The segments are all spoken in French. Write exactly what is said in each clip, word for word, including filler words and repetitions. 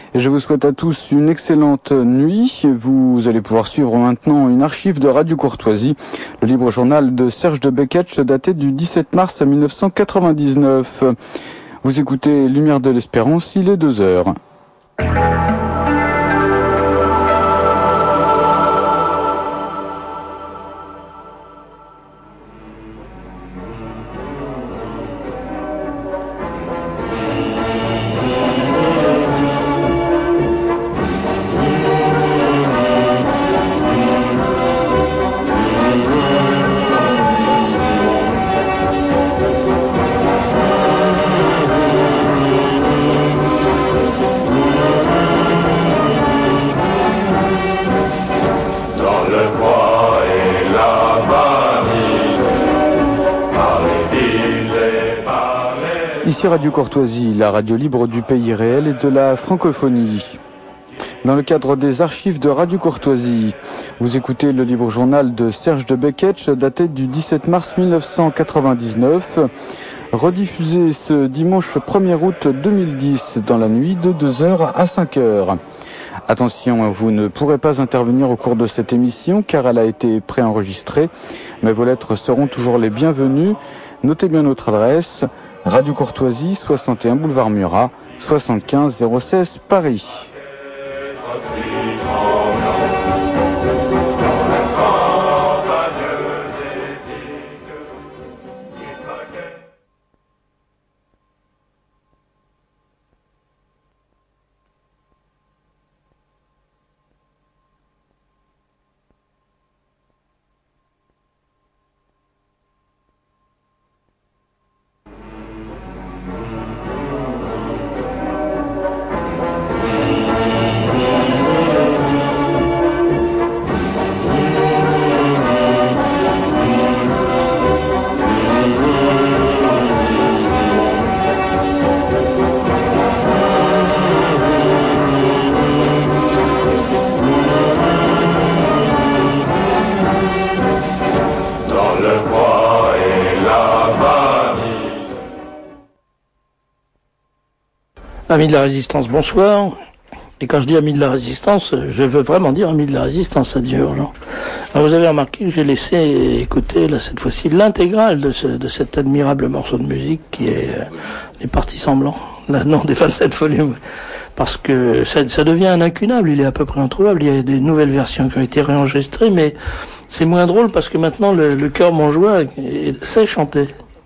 Et je vous souhaite à tous une excellente nuit. Vous allez pouvoir suivre maintenant une archive de Radio Courtoisie, le libre journal de Serge de Beketch daté du dix-sept mars mille neuf cent quatre-vingt-dix-neuf. Vous écoutez Lumière de l'Espérance, il est deux heures. Ici Radio Courtoisie, la radio libre du pays réel et de la francophonie. Dans le cadre des archives de Radio Courtoisie, vous écoutez le libre journal de Serge de Beketch daté du dix-sept mars mille neuf cent quatre-vingt-dix-neuf, rediffusé ce dimanche premier août deux mille dix dans la nuit de deux heures à cinq heures. Attention, vous ne pourrez pas intervenir au cours de cette émission car elle a été préenregistrée, mais vos lettres seront toujours les bienvenues. Notez bien notre adresse. Radio Courtoisie, soixante et un boulevard Murat, soixante-quinze zéro seize Paris. Amis de la Résistance, bonsoir. Et quand je dis amis de la Résistance, je veux vraiment dire amis de la Résistance, ça devient urgent. Alors vous avez remarqué que j'ai laissé écouter, là, cette fois-ci, l'intégrale de, ce, de cet admirable morceau de musique qui est euh, Les Partis Semblants, là, non, des vingt-sept volumes. Parce que ça, ça devient un incunable, il est à peu près introuvable. Il y a des nouvelles versions qui ont été réenregistrées, mais c'est moins drôle parce que maintenant le, le chœur montjoie sait chanter.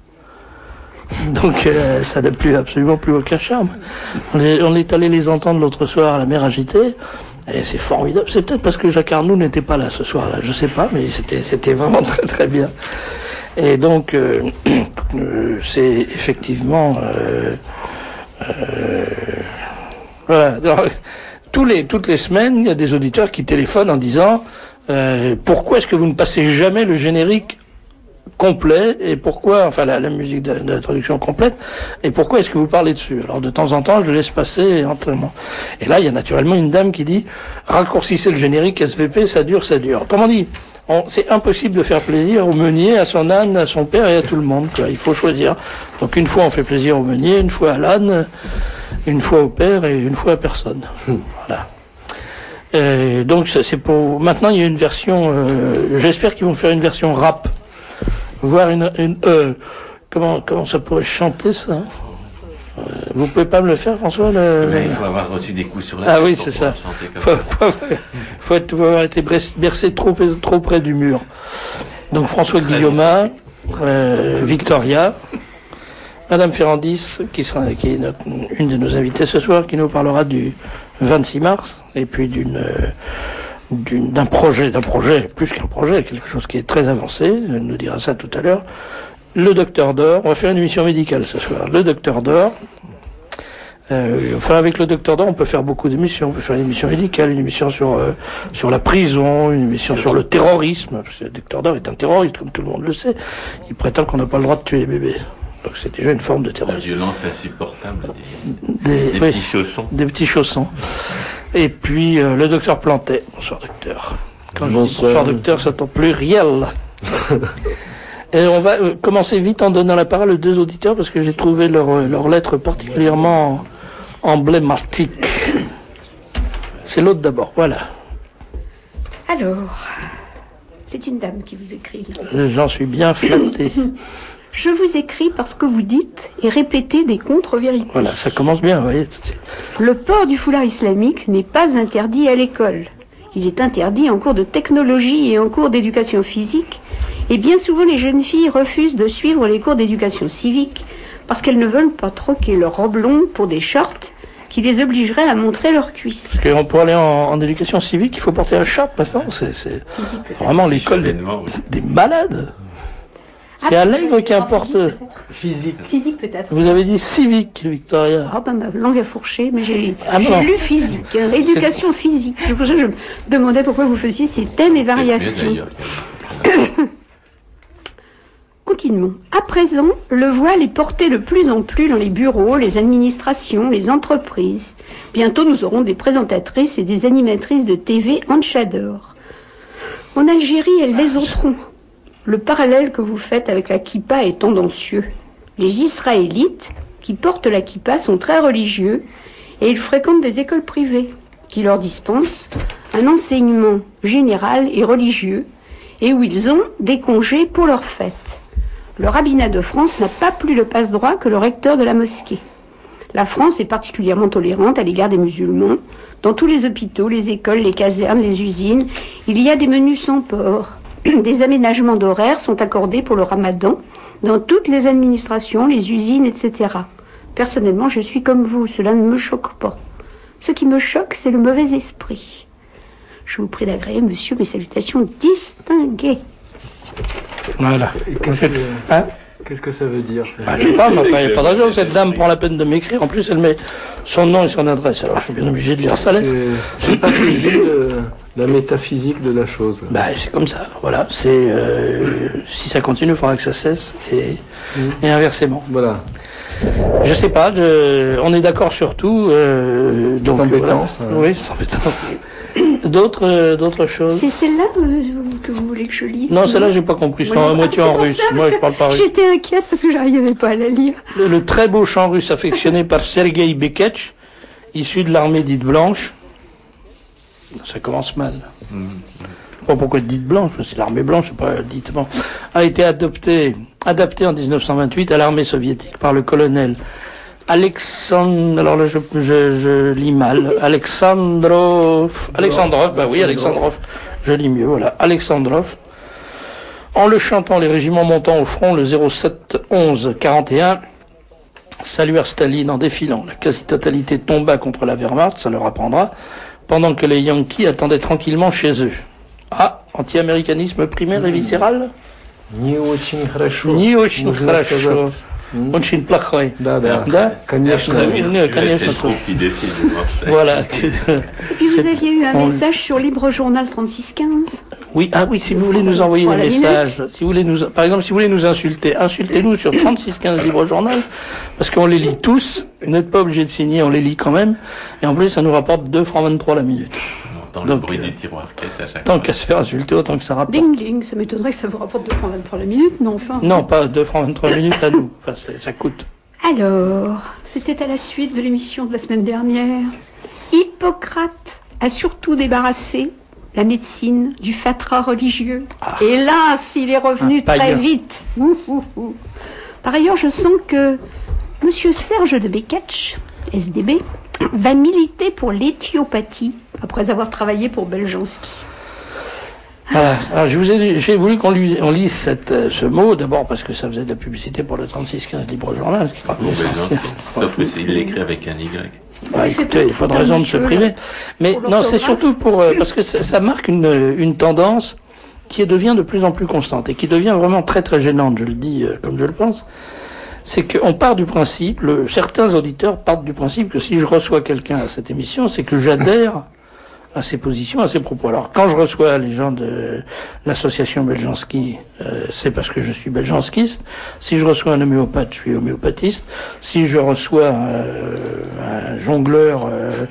Donc euh, ça n'a plus absolument plus aucun charme. On est, on est allé les entendre l'autre soir à la mer agitée, et c'est formidable. C'est peut-être parce que Jacques Arnoux n'était pas là ce soir-là, je sais pas, mais c'était c'était vraiment très très bien. Et donc euh, euh, c'est effectivement euh, euh, voilà. Alors, tous les toutes les semaines, il y a des auditeurs qui téléphonent en disant euh, pourquoi est-ce que vous ne passez jamais le générique complet, et pourquoi, enfin la, la musique de, de la traduction complète, et pourquoi est-ce que vous parlez dessus? Alors de temps en temps, je le laisse passer entièrement. Et là, il y a naturellement une dame qui dit raccourcissez le générique S V P, ça dure, ça dure. Autrement dit, on, c'est impossible de faire plaisir au meunier, à son âne, à son père et à tout le monde, quoi. Il faut choisir. Donc une fois on fait plaisir au meunier, une fois à l'âne, une fois au père et une fois à personne. Voilà. Et donc c'est pour. Maintenant il y a une version. Euh, j'espère qu'ils vont faire une version rap. Voir une, une euh, comment comment ça pourrait chanter ça? Euh, vous pouvez pas me le faire, François? Le, Mais il faut avoir reçu des coups sur la ah tête. oui, c'est ça. Faut, faut, faut, être, faut avoir été bercé trop trop près du mur. Donc François Guillaume, euh, Victoria, Madame Ferrandis, qui sera qui est notre, une de nos invitées ce soir, qui nous parlera du vingt-six mars et puis d'une euh, D'une, d'un projet, d'un projet, plus qu'un projet, quelque chose qui est très avancé, elle nous dira ça tout à l'heure. Le Docteur d'Or, on va faire une émission médicale ce soir. Le Docteur d'Or, euh, enfin avec le Docteur d'Or, on peut faire beaucoup d'émissions. On peut faire une émission médicale, une émission sur euh, sur la prison, une émission sur le terrorisme. Parce que le Docteur d'Or est un terroriste, comme tout le monde le sait. Il prétend qu'on n'a pas le droit de tuer les bébés. Donc c'est déjà une forme de terrorisme. La violence insupportable des, des, des oui, petits chaussons. Des petits chaussons. Et puis euh, le docteur Plantet. Bonsoir docteur. Quand bonsoir. je dis bonsoir docteur, c'est en pluriel. Et on va euh, commencer vite en donnant la parole aux deux auditeurs parce que j'ai trouvé leur, euh, leur lettre particulièrement emblématique. c'est l'autre d'abord, voilà. Alors, c'est une dame qui vous écrit. J'en suis bien flatté. Je vous écris parce que vous dites et répétez des contre-vérités. Voilà, ça commence bien, vous voyez, tout de suite. Le port du foulard islamique n'est pas interdit à l'école. Il est interdit en cours de technologie et en cours d'éducation physique. Et bien souvent, les jeunes filles refusent de suivre les cours d'éducation civique parce qu'elles ne veulent pas troquer leur robe longue pour des shorts qui les obligeraient à montrer leurs cuisses. Parce qu'on pour aller en, en éducation civique, il faut porter un short maintenant. C'est, c'est vraiment l'école des, des malades. C'est Allègre qui importe. Physique. Physique peut-être. Vous avez dit civique, Victoria. Ah ben ma langue a fourché, mais j'ai, Ah j'ai bon. lu physique, hein, éducation physique. C'est pour ça que je me demandais pourquoi vous faisiez ces thèmes et variations. Continuons. À présent, le voile est porté de plus en plus dans les bureaux, les administrations, les entreprises. Bientôt, nous aurons des présentatrices et des animatrices de T V en tchador. En Algérie, elles les ôteront. Le parallèle que vous faites avec la kippa est tendancieux. Les Israélites qui portent la kippa sont très religieux et ils fréquentent des écoles privées qui leur dispensent un enseignement général et religieux et où ils ont des congés pour leurs fêtes. Le rabbinat de France n'a pas plus de passe-droit que le recteur de la mosquée. La France est particulièrement tolérante à l'égard des musulmans. Dans tous les hôpitaux, les écoles, les casernes, les usines, il y a des menus sans porc. Des aménagements d'horaires sont accordés pour le ramadan dans toutes les administrations, les usines, et cetera. Personnellement, je suis comme vous, cela ne me choque pas. Ce qui me choque, c'est le mauvais esprit. Je vous prie d'agréer, monsieur, mes salutations distinguées. Voilà. Et Qu'est-ce que, Hein qu'est-ce que ça veut dire ça Bah, je sais pas, mais enfin, il n'y a pas de raison. Cette dame prend la peine de m'écrire. En plus, elle met son nom et son adresse. Alors, je suis bien obligé de lire sa lettre. J'ai j'ai pas saisi le- la métaphysique de la chose. Bah, c'est comme ça. Voilà. C'est euh, si ça continue, il faudra que ça cesse. Et, et inversement. Voilà. Je sais pas. Je, on est d'accord sur tout. Euh, donc, embêtant, voilà. ça. Oui, c'est embêtant. D'autres, euh, d'autres choses. C'est celle-là euh, que vous voulez que je lise? Non, celle-là, j'ai pas compris. C'est Oui. en Ah, moitié c'est en pour russe. ça, parce Moi, je que parle pas russe. J'étais inquiète parce que j'arrivais pas à la lire. Le, le très beau chant russe affectionné par Sergei Beketch, issu de l'armée dite blanche. Ça commence mal. Je sais pas pourquoi dite blanche, parce que c'est l'armée blanche, c'est pas dite bon. A été adopté, adapté en dix-neuf cent vingt-huit à l'armée soviétique par le colonel Alexandre, alors là je, je, je lis mal, Alexandrov, Alexandrov, bah oui, Alexandrov, je lis mieux, voilà, Alexandrov. En le chantant, les régiments montant au front, le zéro sept onze quarante et un saluèrent Staline en défilant. La quasi-totalité tomba contre la Wehrmacht, ça leur apprendra, pendant que les Yankees attendaient tranquillement chez eux. Ah, anti-américanisme primaire et viscéral? Не очень хорошо. Не очень Можно хорошо. сказать. М? Очень плохой. Да, да. Да? Конечно. Oui, oui, конечно. C'est trop qui défile devant ça. Voilà. Et puis vous C'est- aviez eu un on- message sur Libre Journal trente-six quinze. Oui, ah oui, si vous voulez nous envoyer Voilà, des minute. messages, si vous voulez nous, par exemple, si vous voulez nous insulter, insultez-nous sur trente-six quinze Libre Journal, parce qu'on les lit tous, vous n'êtes pas obligé de signer, on les lit quand même, et en plus ça nous rapporte deux francs vingt-trois la minute. On entend le Donc, bruit euh, des tiroirs caisses à chaque Tant fois. qu'à se faire insulter, autant que ça rapporte. Ding ding, ça m'étonnerait que ça vous rapporte deux francs vingt-trois la minute, non enfin. Non, pas deux francs vingt-trois minutes à nous, enfin, c'est- ça coûte. Alors, c'était à la suite de l'émission de la semaine dernière. Hippocrate a surtout débarrassé la médecine du fatras religieux. Ah. Hélas, il est revenu Un très païen. vite. Ouh, ouh, ouh. Par ailleurs, je sens que Monsieur Serge de Beketch, S D B, va militer pour l'éthiopathie après avoir travaillé pour Beljanski. Voilà. Alors, je vous ai, j'ai voulu qu'on lise, on lise cette, euh, ce mot, d'abord parce que ça faisait de la publicité pour le trente-six quinze Libre Journal, ce qui est quand même Bon, ben, essentiel. non, Sauf que c'est il l'écrit avec un Y. Bah, Il fait écoutez, pas de il faut de faute à raison de se monsieur, priver. là, Mais pour non, c'est l'orthographe. surtout pour euh, parce que ça, ça marque une, une tendance qui devient de plus en plus constante et qui devient vraiment très très gênante. Je le dis euh, comme je le pense. C'est qu'on part du principe, le, certains auditeurs partent du principe que si je reçois quelqu'un à cette émission, c'est que j'adhère à ses positions, à ses propos. Alors, quand je reçois les gens de l'association Beljanski, euh, c'est parce que je suis beljanskiste. Si je reçois un homéopathe, je suis homéopathiste. Si je reçois euh, un jongleur euh,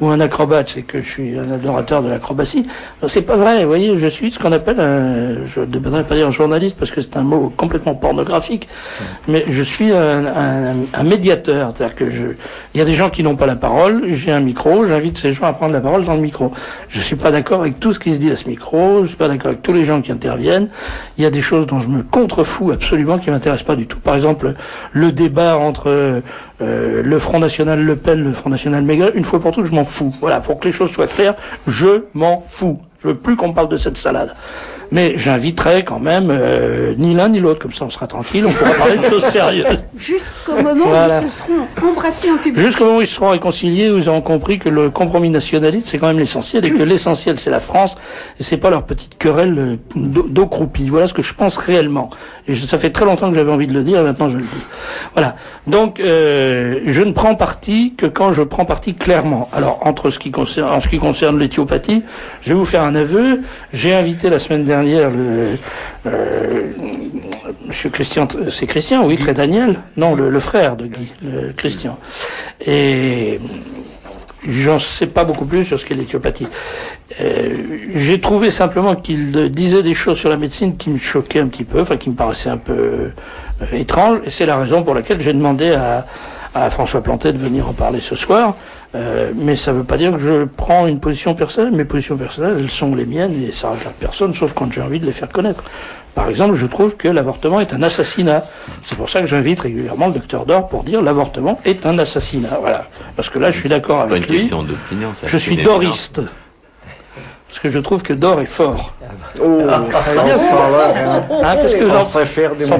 ou un acrobate, c'est que je suis un adorateur de l'acrobatie. C'est pas vrai, vous voyez, je suis ce qu'on appelle, un, je ne devrais pas dire un journaliste parce que c'est un mot complètement pornographique, mais je suis un, un, un médiateur, c'est-à-dire que je, il y a des gens qui n'ont pas la parole, j'ai un micro, j'invite ces gens à prendre la parole dans le micro. Je suis pas d'accord avec tout ce qui se dit à ce micro, je suis pas d'accord avec tous les gens qui interviennent. Il y a des choses dont je me contrefous absolument qui m'intéressent pas du tout. Par exemple, le débat entre euh, le Front National Le Pen, le Front National Maigret, une fois pour toutes, je m'en fous. Voilà, pour que les choses soient claires, je m'en fous. Je veux plus qu'on me parle de cette salade. Mais j'inviterai quand même euh, ni l'un ni l'autre, comme ça on sera tranquille, on pourra parler de choses sérieuses. Jusqu'au moment Voilà. où ils se seront embrassés en public. Jusqu'au moment où ils seront réconciliés, où ils auront compris que le compromis nationaliste, c'est quand même l'essentiel, et que l'essentiel, c'est la France, et c'est pas leur petite querelle euh, d'eau d'eau croupie. Voilà ce que je pense réellement. Et je, ça fait très longtemps que j'avais envie de le dire, et maintenant je le dis. Voilà. Donc, euh, je ne prends parti que quand je prends parti clairement. Alors, entre ce qui concerne, en ce qui concerne l'éthiopathie, je vais vous faire un aveu. J'ai invité la semaine dernière le, euh, Monsieur Christian, c'est Christian, oui, très Daniel, non, le, le frère de Guy, le Christian. Et j'en sais pas beaucoup plus sur ce qu'est l'éthiopathie. Euh, j'ai trouvé simplement qu'il disait des choses sur la médecine qui me choquaient un petit peu, enfin qui me paraissaient un peu euh, étranges, et c'est la raison pour laquelle j'ai demandé à, à François Plantet de venir en parler ce soir. Euh, mais ça ne veut pas dire que je prends une position personnelle. Mes positions personnelles, elles sont les miennes et ça ne regarde personne, sauf quand j'ai envie de les faire connaître. Par exemple, je trouve que l'avortement est un assassinat. C'est pour ça que j'invite régulièrement le docteur Dor pour dire l'avortement est un assassinat. Voilà. Parce que là, je suis d'accord avec lui. C'est pas une question d'opinion, ça. Je suis doriste. Parce que je trouve que Dor est fort. Oh, ah, ah, bien ça va. Hein, parce que on se faire des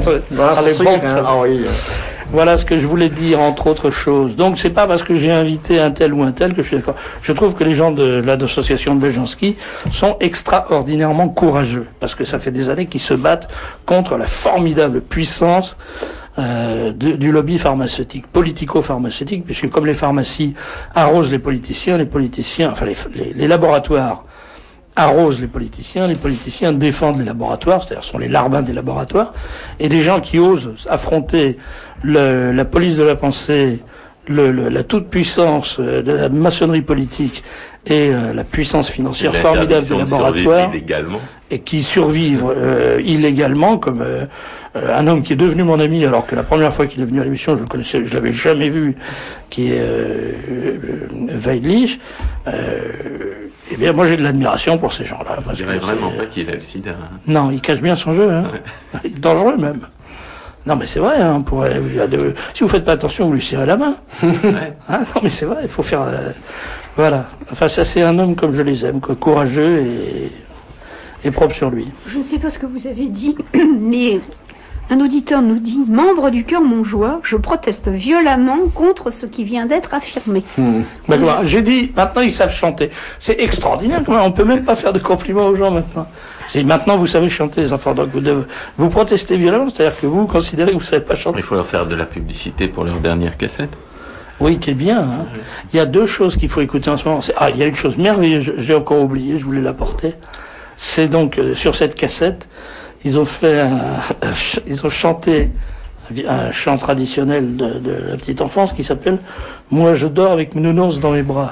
Voilà ce que je voulais dire, entre autres choses. Donc, c'est pas parce que j'ai invité un tel ou un tel que je suis d'accord. Je trouve que les gens de l'association de Beljanski sont extraordinairement courageux. Parce que ça fait des années qu'ils se battent contre la formidable puissance euh, de, du lobby pharmaceutique, politico-pharmaceutique, puisque comme les pharmacies arrosent les politiciens, les politiciens, enfin les, les, les laboratoires arrosent les politiciens, les politiciens défendent les laboratoires, c'est-à-dire sont les larbins des laboratoires, et des gens qui osent affronter le, la police de la pensée, le, le, la toute-puissance de la maçonnerie politique et euh, la puissance financière formidable des laboratoires, et qui survivent euh, illégalement, comme euh, euh, un homme qui est devenu mon ami, alors que la première fois qu'il est venu à l'émission, je le connaissais, je l'avais jamais vu, qui est euh, euh, Weidlich. Euh, Eh bien, moi, j'ai de l'admiration pour ces gens-là. Je dirais vraiment pas qu'il a le sida. Hein. Non, il cache bien son jeu. Hein. Ouais. Il est dangereux, même. Non, mais c'est vrai. Hein, on pourrait, de... Si vous faites pas attention, vous lui serrez la main. Ouais. Hein, non, mais c'est vrai. Il faut faire. Euh... Voilà. Enfin, ça, c'est un homme comme je les aime, quoi, courageux et... et propre sur lui. Je ne sais pas ce que vous avez dit, mais un auditeur nous dit « Membre du Cœur Montjoie, je proteste violemment contre ce qui vient d'être affirmé. Mmh. » Ben, voilà, j'ai dit, maintenant ils savent chanter. C'est extraordinaire, on ne peut même pas faire de compliments aux gens maintenant. J'ai dit, maintenant vous savez chanter les enfants, donc vous, devez, vous protestez violemment, c'est-à-dire que vous considérez que vous ne savez pas chanter. Il faut leur faire de la publicité pour leur dernière cassette. Oui, qui est bien. Hein. Mmh. Il y a deux choses qu'il faut écouter en ce moment. Ah, il y a une chose merveilleuse, j'ai encore oublié, je voulais l'apporter. C'est donc euh, sur cette cassette, ils ont fait, un, un, ils ont chanté un chant traditionnel de, de la petite enfance qui s'appelle « Moi je dors avec mes nounours dans mes bras ».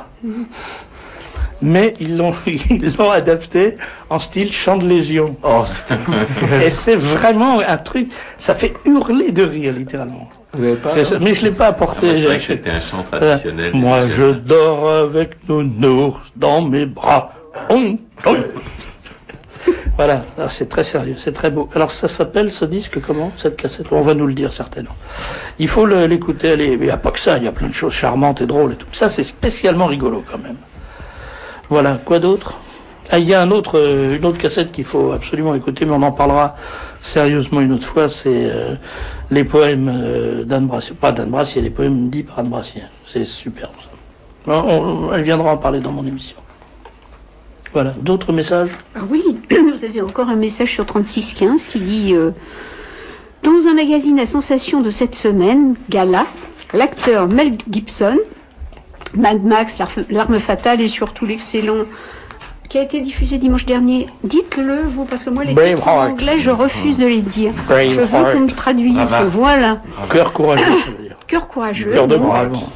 Mais ils l'ont, ils l'ont adapté en style chant de Légion. Oh, et c'est vraiment un truc, ça fait hurler de rire littéralement. Pas, mais je l'ai pas apporté. Ah, moi, je croyais que c'était un chant traditionnel. Euh, moi je dors avec nounours dans mes bras. Hum, hum. Voilà, c'est très sérieux, c'est très beau. Alors ça s'appelle ce disque comment, cette cassette? On va nous le dire certainement. Il faut le, l'écouter, allez, il n'y a pas que ça, il y a plein de choses charmantes et drôles et tout. Ça c'est spécialement rigolo quand même. Voilà, quoi d'autre? Ah, il y a un autre, euh, une autre cassette qu'il faut absolument écouter, mais on en parlera sérieusement une autre fois, c'est euh, les poèmes euh, d'Anne Brassier. Pas d'Anne Brassier, les poèmes dits par Anne Brassier. C'est superbe ça. On, on, elle viendra en parler dans mon émission. Voilà, d'autres messages? Ah oui, vous avez encore un message sur trente-six quinze qui dit euh, « Dans un magazine à sensation de cette semaine, Gala, l'acteur Mel Gibson, Mad Max, L'arme fatale et surtout l'excellent qui a été diffusé dimanche dernier, dites-le vous, parce que moi les titres en anglais, je refuse de les dire. Brave je veux qu'on me traduise, ah bah. Voilà. Cœur courageux, ça veut dire. Cœur courageux. Cœur de brave.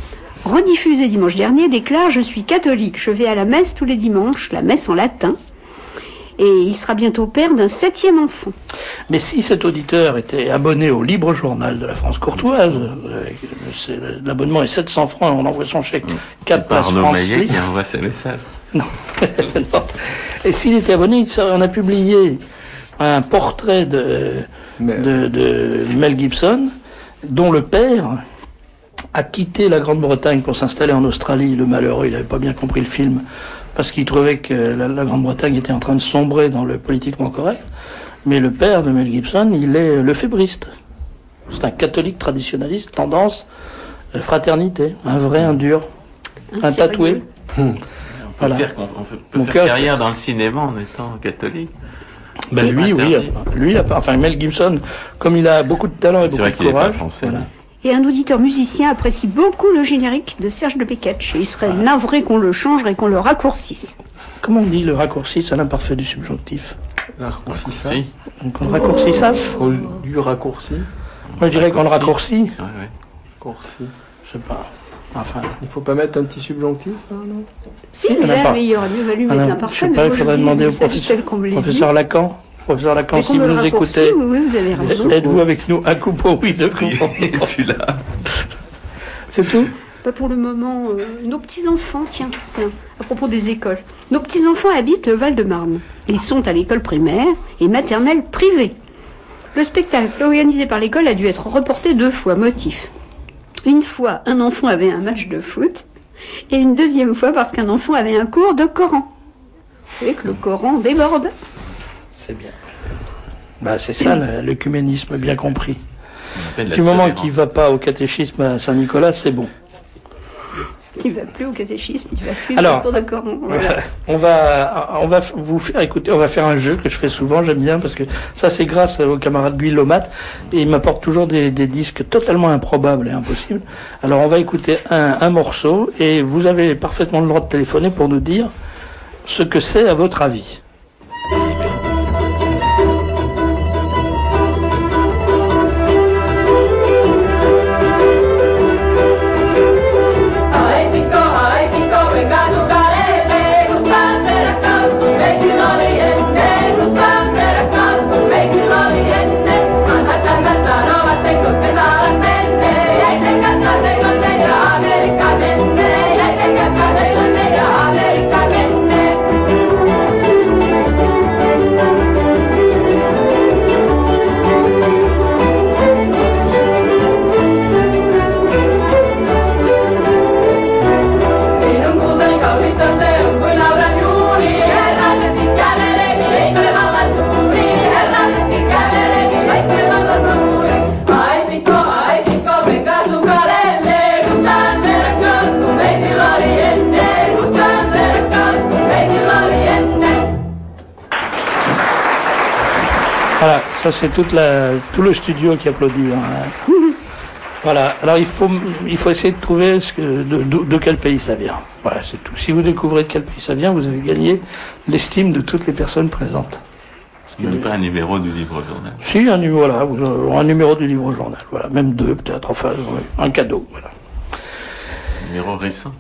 rediffusé dimanche dernier, déclare « Je suis catholique, je vais à la messe tous les dimanches, la messe en latin. » Et il sera bientôt père d'un septième enfant. Mais si cet auditeur était abonné au Libre Journal de la France courtoise, euh, l'abonnement est sept cents francs et on envoie son chèque Mmh. quatre places Arnaud France Maillet Suisse. qui envoie ses messages. Non. Non. Et s'il était abonné, il serait- on a publié un portrait de, Mais- de, de Mel Gibson, dont le père a quitté la Grande-Bretagne pour s'installer en Australie. Le malheureux, il n'avait pas bien compris le film, parce qu'il trouvait que la, la Grande-Bretagne était en train de sombrer dans le politiquement correct. Mais le père de Mel Gibson, il est lefébriste. C'est un catholique traditionnaliste, tendance, euh, fraternité, un vrai, un dur, un sérieux. tatoué. On Voilà. peut faire, on, on peut Mon faire cœur- carrière dans le cinéma en étant catholique. Ben lui, oui, Interdit. lui, enfin Mel Gibson, comme il a beaucoup de talent et C'est beaucoup vrai de qu'il est pas courage, français. voilà. Et un auditeur musicien apprécie beaucoup le générique de Serge de Beketch. Et il serait navré qu'on le change et qu'on le raccourcisse. Comment on dit le raccourci à l'imparfait du subjonctif? La raccourci. Si. Donc on raccourcissas? On lui raccourci. Moi je dirais qu'on le raccourcit. Ouais, ouais. Raccourci. Je sais pas. Enfin, Il faut pas mettre un petit subjonctif, hein, non? Si, Il y en a là, pas. mais il aurait mieux valu ah mettre non, l'imparfait. je sais mais pas, il moi, faudrait je demander au dis, c'est professeur, tel qu'on me l'a dit. professeur Lacan. Professeur Lacan, Mais si qu'on me vous le nous raccourcit, écoutez, oui, oui, vous avez raison. êtes-vous avec nous un coup pour oui, deux coups pour Et non. tu l'as. C'est tout? Pas pour le moment. euh, nos petits-enfants, tiens, tiens, à propos des écoles. Nos petits-enfants habitent le Val-de-Marne. Ils sont à l'école primaire et maternelle privée. Le spectacle organisé par l'école a dû être reporté deux fois, motif. Une fois, un enfant avait un match de foot, et une deuxième fois parce qu'un enfant avait un cours de Coran. Vous voyez que le Coran déborde. C'est bien. Bah, c'est ça le- l'œcuménisme, bien compris. Ce qu'on appelle la Du moment tolérance. qu'il ne va pas au catéchisme à Saint-Nicolas, c'est bon. Il ne va plus au catéchisme, il va suivre Alors, le cours de Coran. Voilà. On va, on va f- vous faire écouter, on va faire un jeu que je fais souvent, j'aime bien, parce que ça c'est grâce au camarade Guy Lomat, et il m'apporte toujours des, des disques totalement improbables et impossibles. Alors on va écouter un, un morceau, et vous avez parfaitement le droit de téléphoner pour nous dire ce que c'est à votre avis. Ai cinco, ai cinco, venga su galele, gusan será casco, make it lolly enne, gusan será casco, make it lolly enne. Manata mezzano, mazzenco, spesa la smenne, ai te casa sei la media americamente, ai te casa sei la media americamente. In un culo di cautista sei un cui laura gnuri, erra se sticcale le mie, in tre malla suri, erra se sticcale le mie, in tre malla suri. Ai cinco, ai cinco, venga su calelle, gustan sera casco, metti l'oriente, gustan sera casco, metti l'oriente. Voilà, ça c'est toute la, tout le studio qui applaudit. hein. Voilà, alors il faut, il faut essayer de trouver ce que, de, de, de quel pays ça vient. Voilà, c'est tout. Si vous découvrez de quel pays ça vient, vous avez gagné l'estime de toutes les personnes présentes. Même pas un numéro du livre journal. Si, un numéro, voilà, vous- un numéro du livre journal, voilà, même deux peut-être, enfin, ouais, un cadeau, voilà. Numéro récent.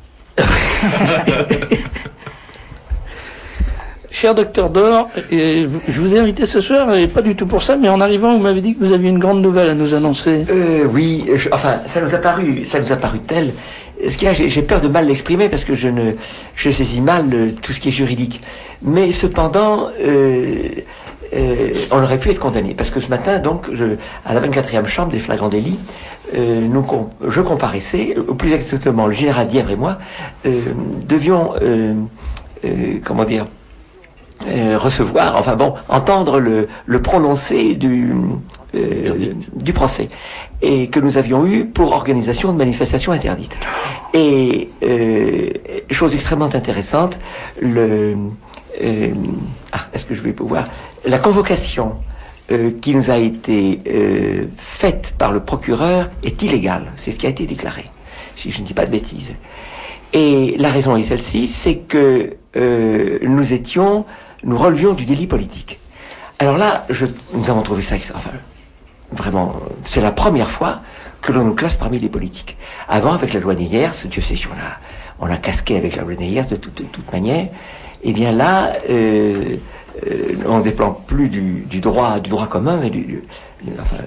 Cher docteur Dor, euh, je vous ai invité ce soir, et pas du tout pour ça, mais en arrivant, vous m'avez dit que vous aviez une grande nouvelle à nous annoncer. Euh, oui, je- enfin, ça nous a paru, ça nous a paru tel. Ce qu'il y a, j'ai j'ai peur de mal l'exprimer parce que je ne, je saisis mal euh, tout ce qui est juridique. Mais cependant, euh, euh, on aurait pu être condamné parce que ce matin, donc, je, à la vingt-quatrième chambre des flagrants délits, euh, nous, com- je comparaissais, ou plus exactement, le général Dièvre et moi, euh, devions, euh, euh, comment dire, euh, recevoir, enfin bon, entendre le, le prononcé du, euh, Verdict. du procès et que nous avions eu pour organisation de manifestations interdites. Et euh, chose extrêmement intéressante, le euh, ah, est-ce que je vais pouvoir la convocation euh, qui nous a été euh, faite par le procureur est illégale. C'est ce qui a été déclaré, si je ne dis pas de bêtises. Et la raison est celle-ci, c'est que euh, nous étions, nous relevions du délit politique. Alors là, je, nous avons trouvé ça, ex- enfin, vraiment, c'est la première fois que l'on nous classe parmi les politiques. Avant, avec la loi Neyers, Dieu sait si on a, on a casqué avec la loi Neyers de toute, de toute manière, et bien là, euh, euh, on ne dépend plus du, du, droit, du droit commun, mais du, du, enfin,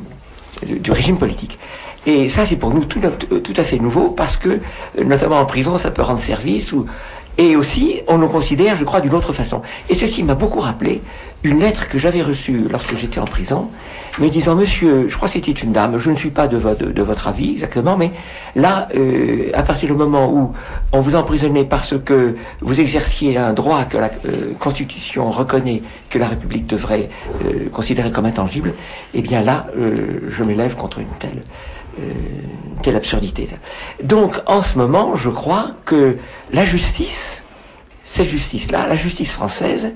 du, du régime politique. Et ça, c'est pour nous tout, tout à fait nouveau, parce que, notamment en prison, ça peut rendre service, ou, et aussi, on nous considère, je crois, d'une autre façon. Et ceci m'a beaucoup rappelé une lettre que j'avais reçue lorsque j'étais en prison, me disant, monsieur, je crois que c'était une dame, je ne suis pas de, vo de, de votre avis exactement, mais là, euh, à partir du moment où on vous emprisonnait parce que vous exerciez un droit que la euh, Constitution reconnaît que la République devrait euh, considérer comme intangible, eh bien là, euh, je m'élève contre une telle... Euh, quelle absurdité. Donc, en ce moment, je crois que la justice, cette justice-là, la justice française,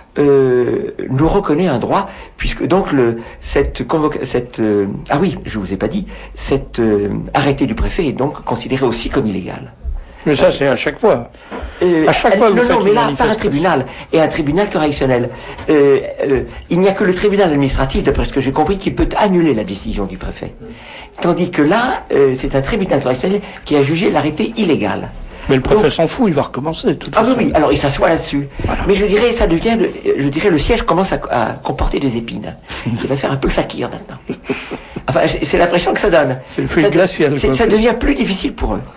euh, nous reconnaît un droit, puisque donc le, cette convocation, cette, euh, ah oui, je vous ai pas dit, cet euh, arrêté du préfet est donc considéré aussi comme illégal. Mais ça, c'est à chaque fois. Euh, à chaque fois que non, vous faites non, mais une là, par un tribunal, et un tribunal correctionnel. Euh, euh, il n'y a que le tribunal administratif, d'après ce que j'ai compris, qui peut annuler la décision du préfet. Tandis que là, euh, c'est un tribunal correctionnel qui a jugé l'arrêté illégal. Mais le préfet Donc, s'en fout, il va recommencer de toute ah façon. oui, oui, alors il s'assoit là-dessus. Voilà. Mais je dirais, ça devient, le, je dirais, le siège commence à, à comporter des épines. Il va faire un peu le fakir maintenant. Enfin, c'est l'impression que ça donne. C'est le feu ça, glacial. Ça devient plus difficile pour eux.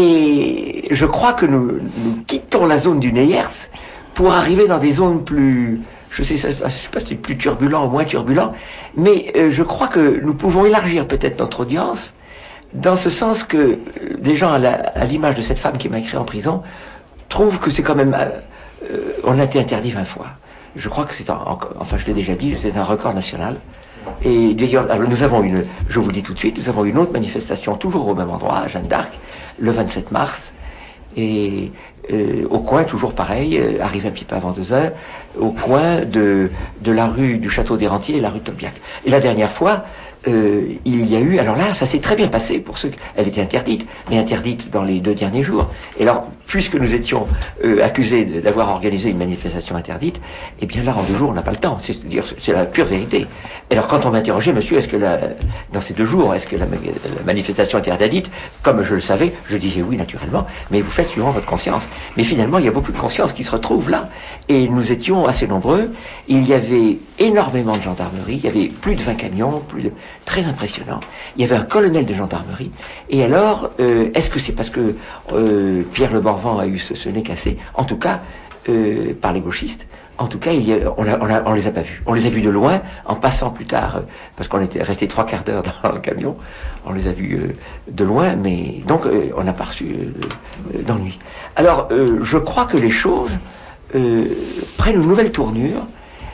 Et je crois que nous, nous quittons la zone du Neyers pour arriver dans des zones plus, je sais, je sais pas si c'est plus turbulent ou moins turbulent, mais euh, je crois que nous pouvons élargir peut-être notre audience dans ce sens que euh, des gens, à l'image de cette femme qui m'a écrit en prison, trouvent que c'est quand même... Euh, on a été interdit vingt fois. Je crois que c'est, enfin je l'ai déjà dit, c'est un record national. Et d'ailleurs, nous avons une, je vous le dis tout de suite, nous avons une autre manifestation toujours au même endroit, à Jeanne d'Arc, le vingt-sept mars, et euh, au coin, toujours pareil, euh, arrivé un petit peu avant deux heures, au coin de, de la rue du Château des Rentiers et la rue Tolbiac. Et la dernière fois, euh, il y a eu, alors là, ça s'est très bien passé pour ceux, elle était interdite, mais interdite dans les deux derniers jours. Et alors, puisque nous étions euh, accusés d'avoir organisé une manifestation interdite, eh bien là, en deux jours, on n'a pas le temps. C'est-à-dire, c'est la pure vérité. Et alors, quand on m'interrogeait, monsieur, est-ce que la, dans ces deux jours, est-ce que la, la manifestation était interdite? Comme je le savais, je disais oui, naturellement, mais vous faites suivant votre conscience. Mais finalement, il y a beaucoup de conscience qui se retrouvent là. Et nous étions assez nombreux. Il y avait énormément de gendarmerie. Il y avait plus de vingt camions, plus de... très impressionnant. Il y avait un colonel de gendarmerie. Et alors, euh, est-ce que c'est parce que euh, Pierre Le Morvan a eu ce, ce nez cassé? En tout cas, euh, par les gauchistes. En tout cas, il y a, on, a, on, a, on les a pas vus. On les a vus de loin, en passant plus tard, euh, parce qu'on était resté trois quarts d'heure dans le camion. On les a vus euh, de loin, mais donc euh, on n'a pas reçu euh, d'ennui. Alors, euh, je crois que les choses euh, prennent une nouvelle tournure.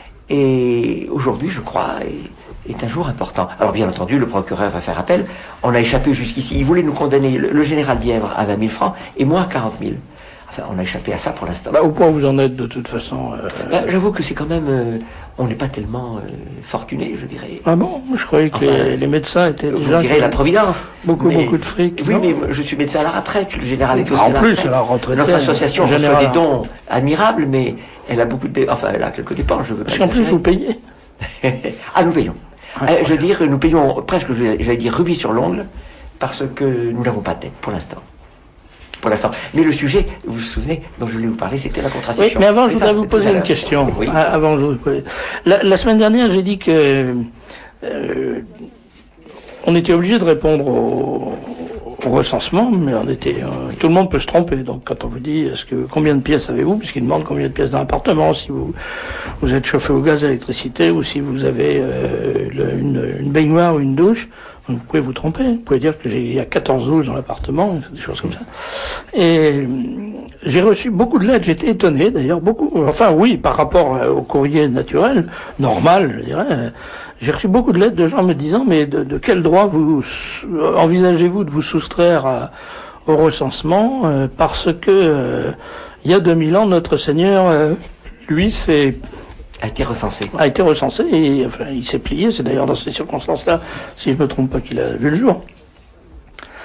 Et aujourd'hui, je crois, est, est un jour important. Alors, bien entendu, le procureur va faire appel. On a échappé jusqu'ici. Il voulait nous condamner, le, le général Bièvre, à vingt mille francs et moi à quarante mille. Enfin, on a échappé à ça pour l'instant. Bah, au point où vous en êtes, de toute façon. Euh... Bah, j'avoue que c'est quand même... Euh, on n'est pas tellement euh, fortuné, je dirais. Ah bon? Je croyais que enfin, les, les médecins étaient déjà... Vous direz la Providence. Beaucoup, mais, beaucoup de fric. Oui, non? mais je suis médecin à la retraite. Le général est aussi ah, à la retraite. En plus, à la retraite. Notre association reçoit des dons admirables, mais elle a beaucoup de... Enfin, elle a quelques dépenses, je veux pas Parce qu'en plus, vous payez. Ah, nous payons. Euh, je veux dire, nous payons presque, j'allais dire, rubis sur l'ongle, parce que nous n'avons pas de dette, pour l'instant. Pour l'instant. Mais le sujet, vous vous souvenez, dont je voulais vous parler, c'était la contraception. Oui, mais avant, je mais voudrais ça, vous poser une question. Oui. Avant, je vous poser... la, la semaine dernière, j'ai dit que euh, on était obligé de répondre au, au recensement, mais on était, euh, tout le monde peut se tromper. Donc, quand on vous dit, est-ce que combien de pièces avez-vous, puisqu'il demande combien de pièces dans l'appartement, si vous vous êtes chauffé au gaz, à l'électricité, ou si vous avez euh, le, une, une baignoire ou une douche. Vous pouvez vous tromper, vous pouvez dire que j'ai, il y a quatorze douches dans l'appartement, des choses comme ça. Et j'ai reçu beaucoup de lettres, j'étais étonné d'ailleurs, beaucoup, enfin oui, par rapport au courrier naturel, normal, je dirais, j'ai reçu beaucoup de lettres de gens me disant, mais de, de quel droit vous envisagez-vous de vous soustraire à, au recensement, euh, parce que euh, il y a deux mille ans, notre Seigneur, euh, lui, c'est... a été recensé. A été recensé et enfin, il s'est plié. C'est d'ailleurs dans ces circonstances-là, si je ne me trompe pas, qu'il a vu le jour.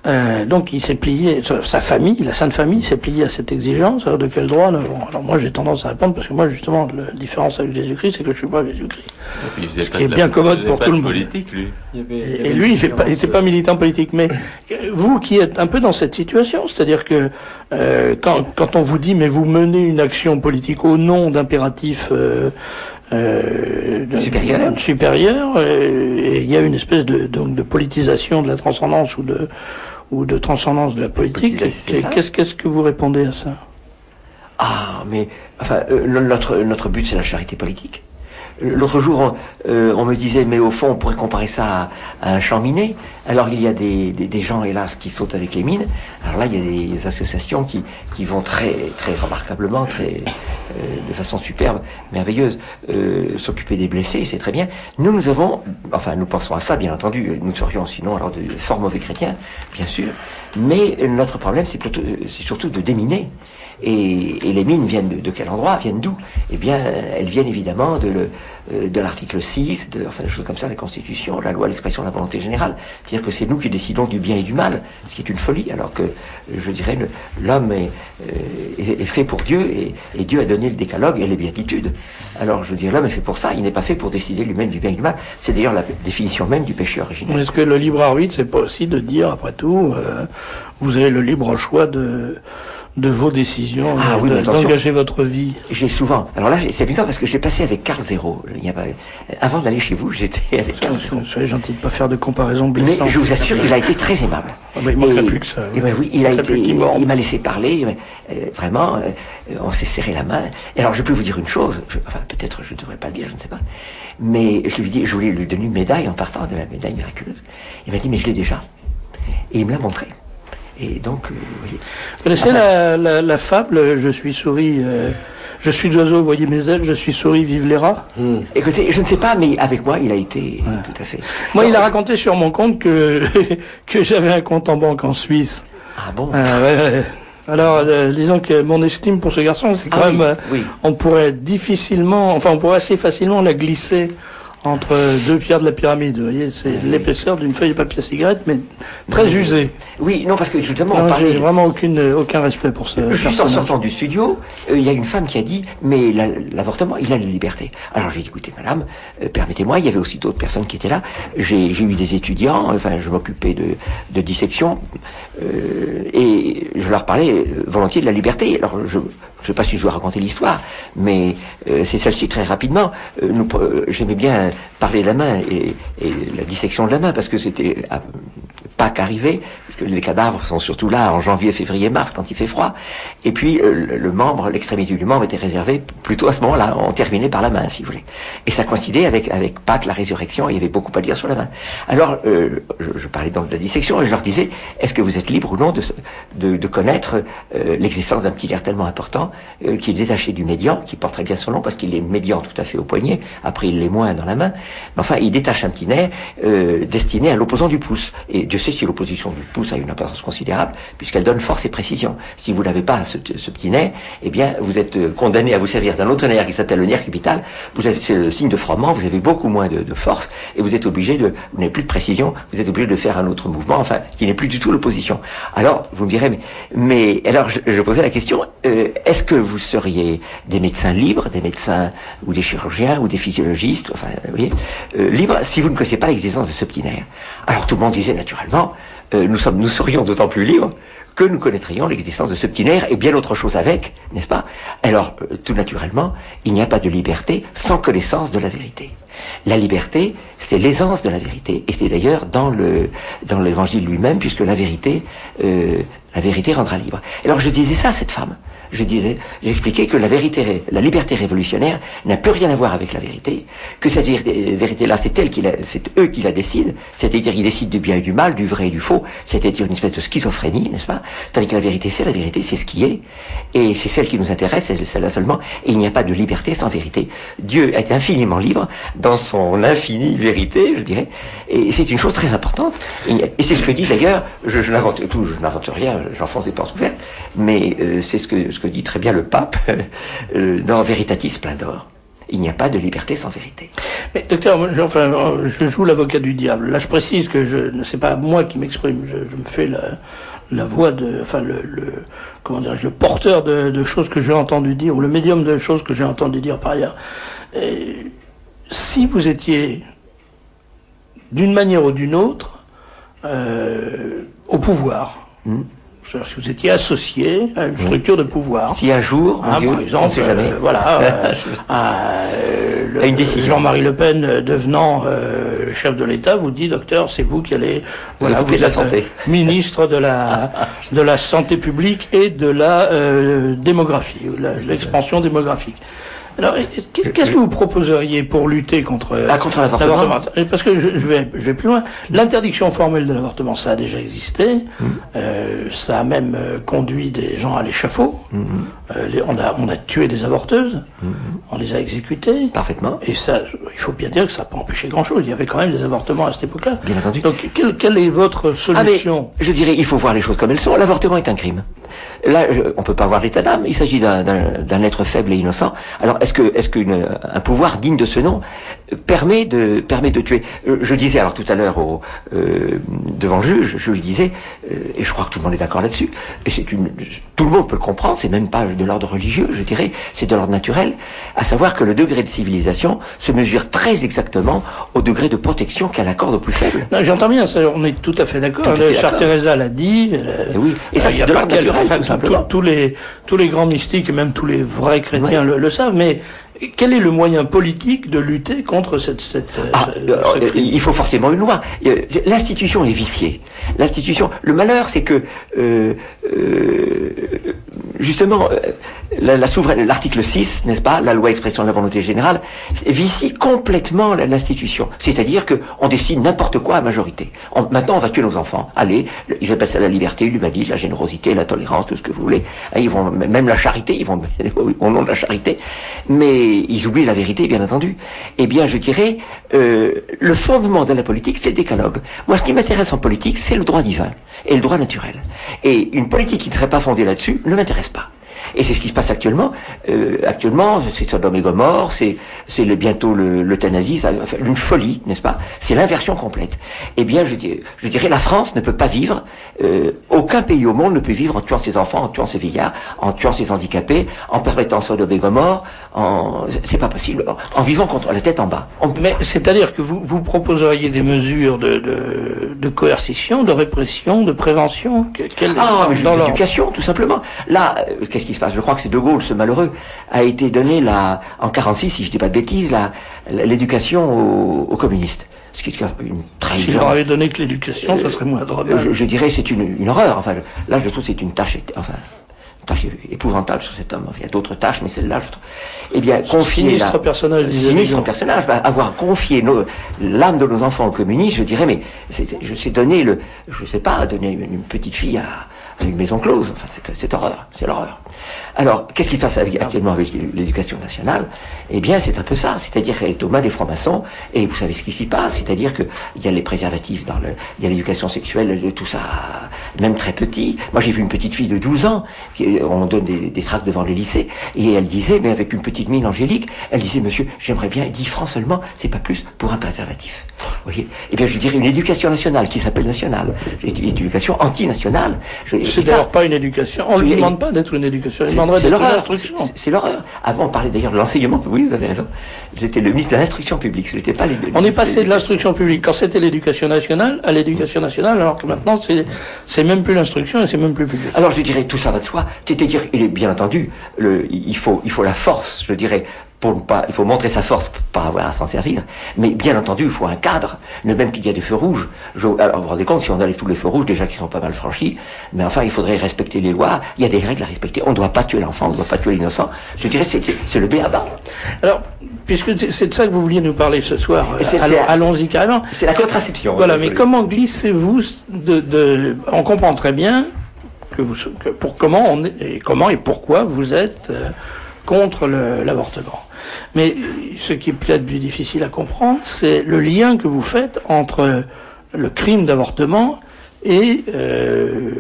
Euh, donc il s'est plié, sa famille, la Sainte Famille s'est pliée à cette exigence. Alors de quel droit? Bon, alors moi j'ai tendance à répondre parce que moi justement la différence avec Jésus-Christ, c'est que je suis pas Jésus-Christ. Il Ce qui est bien commode pour tout le monde. Politique, lui. Il y avait- il y Et, avait et une lui, il n'était différence, pas, pas militant politique. Mais vous qui êtes un peu dans cette situation, c'est-à-dire que euh, quand, quand on vous dit mais vous menez une action politique au nom d'impératifs euh, euh, de- Supérieur. supérieurs, euh, et il y a une espèce de, donc, de politisation de la transcendance ou de ou de transcendance de la politique. Politisation, c'est ça. Qu'est-ce qu'est-ce que vous répondez à ça? Ah, mais enfin, euh, le- notre, notre but, c'est la charité politique. L'autre jour, on, euh, on me disait, mais au fond, on pourrait comparer ça à, à un champ miné. Alors, il y a des, des, des gens, hélas, qui sautent avec les mines. Alors là, il y a des associations qui, qui vont très, très remarquablement, très, euh, de façon superbe, merveilleuse, euh, s'occuper des blessés, c'est très bien. Nous, nous avons, enfin, nous pensons à ça, bien entendu. Nous serions sinon alors de fort mauvais chrétiens, bien sûr. Mais euh, notre problème, c'est plutôt, c'est surtout de déminer. Et, et les mines viennent de, de quel endroit? Viennent d'où? Eh bien, elles viennent évidemment de, le, euh, de l'article six, de, enfin des choses comme ça, la Constitution, la loi, l'expression de la volonté générale. C'est-à-dire que c'est nous qui décidons du bien et du mal, ce qui est une folie, alors que, je dirais, le- l'homme est, euh, est, est fait pour Dieu, et, et Dieu a donné le décalogue et les béatitudes. Alors, je dirais, l'homme est fait pour ça, il n'est pas fait pour décider lui-même du bien et du mal. C'est d'ailleurs la définition même du péché originel. Est-ce que le libre arbitre, c'est pas aussi de dire, après tout, euh, vous avez le libre choix de de vos décisions, Ah euh, oui, de- mais attention. d'engager votre vie? J'ai souvent, alors là, c'est amusant parce que j'ai passé avec Carl Zéro. Il y a pas- avant d'aller chez vous, j'étais avec Carl Zéro. Soyez gentil de ne pas faire de comparaison Mais blessante. je vous assure, il a été très aimable. Ah ben, il manquerait Et- plus que ça. et ben oui, il a manquerait été, plus qu'il morde. il m'a laissé parler, euh, vraiment, euh, on s'est serré la main. Et alors, je peux vous dire une chose, je- enfin, peut-être je ne devrais pas le dire, je ne sais pas, mais je lui ai dit, je voulais lui donner une médaille en partant de la médaille miraculeuse. Il m'a dit, mais je l'ai déjà. Et il me l'a montré. Et donc, euh, vous voyez. Vous connaissez la, la, la fable, je suis souris, euh, je suis d'oiseau, voyez mes ailes, je suis souris, vive les rats? Écoutez, je ne sais pas, mais avec moi, il a été tout à fait. Moi, il a Alors, raconté sur mon compte que, que j'avais un compte en banque en Suisse. Ah bon? Ah, ouais, ouais. Alors, euh, disons que mon estime pour ce garçon, c'est quand Ah oui, même, euh, oui. on pourrait difficilement, enfin, on pourrait assez facilement la glisser entre deux pierres de la pyramide. Vous voyez, c'est l'épaisseur d'une feuille de papier cigarette, mais très usée. Oui, non, parce que justement, on Non, parlait. j'ai vraiment aucune, aucun respect pour ce Juste en personnage. sortant du studio, euh, il y a une femme qui a dit, mais la- l'avortement, il a la liberté. Alors j'ai dit, écoutez madame, euh, permettez-moi, il y avait aussi d'autres personnes qui étaient là. J'ai j'ai eu des étudiants, enfin je m'occupais de, de dissection, euh, et je leur parlais euh, volontiers de la liberté. Alors je ne sais pas si je dois raconter l'histoire, mais euh, c'est celle-ci très rapidement. Euh, nous, euh, J'aimais bien parler de la main et, et la dissection de la main, parce que c'était à Pâques arrivé, puisque les cadavres sont surtout là en janvier, février, mars, quand il fait froid. Et puis euh, le, le membre, l'extrémité du membre était réservée plutôt à ce moment-là, on terminait par la main, si vous voulez. Et ça coïncidait avec, avec Pâques, la résurrection, et il y avait beaucoup à dire sur la main. Alors, euh, je, je parlais donc de la dissection, et je leur disais, est-ce que vous êtes libre ou non de, se- de, de connaître euh, l'existence d'un petit nerf tellement important, euh, qui est détaché du médian, qui porte très bien son nom, parce qu'il est médian tout à fait au poignet, après il l'est moins dans la main, mais enfin, il détache un petit nerf euh, destiné à l'opposant du pouce. Et Dieu sait si l'opposition du pouce a une importance considérable, puisqu'elle donne force et précision. Si vous n'avez pas ce, ce petit nerf, eh bien, vous êtes euh, condamné à vous servir d'un autre nerf qui s'appelle le nerf cubital. Vous avez, c'est le signe de frottement, vous avez beaucoup moins de, de force, et vous êtes obligé de, vous n'avez plus de précision, vous êtes obligé de faire un autre mouvement, enfin, qui n'est plus du tout l'opposition. Alors, vous me direz, mais, mais alors, je, je posais la question, euh, est-ce que vous seriez des médecins libres, des médecins, ou des chirurgiens, ou des physiologistes, enfin, vous voyez, euh, libres, si vous ne connaissez pas l'existence de ce petit nerf? Alors, tout le monde disait naturellement, euh, nous sommes, nous serions d'autant plus libres que nous connaîtrions l'existence de ce petit nerf et bien autre chose avec, n'est-ce pas? Alors, euh, tout naturellement, il n'y a pas de liberté sans connaissance de la vérité. La liberté, c'est l'aisance de la vérité, et c'est d'ailleurs dans le dans l'évangile lui-même, puisque la vérité, euh, la vérité rendra libre. Alors je disais ça à cette femme. Je disais, j'expliquais que la vérité, la liberté révolutionnaire n'a plus rien à voir avec la vérité, que cette vérité-là, c'est elle qui la, c'est eux qui la décident, c'est-à-dire ils décident du bien et du mal, du vrai et du faux, c'est-à-dire une espèce de schizophrénie, n'est-ce pas? Tandis que la vérité, c'est la vérité, c'est ce qui est, et c'est celle qui nous intéresse, c'est celle-là seulement, et il n'y a pas de liberté sans vérité. Dieu est infiniment libre dans son infinie vérité, je dirais, et c'est une chose très importante, et c'est ce que dit d'ailleurs, je, je n'invente tout, je n'invente rien, j'enfonce des portes ouvertes, mais euh, c'est ce que, ce que dit très bien le pape euh, dans Veritatis Splendor. Il n'y a pas de liberté sans vérité. Mais docteur, moi, je, enfin, je joue l'avocat du diable. Là, je précise que je ne sais pas moi qui m'exprime. Je, je me fais la, la voix de, enfin le, le comment dirais-je, le porteur de, de choses que j'ai entendu dire, ou le médium de choses que j'ai entendu dire par ailleurs. Et si vous étiez d'une manière ou d'une autre euh, au pouvoir. Mmh. Si vous étiez associé à une structure de pouvoir. Si un jour, hein, Dieu, par exemple, on sait jamais. Euh, voilà, euh, euh, le, une décision. Jean-Marie Le Pen euh, devenant euh, chef de l'État vous dit, docteur, c'est vous qui allez, voilà, vous, vous êtes euh, ministre de la de la santé publique et de la euh, démographie, l'expansion démographique. Alors, qu'est-ce que vous proposeriez pour lutter contre, ah, contre l'avortement? Parce que je, je, vais, je vais plus loin. L'interdiction formelle de l'avortement, ça a déjà existé. Mmh. Euh, ça a même euh, conduit des gens à l'échafaud. Mmh. Euh, les, on, a, on a tué des avorteuses. Mmh. On les a exécutées. Parfaitement. Et ça, il faut bien dire que ça n'a pas empêché grand-chose. Il y avait quand même des avortements à cette époque-là. Bien entendu. Donc, quelle, quelle est votre solution? Ah, mais, je dirais, il faut voir les choses comme elles sont. L'avortement est un crime. Là, je, on peut pas voir l'état d'âme. Il s'agit d'un, d'un, d'un être faible et innocent. Alors, est-ce que, est-ce qu'un pouvoir digne de ce nom permet de, permet de tuer? Je disais alors tout à l'heure au, euh, devant le juge, je lui disais, euh, et je crois que tout le monde est d'accord là-dessus, et c'est une, tout le monde peut le comprendre, c'est même pas de l'ordre religieux, je dirais, c'est de l'ordre naturel, à savoir que le degré de civilisation se mesure très exactement au degré de protection qu'elle accorde aux plus faibles. Non, j'entends bien, ça, on est tout à fait d'accord. Chère Teresa l'a dit. Et oui, et ça, euh, c'est de l'ordre naturel. Enfin, tous les, tous les grands mystiques et même tous les vrais chrétiens ouais. le, le savent, mais quel est le moyen politique de lutter contre cette... cette ah, ce, ce il faut forcément une loi. L'institution est viciée. L'institution... Le malheur, c'est que, euh, euh, justement, la, la souveraine, l'article six, n'est-ce pas, la loi expression de la volonté générale, vicie complètement l'institution. C'est-à-dire qu'on décide n'importe quoi à majorité. On, maintenant, on va tuer nos enfants. Allez, ils appellent ça la liberté, l'humanisme, la générosité, la tolérance, tout ce que vous voulez. Ils vont, même la charité, ils vont au nom de la charité. Mais ils oublient la vérité, bien entendu. Eh bien, je dirais, euh, le fondement de la politique, c'est le décalogue. Moi, ce qui m'intéresse en politique, c'est le droit divin et le droit naturel. Et une politique qui ne serait pas fondée là-dessus ne m'intéresse pas. Et c'est ce qui se passe actuellement. Euh, actuellement, c'est Sodome et Gomorre, c'est, c'est le, bientôt le, l'euthanasie, ça, enfin, une folie, n'est-ce pas? C'est l'inversion complète. Eh bien, je, je dirais, la France ne peut pas vivre, euh, aucun pays au monde ne peut vivre en tuant ses enfants, en tuant ses vieillards, en tuant ses handicapés, en permettant Sodome et Gomorre, en, c'est pas possible, en, en vivant contre la tête en bas. Mais c'est-à-dire que vous, vous proposeriez des mesures de, de, de coercition, de répression, de prévention? Quelle, ah, mais dans l'éducation, tout simplement. Là, euh, qu'est-ce qui se passe? Je crois que c'est De Gaulle, ce malheureux, a été donné la, en quarante-six, si je dis pas de bêtises, la, l'éducation aux, aux communistes. Ce qui est une très S'il leur avait donné que l'éducation, ça serait moins drôle. Je, je dirais c'est une, une horreur. Enfin, je, là, je trouve que c'est une tâche, enfin, une tâche épouvantable sur cet homme. Enfin, il y a d'autres tâches, mais celle-là, je trouve. Eh bien, confier sinistre la, personnage, sinistre personnage, bah, avoir confié nos, l'âme de nos enfants aux communistes, je dirais, mais c'est, c'est, je sais donner le, je sais pas, donner une, une petite fille à, à une maison close. Enfin, c'est, c'est horreur, c'est l'horreur. Alors, qu'est-ce qui se passe avec, actuellement avec l'éducation nationale? Eh bien, c'est un peu ça. C'est-à-dire qu'elle est aux mains des francs-maçons, et vous savez ce qui s'y passe. C'est-à-dire que il y a les préservatifs dans le, il y a l'éducation sexuelle, tout ça, même très petit. Moi, j'ai vu une petite fille de douze ans, qui, on donne des, des tracts devant les lycées, et elle disait, mais avec une petite mine angélique, elle disait, monsieur, j'aimerais bien dix francs seulement, c'est pas plus, pour un préservatif. Vous voyez? Eh bien, je dirais une éducation nationale qui s'appelle nationale. Une éducation anti-nationale. Je, c'est d'ailleurs pas une éducation. On ne lui demande pas d'être une éducation. Il demanderait d'être une instruction. C'est, c'est l'horreur. Avant, on parlait d'ailleurs de l'enseignement. Oui, vous avez raison. J'étais le ministre de l'instruction publique. Ce n'était pas les. On est passé de l'instruction publique quand c'était l'éducation nationale à l'éducation nationale, alors que maintenant c'est c'est même plus l'instruction et c'est même plus public. Alors je dirais tout ça va de soi. C'est-à-dire, il est bien entendu, le, il faut il faut la force, je dirais. Pour ne pas, il faut montrer sa force pour pas avoir à s'en servir. Mais bien entendu, il faut un cadre. Le même qu'il y a des feux rouges. Je, alors, vous vous rendez compte, si on a tous les feux rouges, déjà qui sont pas mal franchis, mais enfin, il faudrait respecter les lois. Il y a des règles à respecter. On ne doit pas tuer l'enfant, on ne doit pas tuer l'innocent. Je dirais, c'est, c'est, c'est le b à bas. Alors, puisque c'est de ça que vous vouliez nous parler ce soir, c'est, allons, c'est, allons-y carrément. C'est la contraception. Voilà, mais comment glissez-vous de, de, on comprend très bien que vous, que pour comment on est, et comment et pourquoi vous êtes euh, contre le, l'avortement. Mais ce qui est peut-être plus difficile à comprendre, c'est le lien que vous faites entre le crime d'avortement et, euh,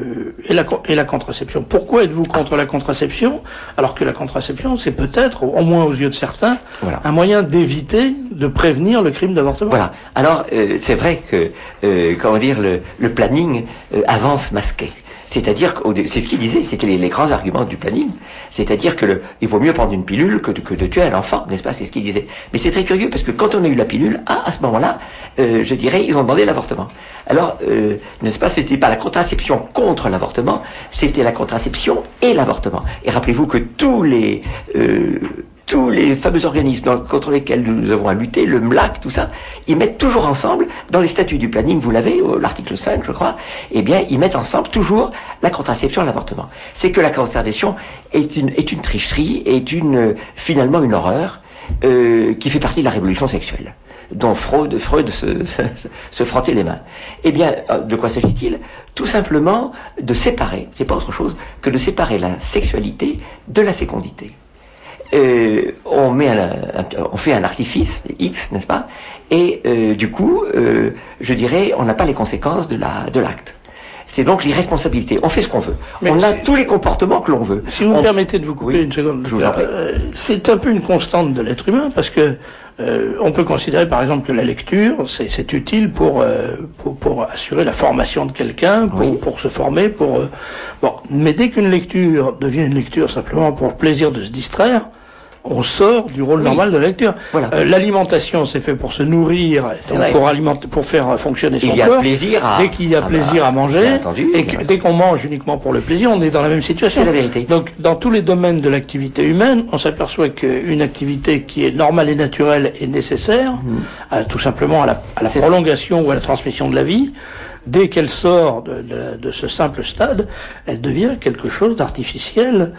et la, et la contraception. Pourquoi êtes-vous contre la contraception, alors que la contraception, c'est peut-être, au moins aux yeux de certains, voilà, un moyen d'éviter, de prévenir le crime d'avortement. Voilà. Alors, euh, c'est vrai que, euh, comment dire, le, le planning euh, avance masqué. C'est-à-dire que, c'est ce qu'il disait, c'était les, les grands arguments du planning. C'est-à-dire que le, il vaut mieux prendre une pilule que de, que de tuer un enfant, n'est-ce pas? C'est ce qu'il disait. Mais c'est très curieux parce que quand on a eu la pilule, ah, à ce moment-là, euh, je dirais, ils ont demandé l'avortement. Alors, euh, n'est-ce pas? C'était pas la contraception contre l'avortement, c'était la contraception et l'avortement. Et rappelez-vous que tous les euh, tous les fameux organismes contre lesquels nous avons à lutter, le M L A C, tout ça, ils mettent toujours ensemble, dans les statuts du planning, vous l'avez, l'article cinq, je crois, eh bien, ils mettent ensemble toujours la contraception et l'avortement. C'est que la contraception est une, est une tricherie, est une, finalement une horreur, euh, qui fait partie de la révolution sexuelle, dont Freud, Freud se, se, se frottait les mains. Eh bien, de quoi s'agit-il? Tout simplement de séparer, c'est pas autre chose que de séparer la sexualité de la fécondité. Euh, on, met un, un, on fait un artifice X, n'est-ce pas? Et euh, du coup, euh, je dirais, on n'a pas les conséquences de la de l'acte. C'est donc l'irresponsabilité. On fait ce qu'on veut. Mais on a tous les comportements que l'on veut. Si vous on... me permettez de vous couper oui, une seconde, je vous en prie. Euh, c'est un peu une constante de l'être humain parce que euh, on peut considérer par exemple que la lecture c'est utile pour, euh, pour pour assurer la formation de quelqu'un, pour, oui. pour se former, pour euh, bon. Mais dès qu'une lecture devient une lecture simplement pour le plaisir de se distraire, on sort du rôle oui. normal de la lecture. Voilà. Euh, L'alimentation, c'est fait pour se nourrir, donc pour alimenter, pour faire fonctionner son corps. Il y a corps. Plaisir à... Dès qu'il y a ah plaisir bah, à manger, entendu, et que, dès qu'on mange uniquement pour le plaisir, on est dans la même situation. C'est la vérité. Donc, dans tous les domaines de l'activité humaine, on s'aperçoit qu'une activité qui est normale et naturelle est nécessaire, mmh. à, tout simplement à la, à la prolongation ou à la transmission de la vie. Dès qu'elle sort de, de, de ce simple stade, elle devient quelque chose d'artificiel.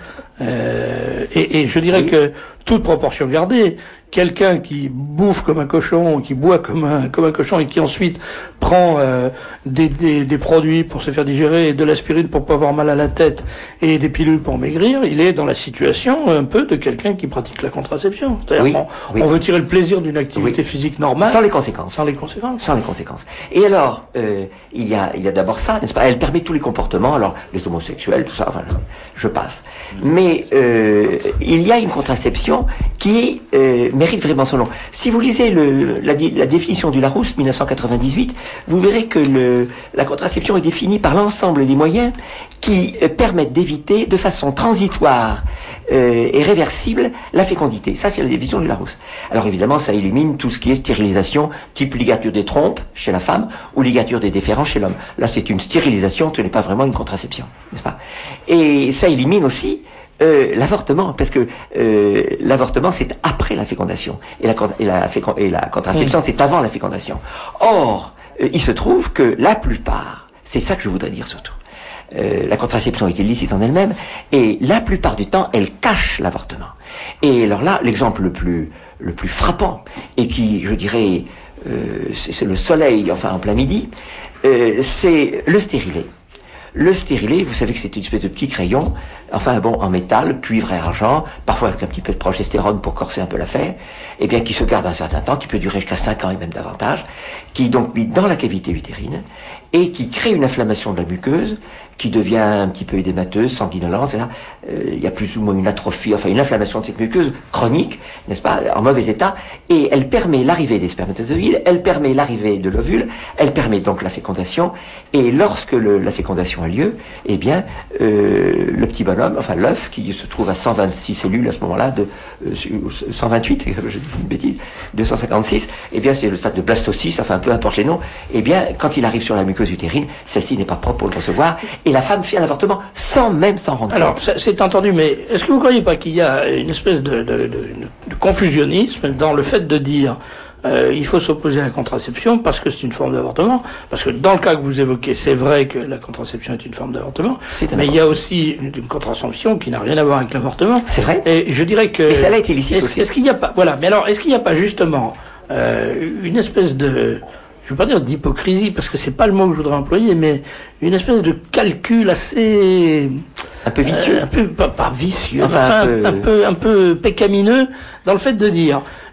Euh, et, et je dirais oui. que, toute proportion gardée, quelqu'un qui bouffe comme un cochon, qui boit comme un, comme un cochon et qui ensuite prend euh, des, des, des produits pour se faire digérer, de l'aspirine pour pas avoir mal à la tête et des pilules pour maigrir, il est dans la situation un peu de quelqu'un qui pratique la contraception. C'est-à-dire oui, qu'on oui. on veut tirer le plaisir d'une activité oui. physique normale. Sans les conséquences. Sans les conséquences. Sans les conséquences. Et alors, euh, il y a, il y a d'abord ça, n'est-ce pas? Elle permet tous les comportements, alors les homosexuels, tout ça, enfin, je passe. Mais euh, il y a une contraception qui euh, mérite vraiment son nom. Si vous lisez le, la, la définition du Larousse, mille neuf cent quatre-vingt-dix-huit, vous verrez que le, la contraception est définie par l'ensemble des moyens qui euh, permettent d'éviter de façon transitoire euh, et réversible la fécondité. Ça, c'est la définition du Larousse. Alors évidemment, ça élimine tout ce qui est stérilisation, type ligature des trompes chez la femme ou ligature des déférents chez l'homme. Là, c'est une stérilisation, ce n'est pas vraiment une contraception, n'est-ce pas? Et ça élimine aussi Euh, l'avortement, parce que euh, l'avortement c'est après la fécondation et la, et la, fécond, et la contraception mmh. c'est avant la fécondation. Or, euh, il se trouve que la plupart, c'est ça que je voudrais dire surtout, euh, la contraception est illicite en elle-même et la plupart du temps elle cache l'avortement. Et alors là, l'exemple le plus, le plus frappant et qui, je dirais, euh, c'est le soleil, enfin en plein midi, euh, c'est le stérilet. Le stérilet, vous savez que c'est une espèce de petit crayon, enfin bon, en métal, cuivre et argent, parfois avec un petit peu de progestérone pour corser un peu l'affaire, et bien qui se garde un certain temps, qui peut durer jusqu'à cinq ans et même davantage, qui est donc mis dans la cavité utérine, et qui crée une inflammation de la muqueuse, qui devient un petit peu édémateuse, sanguinolente, il euh, y a plus ou moins une atrophie, enfin une inflammation de cette muqueuse chronique, n'est-ce pas, en mauvais état, et elle permet l'arrivée des spermatozoïdes, elle permet l'arrivée de l'ovule, elle permet donc la fécondation, et lorsque le, la fécondation a lieu, eh bien, euh, le petit bonhomme, enfin l'œuf, qui se trouve à cent vingt-six cellules à ce moment-là, de euh, cent vingt-huit, je dis une bêtise, deux cent cinquante-six, eh bien c'est le stade de blastocyste, enfin peu importe les noms, eh bien quand il arrive sur la muqueuse utérine, celle-ci n'est pas propre pour le recevoir, et la femme fait un avortement sans même s'en rendre compte. Alors, c'est entendu, mais est-ce que vous ne croyez pas qu'il y a une espèce de, de, de, de confusionnisme dans le fait de dire euh, il faut s'opposer à la contraception parce que c'est une forme d'avortement? Parce que dans le cas que vous évoquez, c'est vrai que la contraception est une forme d'avortement, mais il y a aussi une, une contraception qui n'a rien à voir avec l'avortement. C'est vrai. Et je dirais que... Et celle-là est illicite est-ce, aussi. Est-ce qu'il n'y a pas... Voilà, mais alors, est-ce qu'il n'y a pas justement euh, une espèce de... je ne veux pas dire d'hypocrisie, parce que c'est pas le mot que je voudrais employer, mais une espèce de calcul assez... Un peu vicieux. Euh, un peu, pas, pas vicieux, enfin, enfin, un, peu... un peu, un peu pécamineux, dans le fait de dire,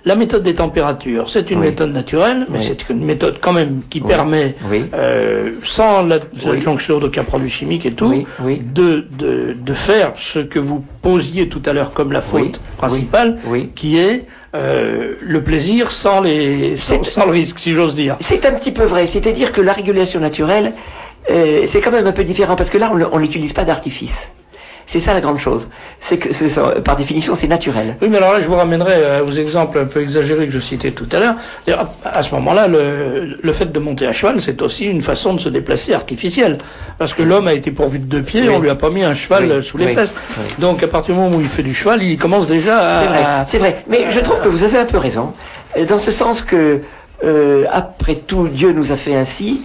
La méthode des températures, c'est une Oui. méthode naturelle, mais Oui. c'est une méthode quand même qui Oui. permet, Oui. euh, sans la- Oui. l'adjonction d'aucun produit chimique et tout, Oui, oui. De, de, de faire ce que vous posiez tout à l'heure comme la faute Oui. principale, Oui. qui est euh, le plaisir sans, les, sans, C'est- sans le risque, si j'ose dire. C'est un petit peu vrai, c'est-à-dire que la régulation naturelle, euh, c'est quand même un peu différent, parce que là, on ne- on n'utilise pas d'artifice. C'est ça la grande chose. C'est que, c'est ça, par définition, c'est naturel. Oui, mais alors là, je vous ramènerai euh, aux exemples un peu exagérés que je citais tout à l'heure. D'ailleurs, À à ce moment-là, le, le fait de monter à cheval, c'est aussi une façon de se déplacer artificielle. Parce que l'homme a été pourvu de deux pieds, Oui. on lui a pas mis un cheval Oui. euh, sous les Oui. fesses. Oui. Donc, à partir du moment où il fait du cheval, il commence déjà à... C'est vrai, à- c'est vrai. Mais je trouve que vous avez un peu raison, euh, dans ce sens que, euh, après tout, Dieu nous a fait ainsi,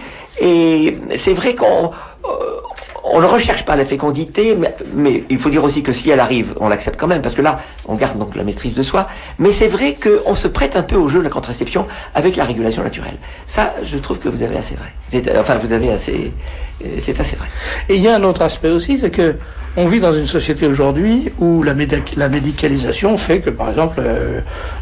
et c'est vrai qu'on euh, on ne recherche pas la fécondité, mais, mais il faut dire aussi que si elle arrive, on l'accepte quand même, parce que là, on garde donc la maîtrise de soi. Mais c'est vrai qu'on se prête un peu au jeu de la contraception avec la régulation naturelle. Ça, je trouve que vous avez assez vrai. C'est- Enfin, vous avez assez... euh, C'est assez vrai. Et il y a un autre aspect aussi, c'est que on vit dans une société aujourd'hui où la, médic- la médicalisation fait que, par exemple, euh,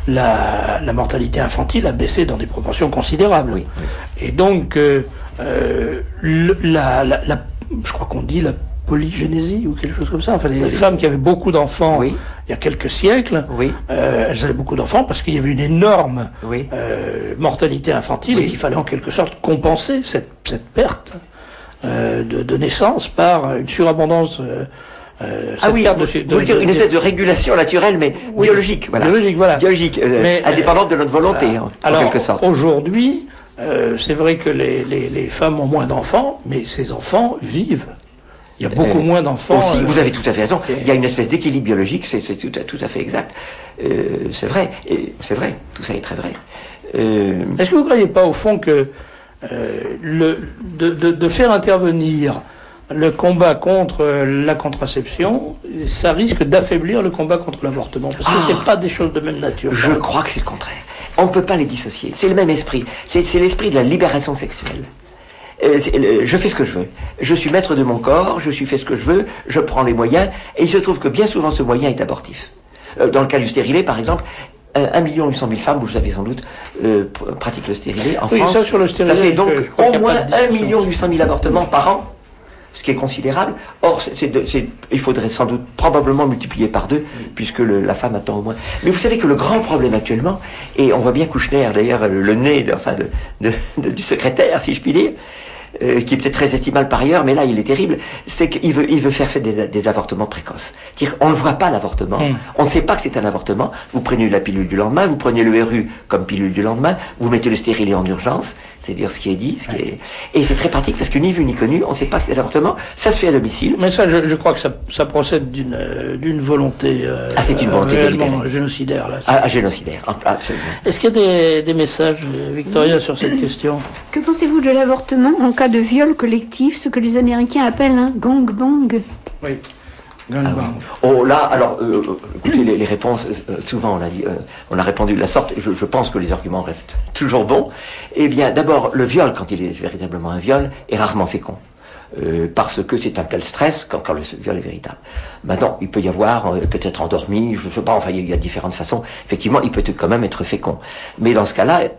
la, la mortalité infantile a baissé dans des proportions considérables. Oui, Et donc, euh, euh, le- la, la- la- je crois qu'on dit la polygénésie ou quelque chose comme ça. Enfin, les, les femmes qui avaient beaucoup d'enfants Oui. il y a quelques siècles, Oui. euh, elles avaient beaucoup d'enfants parce qu'il y avait une énorme Oui. euh, mortalité infantile Oui. et qu'il fallait en quelque sorte compenser cette, cette perte euh, de, de naissance par une surabondance. Euh, euh, Ah cette oui, perte vous, de- vous voulez dire une espèce de régulation naturelle, mais Oui. biologique, voilà. Biologique, voilà. Biologique, euh, Mais, indépendante de notre volonté, Voilà. en, en Alors, quelque sorte. aujourd'hui, euh, c'est vrai que les, les, les femmes ont moins d'enfants, mais ces enfants vivent. Il y a beaucoup Euh, moins d'enfants. Aussi, euh, vous avez tout à fait raison. et- Il y a une espèce d'équilibre biologique, c'est c'est tout, à- tout à fait exact. Euh, c'est vrai, et c'est vrai, tout ça est très vrai. Euh, Est-ce que vous ne croyez pas, au fond, que euh, le, de, de, de faire intervenir le combat contre euh, la contraception, ça risque d'affaiblir le combat contre l'avortement? Parce que Ah. c'est pas des choses de même nature. je crois que c'est le contraire. On ne peut pas les dissocier. C'est le même esprit. C'est c'est l'esprit de la libération sexuelle. Euh, c'est le- je fais ce que je veux. Je suis maître de mon corps, je suis fait ce que je veux, je prends les moyens, et il se trouve que bien souvent ce moyen est abortif. Euh, dans le cas du stérilet, par exemple, euh, un million huit cent mille femmes, vous le savez sans doute, euh, pr- pratiquent le stérilet en Oui, France. ça, sur le stérilet, Ça fait donc je- je crois qu'il y au a moins pas de un discussion. million huit cent mille avortements par an, ce qui est considérable. Or, c'est- c'est de- c'est- il faudrait sans doute probablement multiplier par deux, puisque le- la femme attend au moins. Mais vous savez que le grand problème actuellement, et on voit bien Kouchner, d'ailleurs, le, le nez de- enfin, de, de- de- du secrétaire, si je puis dire, euh, qui est peut-être très estimable par ailleurs, mais là il est terrible, c'est qu'il veut, il veut faire faire des, des avortements précoces. C'est-à-dire, on ne voit pas l'avortement, Mm. on ne sait pas que c'est un avortement, vous prenez la pilule du lendemain, vous prenez le R U comme pilule du lendemain, vous mettez le stérilet en urgence, c'est-à-dire ce qui est dit, ce qui est... et c'est très pratique parce que ni vu ni connu, on ne sait pas que c'est un avortement, ça se fait à domicile. Mais ça, je, je crois que ça, ça procède d'une euh, d'une volonté, euh, Ah, c'est une volonté réellement délibérée. génocidaire. Là. Ah, ah, génocidaire, ah, absolument. Est-ce qu'il y a des, des messages, euh, Victoria, sur cette question? Que pensez-vous de l'avortement en cas de viol collectif, ce que les Américains appellent un gangbang? Oui. Ah oui. Oh là, alors, euh, euh, écoutez, les, les réponses, euh, souvent on a dit, euh, on a répondu de la sorte, je, je pense que les arguments restent toujours bons. Eh bien, d'abord, le viol, quand il est véritablement un viol, est rarement fécond. Euh, parce que c'est un tel stress quand, quand le viol est véritable. Maintenant, il peut y avoir, euh, peut-être endormi, je ne sais pas, enfin, il y a différentes façons. Effectivement, il peut quand même être fécond. Mais dans ce cas-là, euh,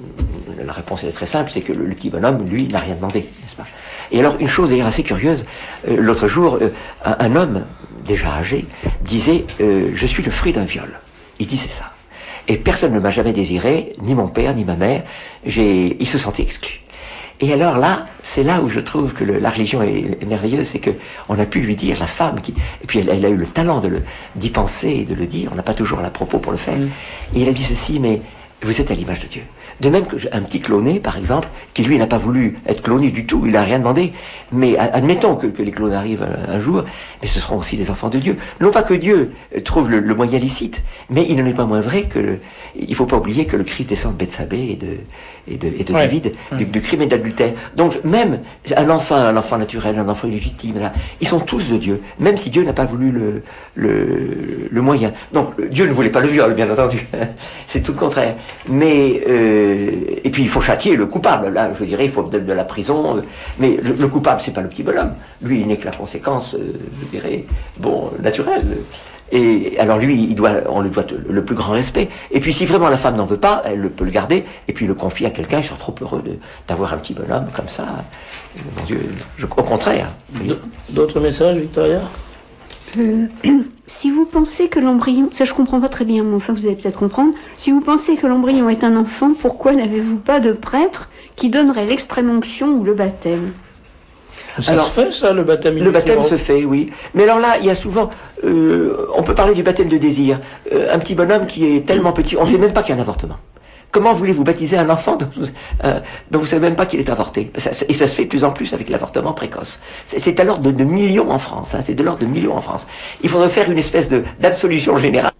la réponse est très simple, c'est que le, le petit bonhomme, lui, n'a rien demandé, n'est-ce pas? Et alors, une chose d'ailleurs assez curieuse, euh, l'autre jour, euh, un, un homme, déjà âgé, disait euh, « Je suis le fruit d'un viol ». Il disait ça. Et personne ne m'a jamais désiré, ni mon père, ni ma mère. J'ai, il se sentait exclu. Et alors là, c'est là où je trouve que le, la religion est, est merveilleuse, c'est que on a pu lui dire, la femme, qui, et puis elle, elle a eu le talent de le, d'y penser et de le dire, on n'a pas toujours la propos pour le faire, et elle a dit ceci, mais vous êtes à l'image de Dieu. De même qu'un petit cloné, par exemple, qui lui n'a pas voulu être cloné du tout, il n'a rien demandé, mais admettons que, que les clones arrivent un, un jour, mais ce seront aussi des enfants de Dieu. Non pas que Dieu trouve le, le moyen licite, mais il n'en est pas moins vrai que, le, il ne faut pas oublier que le Christ descend de Bethsabée et de, et de, et de ouais. David, ouais. du, du crime et d'adultère. Donc même un enfant, un enfant naturel, un enfant illégitime, là, ils sont tous de Dieu, même si Dieu n'a pas voulu le, le, le moyen. Donc Dieu ne voulait pas le viol, bien entendu, c'est tout le contraire. Mais euh, et puis il faut châtier le coupable. Là, je dirais, il faut de, de la prison. Euh, mais le, le coupable, c'est pas le petit bonhomme. Lui, il n'est que la conséquence, euh, je dirais, bon, naturelle. Et alors lui, il doit, on lui doit le plus grand respect. Et puis si vraiment la femme n'en veut pas, elle peut le garder et puis le confier à quelqu'un. Il sera trop heureux de, d'avoir un petit bonhomme comme ça. Mon Dieu, je, au contraire. D'autres messages, Victoria? Euh, si vous pensez que l'embryon, ça je comprends pas très bien, mais enfin vous allez peut-être comprendre, si vous pensez que l'embryon est un enfant, pourquoi n'avez-vous pas de prêtre qui donnerait l'extrême onction ou le baptême? Ça Alors, se fait ça, le baptême? Le baptême se fait, oui. Mais alors là, il y a souvent, euh, on peut parler du baptême de désir. Euh, un petit bonhomme qui est tellement petit, on ne sait même pas qu'il y a un avortement. Comment voulez-vous baptiser un enfant dont vous, euh, dont vous ne savez même pas qu'il est avorté? Ça, et ça se fait de plus en plus avec l'avortement précoce. C'est, c'est à l'ordre de, de millions en France. Hein, c'est de l'ordre de millions en France. Il faudrait faire une espèce de, d'absolution générale,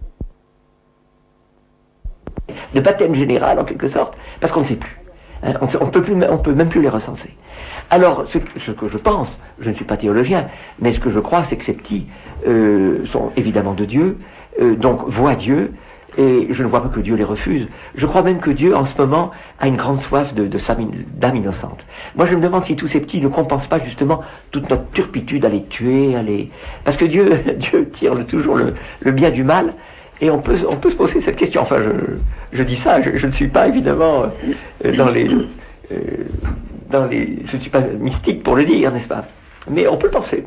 de baptême général en quelque sorte, parce qu'on ne sait plus. Hein, on ne peut plus, on peut même plus les recenser. Alors, ce, ce que je pense, je ne suis pas théologien, mais ce que je crois, c'est que ces petits euh, sont évidemment de Dieu, euh, donc voient Dieu. Et je ne vois pas que Dieu les refuse. Je crois même que Dieu, en ce moment, a une grande soif de, de d'âme innocente. Moi, je me demande si tous ces petits ne compensent pas justement toute notre turpitude à les tuer, à les... Parce que Dieu, Dieu tire le, toujours le, le bien du mal, et on peut, on peut se poser cette question. Enfin, je, je dis ça, je, je ne suis pas évidemment euh, dans les... Euh, dans les... Je ne suis pas mystique pour le dire, n'est-ce pas? Mais on peut le penser.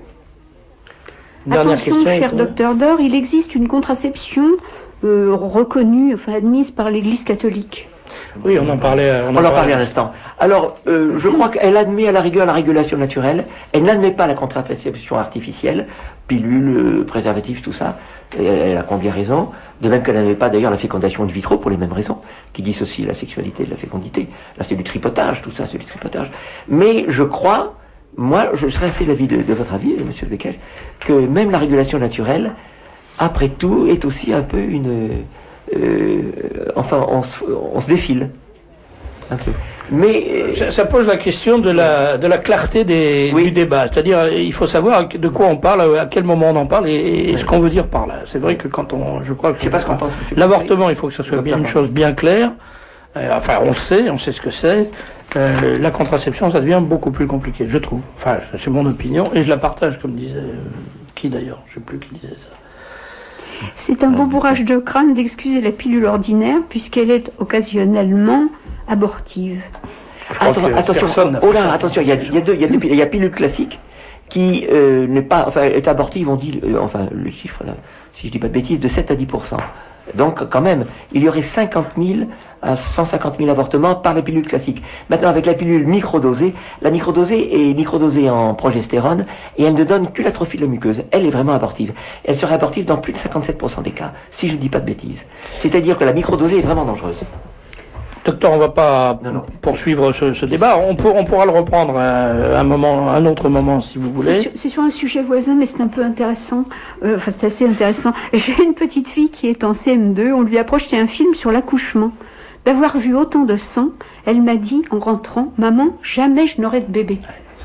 Dernière Attention, question, cher docteur Dor, il existe une contraception euh, reconnue, enfin admise par l'Église catholique. Oui, on en parlait. On, on en parlait à l'instant. Alors, euh, je crois qu'elle admet à la rigueur la régulation naturelle. Elle n'admet pas la contraception artificielle, pilule, euh, préservatif, tout ça. Elle, elle a combien raison. De même qu'elle n'admet pas d'ailleurs la fécondation in vitro pour les mêmes raisons, qui dissocie la sexualité de la fécondité. Là, c'est du tripotage, tout ça, c'est du tripotage. Mais je crois, moi, je serais assez l'avis de, de votre avis, monsieur Beckett, que même la régulation naturelle, après tout, est aussi un peu une... Euh, enfin, on se, on se défile un peu. Mais ça, ça pose la question de la de la clarté des, oui. du débat. C'est-à-dire, il faut savoir de quoi on parle, à quel moment on en parle, et, et oui. ce qu'on veut dire par là. C'est vrai que quand on, je crois que je sais pas ce qu'on pense. L'avortement, il faut que ce soit bien une chose bien claire. Euh, enfin, on le sait, on sait ce que c'est. Euh, la contraception, ça devient beaucoup plus compliqué, je trouve. Enfin, c'est mon opinion, et je la partage, comme disait euh, qui d'ailleurs, je sais plus qui disait ça. C'est un bon bourrage de crâne d'excuser la pilule ordinaire puisqu'elle est occasionnellement abortive. Attends, attention, oh là, attention, il y a, il y a deux, il y a deux, il y a pilule classique qui euh, n'est pas, enfin, est abortive, on dit, euh, enfin, le chiffre, là, si je dis pas de bêtises, de sept à dix pour cent. Donc, quand même, il y aurait cinquante mille à cent cinquante mille avortements par la pilule classique. Maintenant, avec la pilule microdosée, la microdosée est microdosée en progestérone et elle ne donne que l'atrophie de la muqueuse. Elle est vraiment abortive. Elle serait abortive dans plus de cinquante-sept pour cent des cas, si je ne dis pas de bêtises. C'est-à-dire que la microdosée est vraiment dangereuse. Docteur, on ne va pas non, non. poursuivre ce, ce débat. On, pour, on pourra le reprendre à un, moment, un autre moment, si vous voulez. C'est sur, c'est sur un sujet voisin, mais c'est un peu intéressant. Euh, enfin, c'est assez intéressant. J'ai une petite fille qui est en C M deux. On lui a projeté un film sur l'accouchement. D'avoir vu autant de sang, elle m'a dit en rentrant, « Maman, jamais je n'aurai de bébé. »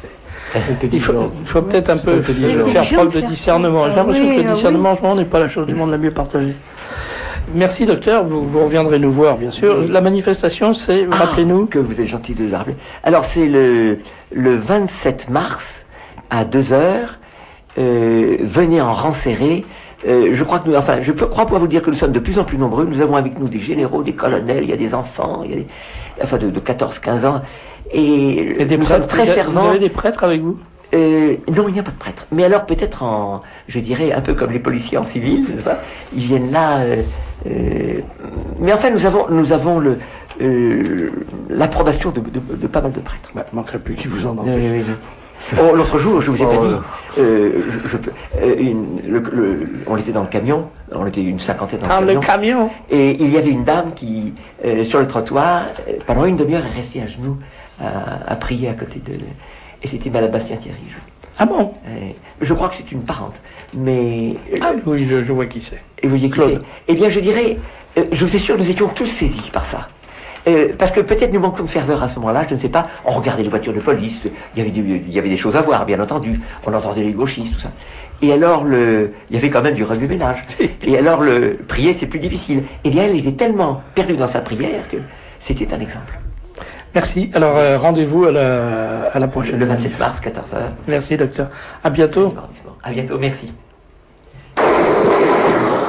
Il faut, il faut peut-être un peu faire preuve de discernement. J'ai l'impression oui, que le discernement, oui. n'est pas la chose du monde la mieux partagée. Merci docteur, vous, vous reviendrez nous voir bien sûr. Oui. La manifestation c'est, ah, rappelez-nous. Que vous êtes gentil de le rappeler. Alors c'est le, le vingt-sept mars à deux heures, euh, venez en rang serré. Euh, je crois que nous, enfin, je crois pouvoir vous dire que nous sommes de plus en plus nombreux. Nous avons avec nous des généraux, des colonels, il y a des enfants, il y a des, enfin de, de quatorze quinze ans. Et, et des nous prêtres, sommes très fervents. Vous avez des prêtres avec vous? Euh, non, il n'y a pas de prêtre. Mais alors peut-être en, je dirais, un peu comme les policiers en civil, n'est-ce pas? Ils viennent là. Euh, euh, mais enfin, nous avons, nous avons le, euh, l'approbation de, de, de pas mal de prêtres. Bah, il ne manquerait plus qu'ils vous en empêchent. Oui, oui, oui. Oh, l'autre jour, je vous ai oh, pas dit. Euh, je, je, euh, une, le, le, on était dans le camion, on était une cinquantaine dans ah, le, camion, le camion. Et il y avait une dame qui, euh, sur le trottoir, euh, pendant une demi-heure, est restée à genoux à, à prier à côté de. Et c'était Madame Bastien-Thierry. Ah bon? euh, Je crois que c'est une parente. Mais. Ah euh, oui, je, je vois qui c'est. Et vous voyez qui c'est? Eh bien, je dirais, euh, je vous assure, nous étions tous saisis par ça. Euh, parce que peut-être nous manquions de ferveur à ce moment-là, je ne sais pas. On regardait les voitures de police, il y avait des, il y avait des choses à voir, bien entendu. On entendait les gauchistes, tout ça. Et alors, le, il y avait quand même du remue-ménage. Et alors, le prier, c'est plus difficile. Eh bien, elle était tellement perdue dans sa prière que c'était un exemple. Merci. Alors, euh, rendez-vous à la, à la prochaine. Le vingt-sept mars, quatorze heures. Merci, docteur. À bientôt. À bientôt, merci.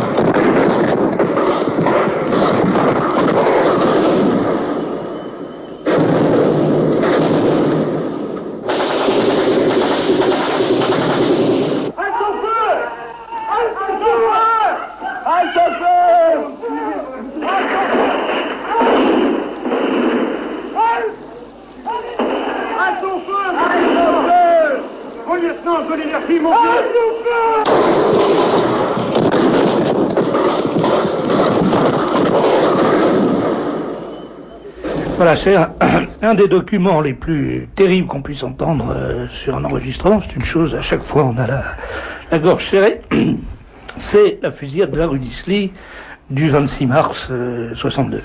Voilà, c'est un, un des documents les plus terribles qu'on puisse entendre euh, sur un enregistrement. C'est une chose, à chaque fois on a la, la gorge serrée. C'est la fusillade de la rue d'Isly du vingt-six mars euh, soixante-deux.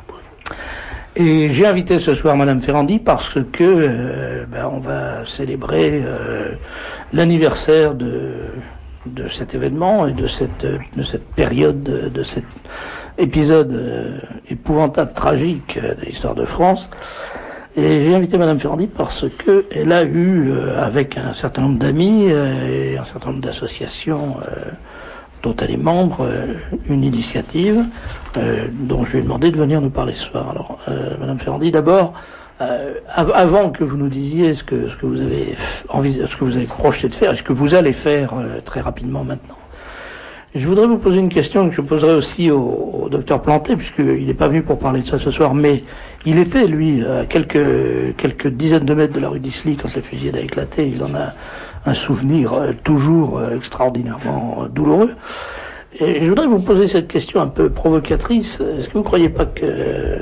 Et j'ai invité ce soir Madame Ferrandi parce que euh, ben, on va célébrer euh, l'anniversaire de, de cet événement et de cette, de cette période, de, de cet épisode euh, épouvantable, tragique euh, de l'histoire de France. Et j'ai invité Madame Ferrandi parce que elle a eu, euh, avec un certain nombre d'amis euh, et un certain nombre d'associations euh, dont elle est membre, euh, une initiative euh, dont je lui ai demandé de venir nous parler ce soir. Alors, euh, Madame Ferrandi, d'abord, euh, av- avant que vous nous disiez ce que, ce que vous avez envie, ce que vous avez projeté de faire et ce que vous allez faire euh, très rapidement maintenant, je voudrais vous poser une question que je poserai aussi au, au docteur Planté, puisqu'il n'est pas venu pour parler de ça ce soir, mais il était, lui, à quelques, quelques dizaines de mètres de la rue d'Isly quand la fusillade a éclaté. Il en a un souvenir euh, toujours euh, extraordinairement euh, douloureux. Et je voudrais vous poser cette question un peu provocatrice. Est-ce que vous ne croyez pas que, euh,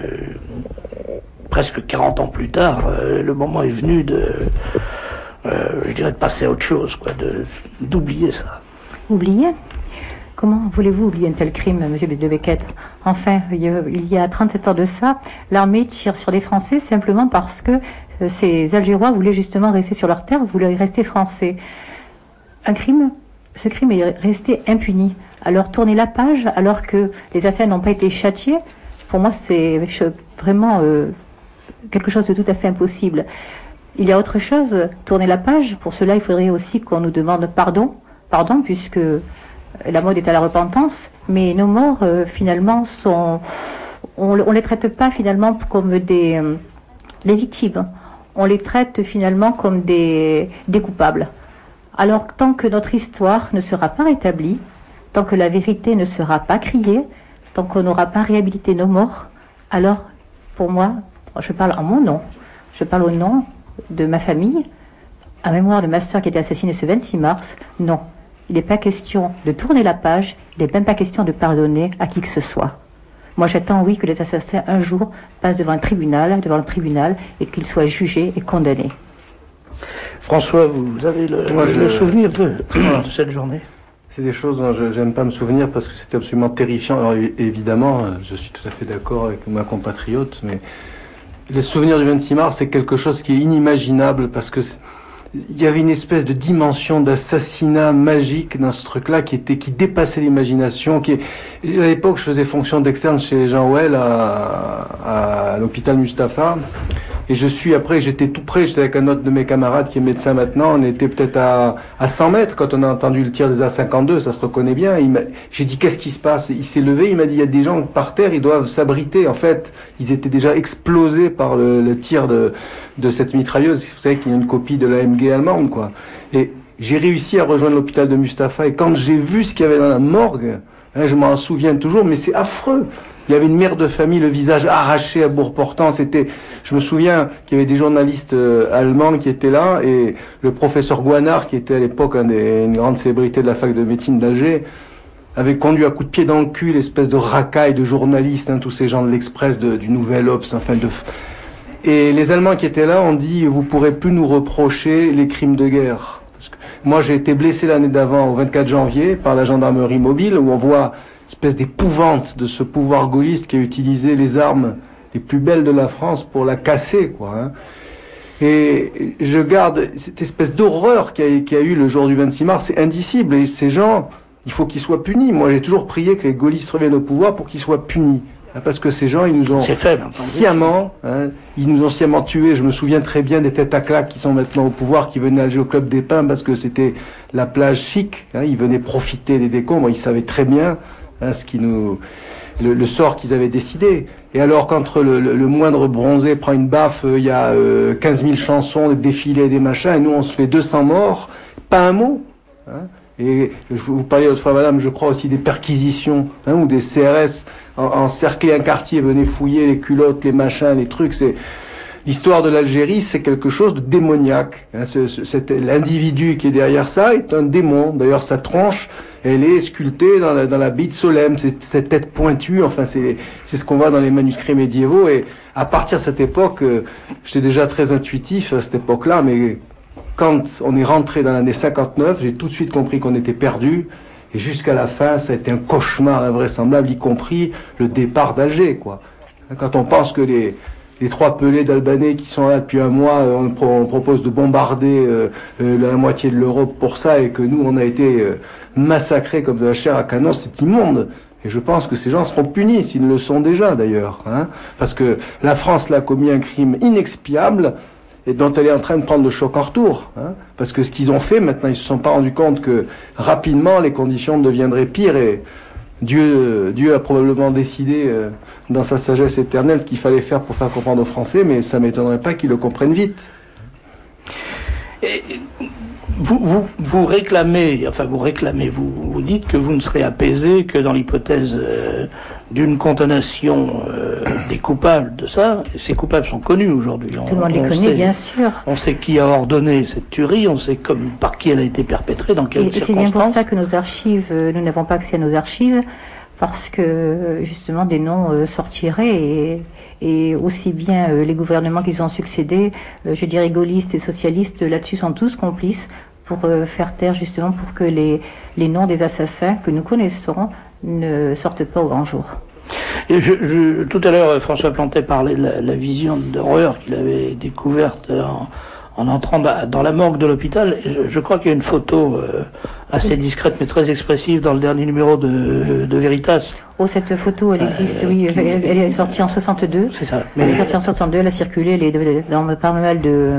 presque quarante ans plus tard, euh, le moment est venu de, euh, je dirais, de passer à autre chose, quoi, de, d'oublier ça? Oublier? Comment voulez-vous oublier un tel crime, monsieur de Beckett? Enfin, il y a trente-sept ans de ça, l'armée tire sur les Français simplement parce que euh, ces Algérois voulaient justement rester sur leur terre, voulaient rester français. Un crime, ce crime est resté impuni. Alors tourner la page, alors que les assassins n'ont pas été châtiés, pour moi c'est vraiment euh, quelque chose de tout à fait impossible. Il y a autre chose, tourner la page, pour cela il faudrait aussi qu'on nous demande pardon, pardon puisque la mode est à la repentance, mais nos morts, euh, finalement, sont, on ne les traite pas finalement comme des, euh, des victimes. On les traite finalement comme des, des coupables. Alors, tant que notre histoire ne sera pas rétablie, tant que la vérité ne sera pas criée, tant qu'on n'aura pas réhabilité nos morts, alors, pour moi, je parle en mon nom, je parle au nom de ma famille, à mémoire de ma sœur qui a été assassinée ce vingt-six mars, non. Il n'est pas question de tourner la page, il n'est même pas question de pardonner à qui que ce soit. Moi j'attends, oui, que les assassins un jour passent devant un tribunal, devant le tribunal, et qu'ils soient jugés et condamnés. François, vous avez le, Moi, le je... souvenir de, de cette journée? C'est des choses dont je n'aime pas me souvenir parce que c'était absolument terrifiant. Alors évidemment, je suis tout à fait d'accord avec ma compatriote, mais les souvenirs du vingt-six mars, c'est quelque chose qui est inimaginable parce que il y avait une espèce de dimension d'assassinat magique dans ce truc-là qui était, qui dépassait l'imagination. Qui, à l'époque, je faisais fonction d'externe chez Jean Houel à, à, à l'hôpital Mustapha. Et je suis, après, j'étais tout près, j'étais avec un autre de mes camarades qui est médecin maintenant, on était peut-être à, à cent mètres quand on a entendu le tir des A cinquante-deux, ça se reconnaît bien. J'ai dit, qu'est-ce qui se passe? Il s'est levé, il m'a dit, il y a des gens par terre, ils doivent s'abriter. En fait, ils étaient déjà explosés par le, le tir de, de cette mitrailleuse. Vous savez qu'il y a une copie de l'A M G allemande, quoi. Et j'ai réussi à rejoindre l'hôpital de Mustapha, et quand j'ai vu ce qu'il y avait dans la morgue, hein, je m'en souviens toujours, mais c'est affreux. Il y avait une mère de famille, le visage arraché à bout portant. C'était, je me souviens qu'il y avait des journalistes euh, allemands qui étaient là, et le professeur Guanard, qui était à l'époque un des, une grande célébrité de la fac de médecine d'Alger, avait conduit à coups de pied dans le cul l'espèce de racaille de journalistes, hein, tous ces gens de l'Express, de, du Nouvel Obs, enfin de... Et les Allemands qui étaient là ont dit, vous pourrez plus nous reprocher les crimes de guerre. Parce que moi, j'ai été blessé l'année d'avant, au vingt-quatre janvier, par la gendarmerie mobile, où on voit espèce d'épouvante de ce pouvoir gaulliste qui a utilisé les armes les plus belles de la France pour la casser, quoi. Hein. Et je garde cette espèce d'horreur qu'il y a, qu'il y a eu le jour du vingt-six mars, c'est indicible. Et ces gens, il faut qu'ils soient punis. Moi, j'ai toujours prié que les gaullistes reviennent au pouvoir pour qu'ils soient punis. Hein, parce que ces gens, ils nous ont fait, sciemment, hein, ils nous ont sciemment tués. Je me souviens très bien des têtes à claques qui sont maintenant au pouvoir, qui venaient aller au club des Pins parce que c'était la plage chic. Hein, ils venaient profiter des décombres. Ils savaient très bien Hein, ce qui nous, le, le sort qu'ils avaient décidé. Et alors, quand le, le, le moindre bronzé prend une baffe, il euh, y a euh, quinze mille chansons, des défilés, des machins, et nous, on se fait deux cents morts, pas un mot. Hein. Et je vous parlais autrefois, madame, je crois aussi des perquisitions, hein, où des C R S en, encerclaient un quartier, venaient fouiller les culottes, les machins, les trucs. C'est l'histoire de l'Algérie, c'est quelque chose de démoniaque. Hein, ce, ce, cet, l'individu qui est derrière ça est un démon. D'ailleurs, sa tronche, elle est sculptée dans la, dans la bite Solem, c'est, cette tête pointue, enfin c'est, c'est ce qu'on voit dans les manuscrits médiévaux. Et à partir de cette époque, euh, j'étais déjà très intuitif à cette époque-là, mais quand on est rentré dans l'année cinquante-neuf, j'ai tout de suite compris qu'on était perdu. Et jusqu'à la fin, ça a été un cauchemar invraisemblable, y compris le départ d'Alger, quoi. Quand on pense que les, les trois pelés d'Albanais qui sont là depuis un mois, on, pro, on propose de bombarder euh, euh, la moitié de l'Europe pour ça, et que nous, on a été euh, massacrés comme de la chair à canon, c'est immonde. Et je pense que ces gens seront punis, s'ils le sont déjà d'ailleurs. Hein, parce que la France là, a commis un crime inexpiable, et dont elle est en train de prendre le choc en retour. Hein, parce que ce qu'ils ont fait, maintenant, ils ne se sont pas rendus compte que rapidement, les conditions deviendraient pires, et Dieu, Dieu a probablement décidé, euh, dans sa sagesse éternelle, ce qu'il fallait faire pour faire comprendre aux Français, mais ça ne m'étonnerait pas qu'ils le comprennent vite. Et vous, vous, vous réclamez, enfin vous réclamez, vous, vous dites que vous ne serez apaisé que dans l'hypothèse euh, d'une condamnation euh, des coupables de ça. Et ces coupables sont connus aujourd'hui. Tout le monde les connaît, sait, bien sûr. On sait qui a ordonné cette tuerie, on sait comme, par qui elle a été perpétrée, dans quelles et, circonstances. Et c'est bien pour ça que nos archives, nous n'avons pas accès à nos archives, parce que justement des noms euh, sortiraient, et, et aussi bien euh, les gouvernements qui ont succédé, euh, je dirais gaullistes et socialistes, là-dessus sont tous complices pour euh, faire taire, justement pour que les, les noms des assassins que nous connaissons ne sortent pas au grand jour. Et je, je, tout à l'heure, François Plantet parlait de la, la vision d'horreur qu'il avait découverte en, en entrant dans la morgue de l'hôpital. Je, je crois qu'il y a une photo euh, assez discrète mais très expressive dans le dernier numéro de, de Veritas. Oh, cette photo, elle existe, euh, oui, elle, elle est sortie en soixante-deux. C'est ça. Mais... Elle est sortie en soixante-deux, elle a circulé, elle est dans pas mal de,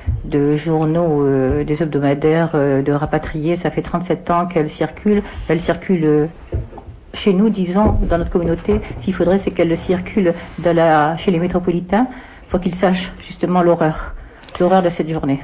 de journaux, euh, des hebdomadaires, euh, de rapatriés. Ça fait trente-sept ans qu'elle circule. Elle circule euh, chez nous, disons, dans notre communauté. S'il faudrait, c'est qu'elle circule dans la, chez les métropolitains, pour qu'ils sachent justement l'horreur, l'horreur de cette journée.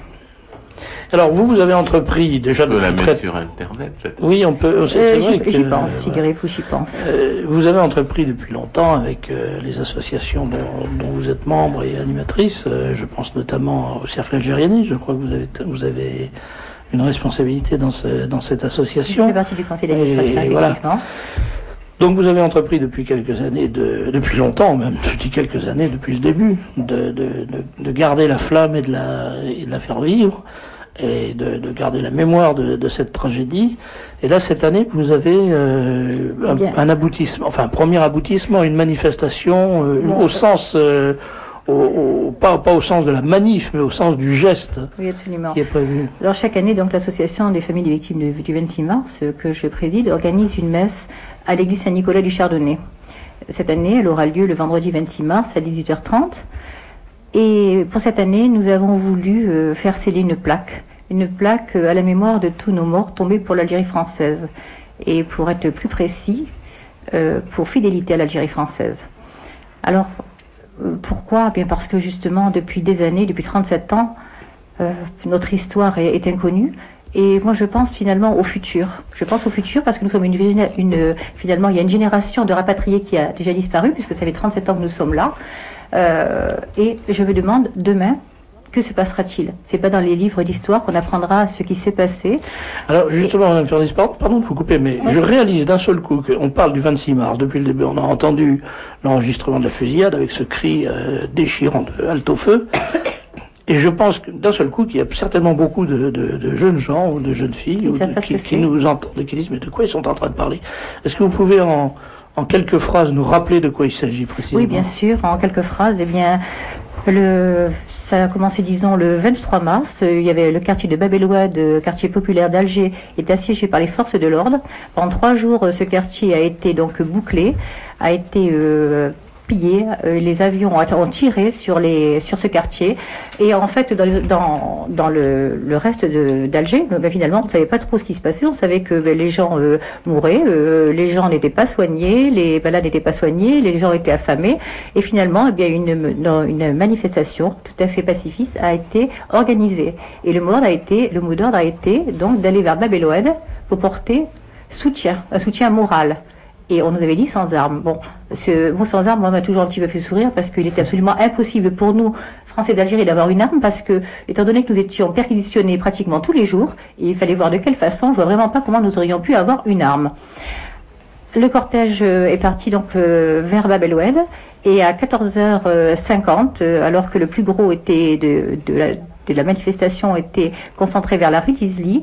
Alors vous, vous avez entrepris déjà... On peut la mettre sur Internet, peut-être. Oui, on peut... C'est, euh, c'est vrai j'y, j'y que, pense, euh, figurez-vous, j'y pense. Euh, vous avez entrepris depuis longtemps avec euh, les associations dont, dont vous êtes membre et animatrice. Euh, je pense notamment au Cercle Algérianiste. Je crois que vous avez, vous avez une responsabilité dans, ce, dans cette association. Je fais partie du conseil d'administration, et, effectivement. Voilà. Donc vous avez entrepris depuis quelques années, de, depuis longtemps même, je dis quelques années, depuis le début, de, de, de, de garder la flamme et de la, et de la faire vivre, et de, de garder la mémoire de, de cette tragédie. Et là, cette année, vous avez euh, un, un aboutissement, enfin un premier aboutissement, une manifestation euh, bon, au sens... Euh, Au, au, pas, pas au sens de la manif, mais au sens du geste, oui, absolument, qui est prévu. Alors chaque année, donc l'association des familles des victimes du, du vingt-six mars, que je préside, organise une messe à l'église Saint-Nicolas du Chardonnay. Cette année, elle aura lieu le vendredi vingt-six mars à dix-huit heures trente. Et pour cette année, nous avons voulu euh, faire sceller une plaque, une plaque euh, à la mémoire de tous nos morts tombés pour l'Algérie française. Et pour être plus précis, euh, pour fidélité à l'Algérie française. Alors, pourquoi ? Bien parce que justement, depuis des années, depuis trente-sept ans, euh, notre histoire est, est inconnue. Et moi, je pense finalement au futur. Je pense au futur parce que nous sommes une, une finalement, il y a une génération de rapatriés qui a déjà disparu, puisque ça fait trente-sept ans que nous sommes là. Euh, et je me demande, demain, que se passera-t-il ? C'est pas dans les livres d'histoire qu'on apprendra ce qui s'est passé. Alors justement, Mme Fernandez, pardon de vous couper, mais oui. Je réalise d'un seul coup qu'on parle du vingt-six mars. Depuis le début, on a entendu l'enregistrement de la fusillade avec ce cri euh, déchirant de halte au feu. Et je pense que d'un seul coup qu'il y a certainement beaucoup de, de, de jeunes gens ou de jeunes filles ou de, qui, qui nous entendent et qui disent mais de quoi ils sont en train de parler ? Est-ce que vous pouvez en, en quelques phrases nous rappeler de quoi il s'agit précisément ? Oui, bien sûr, en quelques phrases. Eh bien, le... Ça a commencé, disons, le vingt-trois mars. Il y avait le quartier de Bab el Oued, quartier populaire d'Alger, est assiégé par les forces de l'ordre. Pendant trois jours, ce quartier a été donc bouclé, a été euh, pillé. Les avions ont tiré sur, les, sur ce quartier. Et en fait, dans, les, dans, dans le, le reste d'Alger, ben, finalement, on ne savait pas trop ce qui se passait. On savait que ben, les gens euh, mouraient, euh, les gens n'étaient pas soignés, les malades n'étaient pas soignés, les gens étaient affamés. Et finalement, eh bien, une, une manifestation tout à fait pacifiste a été organisée. Et le mot d'ordre a été, le mot d'ordre a été donc d'aller vers Bab el Oued pour porter soutien, un soutien moral. Et on nous avait dit sans armes. Bon, ce mot sans armes, moi, m'a toujours un petit peu fait sourire parce qu'il était absolument impossible pour nous, Français d'Algérie d'avoir une arme parce que, étant donné que nous étions perquisitionnés pratiquement tous les jours, et il fallait voir de quelle façon, je vois vraiment pas comment nous aurions pu avoir une arme. Le cortège est parti donc euh, vers Bab el Oued et à quatorze heures cinquante, euh, alors que le plus gros était de, de, la, de la manifestation était concentré vers la rue d'Izli,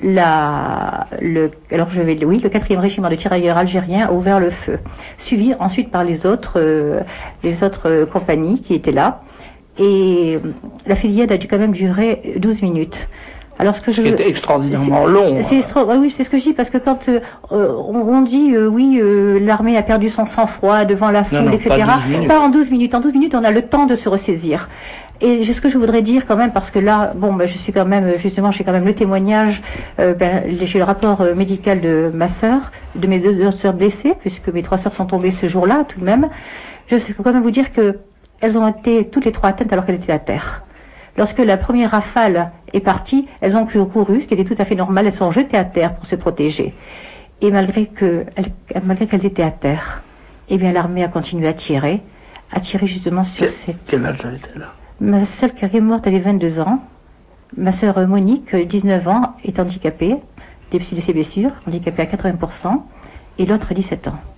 La, le, alors je vais, oui, le quatrième régiment de tirailleurs algériens a ouvert le feu, suivi ensuite par les autres, euh, les autres euh, compagnies qui étaient là. Et euh, la fusillade a dû quand même durer douze minutes. Alors ce que je C'était extraordinairement long. C'est extra... Oui, c'est ce que je dis, parce que quand euh, on, on dit, euh, oui, euh, l'armée a perdu son sang-froid devant la foule, non, non, et cetera. Pas, pas en douze minutes. En douze minutes, on a le temps de se ressaisir. Et ce que je voudrais dire quand même, parce que là, bon, ben, je suis quand même, justement, j'ai quand même le témoignage, euh, ben, j'ai le rapport euh, médical de ma sœur, de mes deux, deux sœurs blessées, puisque mes trois sœurs sont tombées ce jour-là, tout de même. Je sais quand même vous dire que elles ont été toutes les trois atteintes alors qu'elles étaient à terre. Lorsque la première rafale est partie, elles ont couru, ce qui était tout à fait normal, elles sont jetées à terre pour se protéger. Et malgré que, elles, malgré qu'elles étaient à terre, eh bien, l'armée a continué à tirer, à tirer justement sur Quel, ces... Quel âge elle était là? Ma seule qui est morte avait vingt-deux ans. Ma sœur Monique, dix-neuf ans, est handicapée, de ses blessures, handicapée à quatre-vingts pour cent, et l'autre dix-sept ans.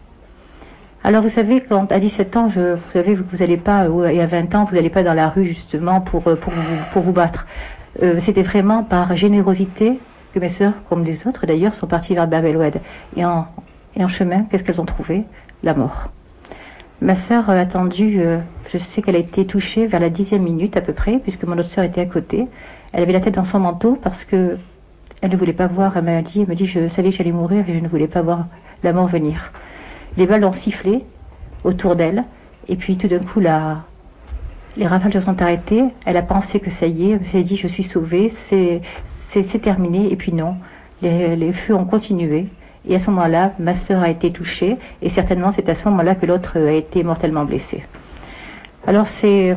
Alors vous savez, quand à dix-sept ans, je, vous savez, vous n'allez pas, ou et à vingt ans, vous n'allez pas dans la rue justement pour, pour, vous, pour vous battre. Euh, C'était vraiment par générosité que mes sœurs, comme les autres d'ailleurs, sont parties vers Bab el Oued. Et en, et en chemin, qu'est-ce qu'elles ont trouvé? La mort. Ma sœur a attendu, euh, je sais qu'elle a été touchée vers la dixième minute à peu près, puisque mon autre sœur était à côté. Elle avait la tête dans son manteau parce que elle ne voulait pas voir, elle m'a dit, elle me dit, je savais que j'allais mourir et je ne voulais pas voir la mort venir. Les balles ont sifflé autour d'elle, et puis tout d'un coup, la, les rafales se sont arrêtées. Elle a pensé que ça y est, elle s'est dit, je suis sauvée, c'est terminé, et puis non, les, les feux ont continué. Et à ce moment-là, ma sœur a été touchée, et certainement c'est à ce moment-là que l'autre a été mortellement blessé. Alors c'est...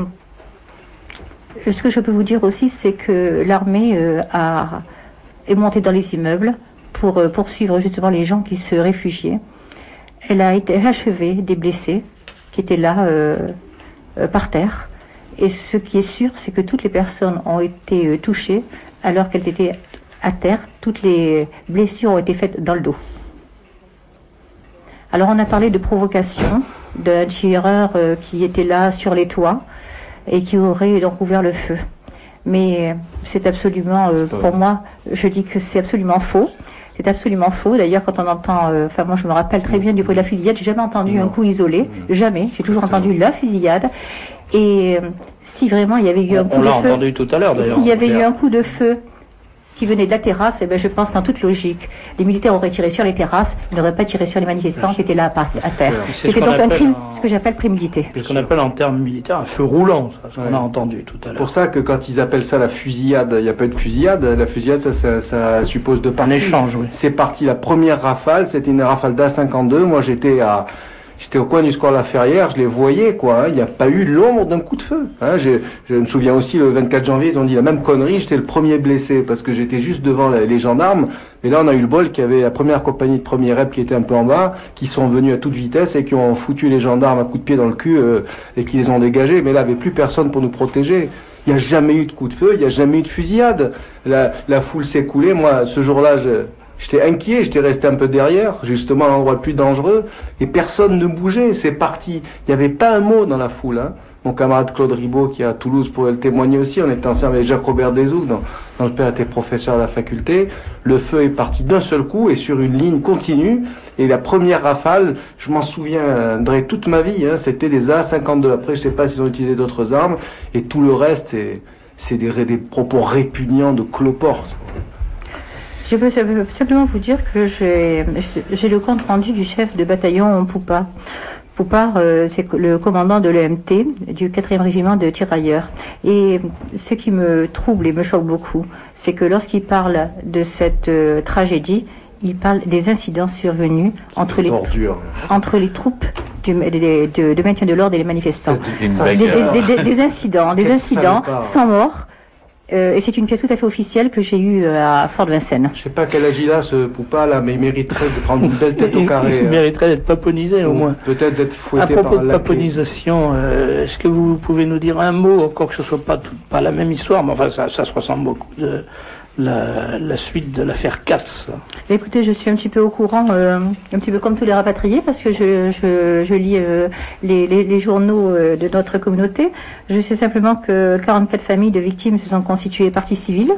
Ce que je peux vous dire aussi, c'est que l'armée euh, a... est montée dans les immeubles pour euh, poursuivre justement les gens qui se réfugiaient. Elle a été achevée des blessés qui étaient là euh, euh, par terre. Et ce qui est sûr, c'est que toutes les personnes ont été euh, touchées alors qu'elles étaient à terre. Toutes les blessures ont été faites dans le dos. Alors on a parlé de provocation, d'un tireur euh, qui était là sur les toits et qui aurait donc ouvert le feu. Mais c'est absolument, euh, pour moi, je dis que c'est absolument faux. C'est absolument faux. D'ailleurs, quand on entend, enfin euh, moi je me rappelle très bien du bruit de la fusillade, j'ai jamais entendu non. un coup isolé, jamais. J'ai toujours entendu la fusillade. Et euh, si vraiment il y avait eu un on, coup on de feu, on l'a entendu tout à l'heure d'ailleurs. S'il y avait eu un coup de feu qui venait de la terrasse, eh ben, je pense qu'en toute logique, les militaires auraient tiré sur les terrasses, ils n'auraient pas tiré sur les manifestants qui étaient là à, à terre. C'était donc un crime, en... ce que j'appelle prémédité. C'est ce qu'on appelle en termes militaires un feu roulant, ça, ce qu'on ouais. a entendu tout à l'heure. C'est pour ça que quand ils appellent ça la fusillade, il n'y a pas eu de fusillade. La fusillade, ça, ça, ça suppose deux parties. Un échange, oui. C'est parti, la première rafale, c'était une rafale d'A cinquante-deux. Moi, j'étais à... J'étais au coin du square La Ferrière, je les voyais, quoi. Il n'y a pas eu l'ombre d'un coup de feu. Hein. Je, je me souviens aussi, le vingt-quatre janvier, ils ont dit la même connerie. J'étais le premier blessé parce que j'étais juste devant la, les gendarmes. Et là, on a eu le bol qu'il y avait la première compagnie de premier rep qui était un peu en bas, qui sont venus à toute vitesse et qui ont foutu les gendarmes à coups de pied dans le cul euh, et qui les ont dégagés. Mais là, il n'y avait plus personne pour nous protéger. Il n'y a jamais eu de coup de feu, il n'y a jamais eu de fusillade. La, la foule s'est coulée. Moi, ce jour-là, je... J'étais inquiet, j'étais resté un peu derrière, justement à l'endroit le plus dangereux, et personne ne bougeait, c'est parti. Il n'y avait pas un mot dans la foule. Hein. Mon camarade Claude Ribaud, qui est à Toulouse, pourrait le témoigner aussi, on était ensemble avec Jacques-Robert Desouques, dont, dont le père était professeur à la faculté. Le feu est parti d'un seul coup et sur une ligne continue. Et la première rafale, je m'en souviendrai toute ma vie, hein, c'était des A cinquante-deux. Après, je ne sais pas s'ils ont utilisé d'autres armes. Et tout le reste, c'est des, des propos répugnants de cloporte. Je peux simplement vous dire que j'ai le compte rendu du chef de bataillon Poupard. Poupard, euh, c'est le commandant de l'E M T, du quatrième régiment de tirailleurs. Et ce qui me trouble et me choque beaucoup, c'est que lorsqu'il parle de cette euh, tragédie, il parle des incidents survenus entre les, entre les troupes du, de, de, de maintien de l'ordre et les manifestants. Des, des, des, des, des incidents, des incidents sans mort. Euh, et c'est une pièce tout à fait officielle que j'ai eue à Fort-de-Vincennes. Je ne sais pas quel âge il a, ce Poupa, là, mais il mériterait de prendre une belle tête au carré. Il hein. mériterait d'être paponisé, au moins. Peut-être d'être fouetté À propos par de la paponisation, euh, est-ce que vous pouvez nous dire un mot, encore que ce ne soit pas, tout, pas la même histoire, mais enfin, ça, ça se ressemble beaucoup, de la, la suite de l'affaire Katz? Écoutez, je suis un petit peu au courant, euh, un petit peu comme tous les rapatriés, parce que je, je, je lis euh, les, les, les journaux euh, de notre communauté. Je sais simplement que quarante-quatre familles de victimes se sont constituées partie civile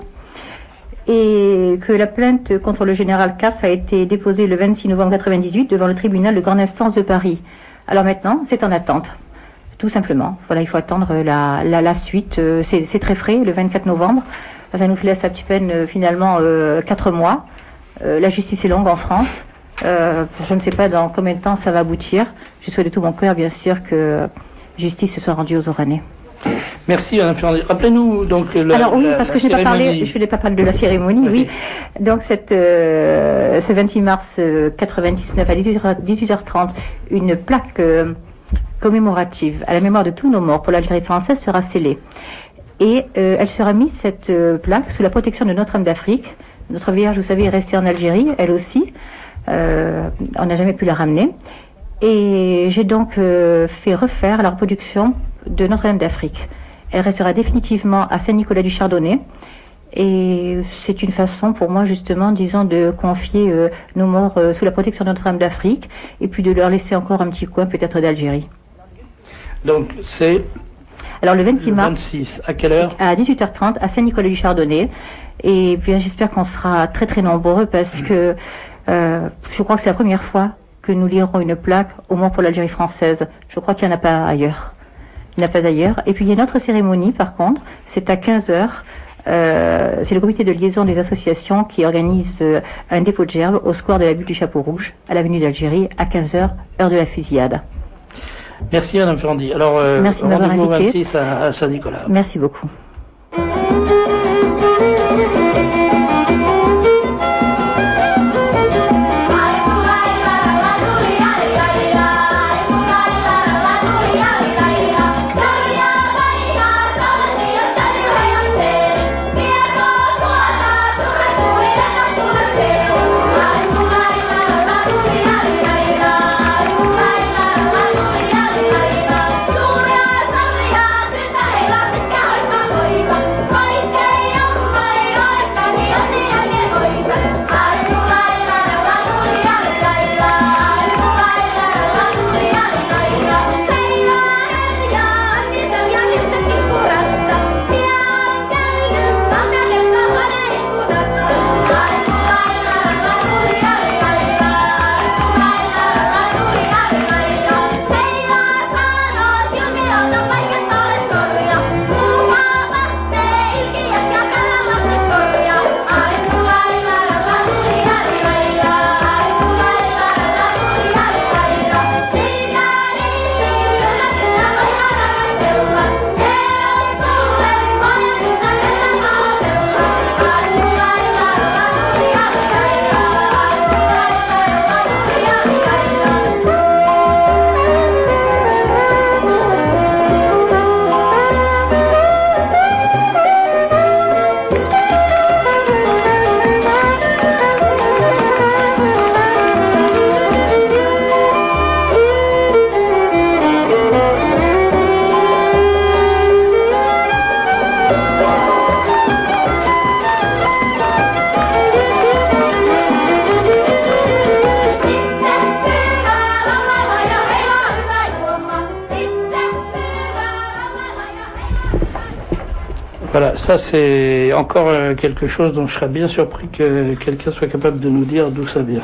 et que la plainte contre le général Katz a été déposée le vingt-six novembre quatre-vingt-dix-huit devant le tribunal de grande instance de Paris. Alors maintenant, c'est en attente, tout simplement. Voilà, il faut attendre la, la, la suite. C'est, c'est très frais, le vingt-quatre novembre. Ça nous laisse à petit peine euh, finalement euh, quatre mois. Euh, la justice est longue en France. Euh, je ne sais pas dans combien de temps ça va aboutir. Je souhaite de tout mon cœur, bien sûr, que justice se soit rendue aux Oranais. Merci, Madame Ferrandi. Rappelez-nous donc la Alors oui, la, parce la que je n'ai pas parlé, cérémonie. je n'ai pas parlé de la cérémonie, Okay. oui. Donc cette, euh, ce vingt-six mars euh, quatre-vingt-dix-neuf à dix-huit heures trente, une plaque euh, commémorative à la mémoire de tous nos morts pour l'Algérie française sera scellée. Et euh, elle sera mise, cette euh, plaque, sous la protection de Notre-Dame d'Afrique. Notre Vierge, vous savez, est restée en Algérie, elle aussi. Euh, on n'a jamais pu la ramener. Et j'ai donc euh, fait refaire la reproduction de Notre-Dame d'Afrique. Elle restera définitivement à Saint-Nicolas du Chardonnay. Et c'est une façon pour moi, justement, disons, de confier euh, nos morts euh, sous la protection de Notre-Dame d'Afrique. Et puis de leur laisser encore un petit coin, peut-être, d'Algérie. Donc c'est Alors le vingt-six mars, vingt-six, à quelle heure? à dix-huit heures trente, à Saint-Nicolas du Chardonnay. Et puis j'espère qu'on sera très très nombreux parce que euh, je crois que c'est la première fois que nous lirons une plaque au moins pour l'Algérie française. Je crois qu'il n'y en a pas ailleurs. Il n'y en a pas ailleurs. Et puis il y a une autre cérémonie par contre, c'est à quinze heures. Euh, c'est le comité de liaison des associations qui organise euh, un dépôt de gerbes au square de la butte du Chapeau Rouge, à l'avenue d'Algérie, à quinze heures, heure de la fusillade. Merci, Madame Ferrandi. Alors, euh, Merci de m'avoir rendez-vous invité. vingt-six à, à Saint-Nicolas. Merci beaucoup. Voilà, ça c'est encore euh, quelque chose dont je serais bien surpris que quelqu'un soit capable de nous dire d'où ça vient.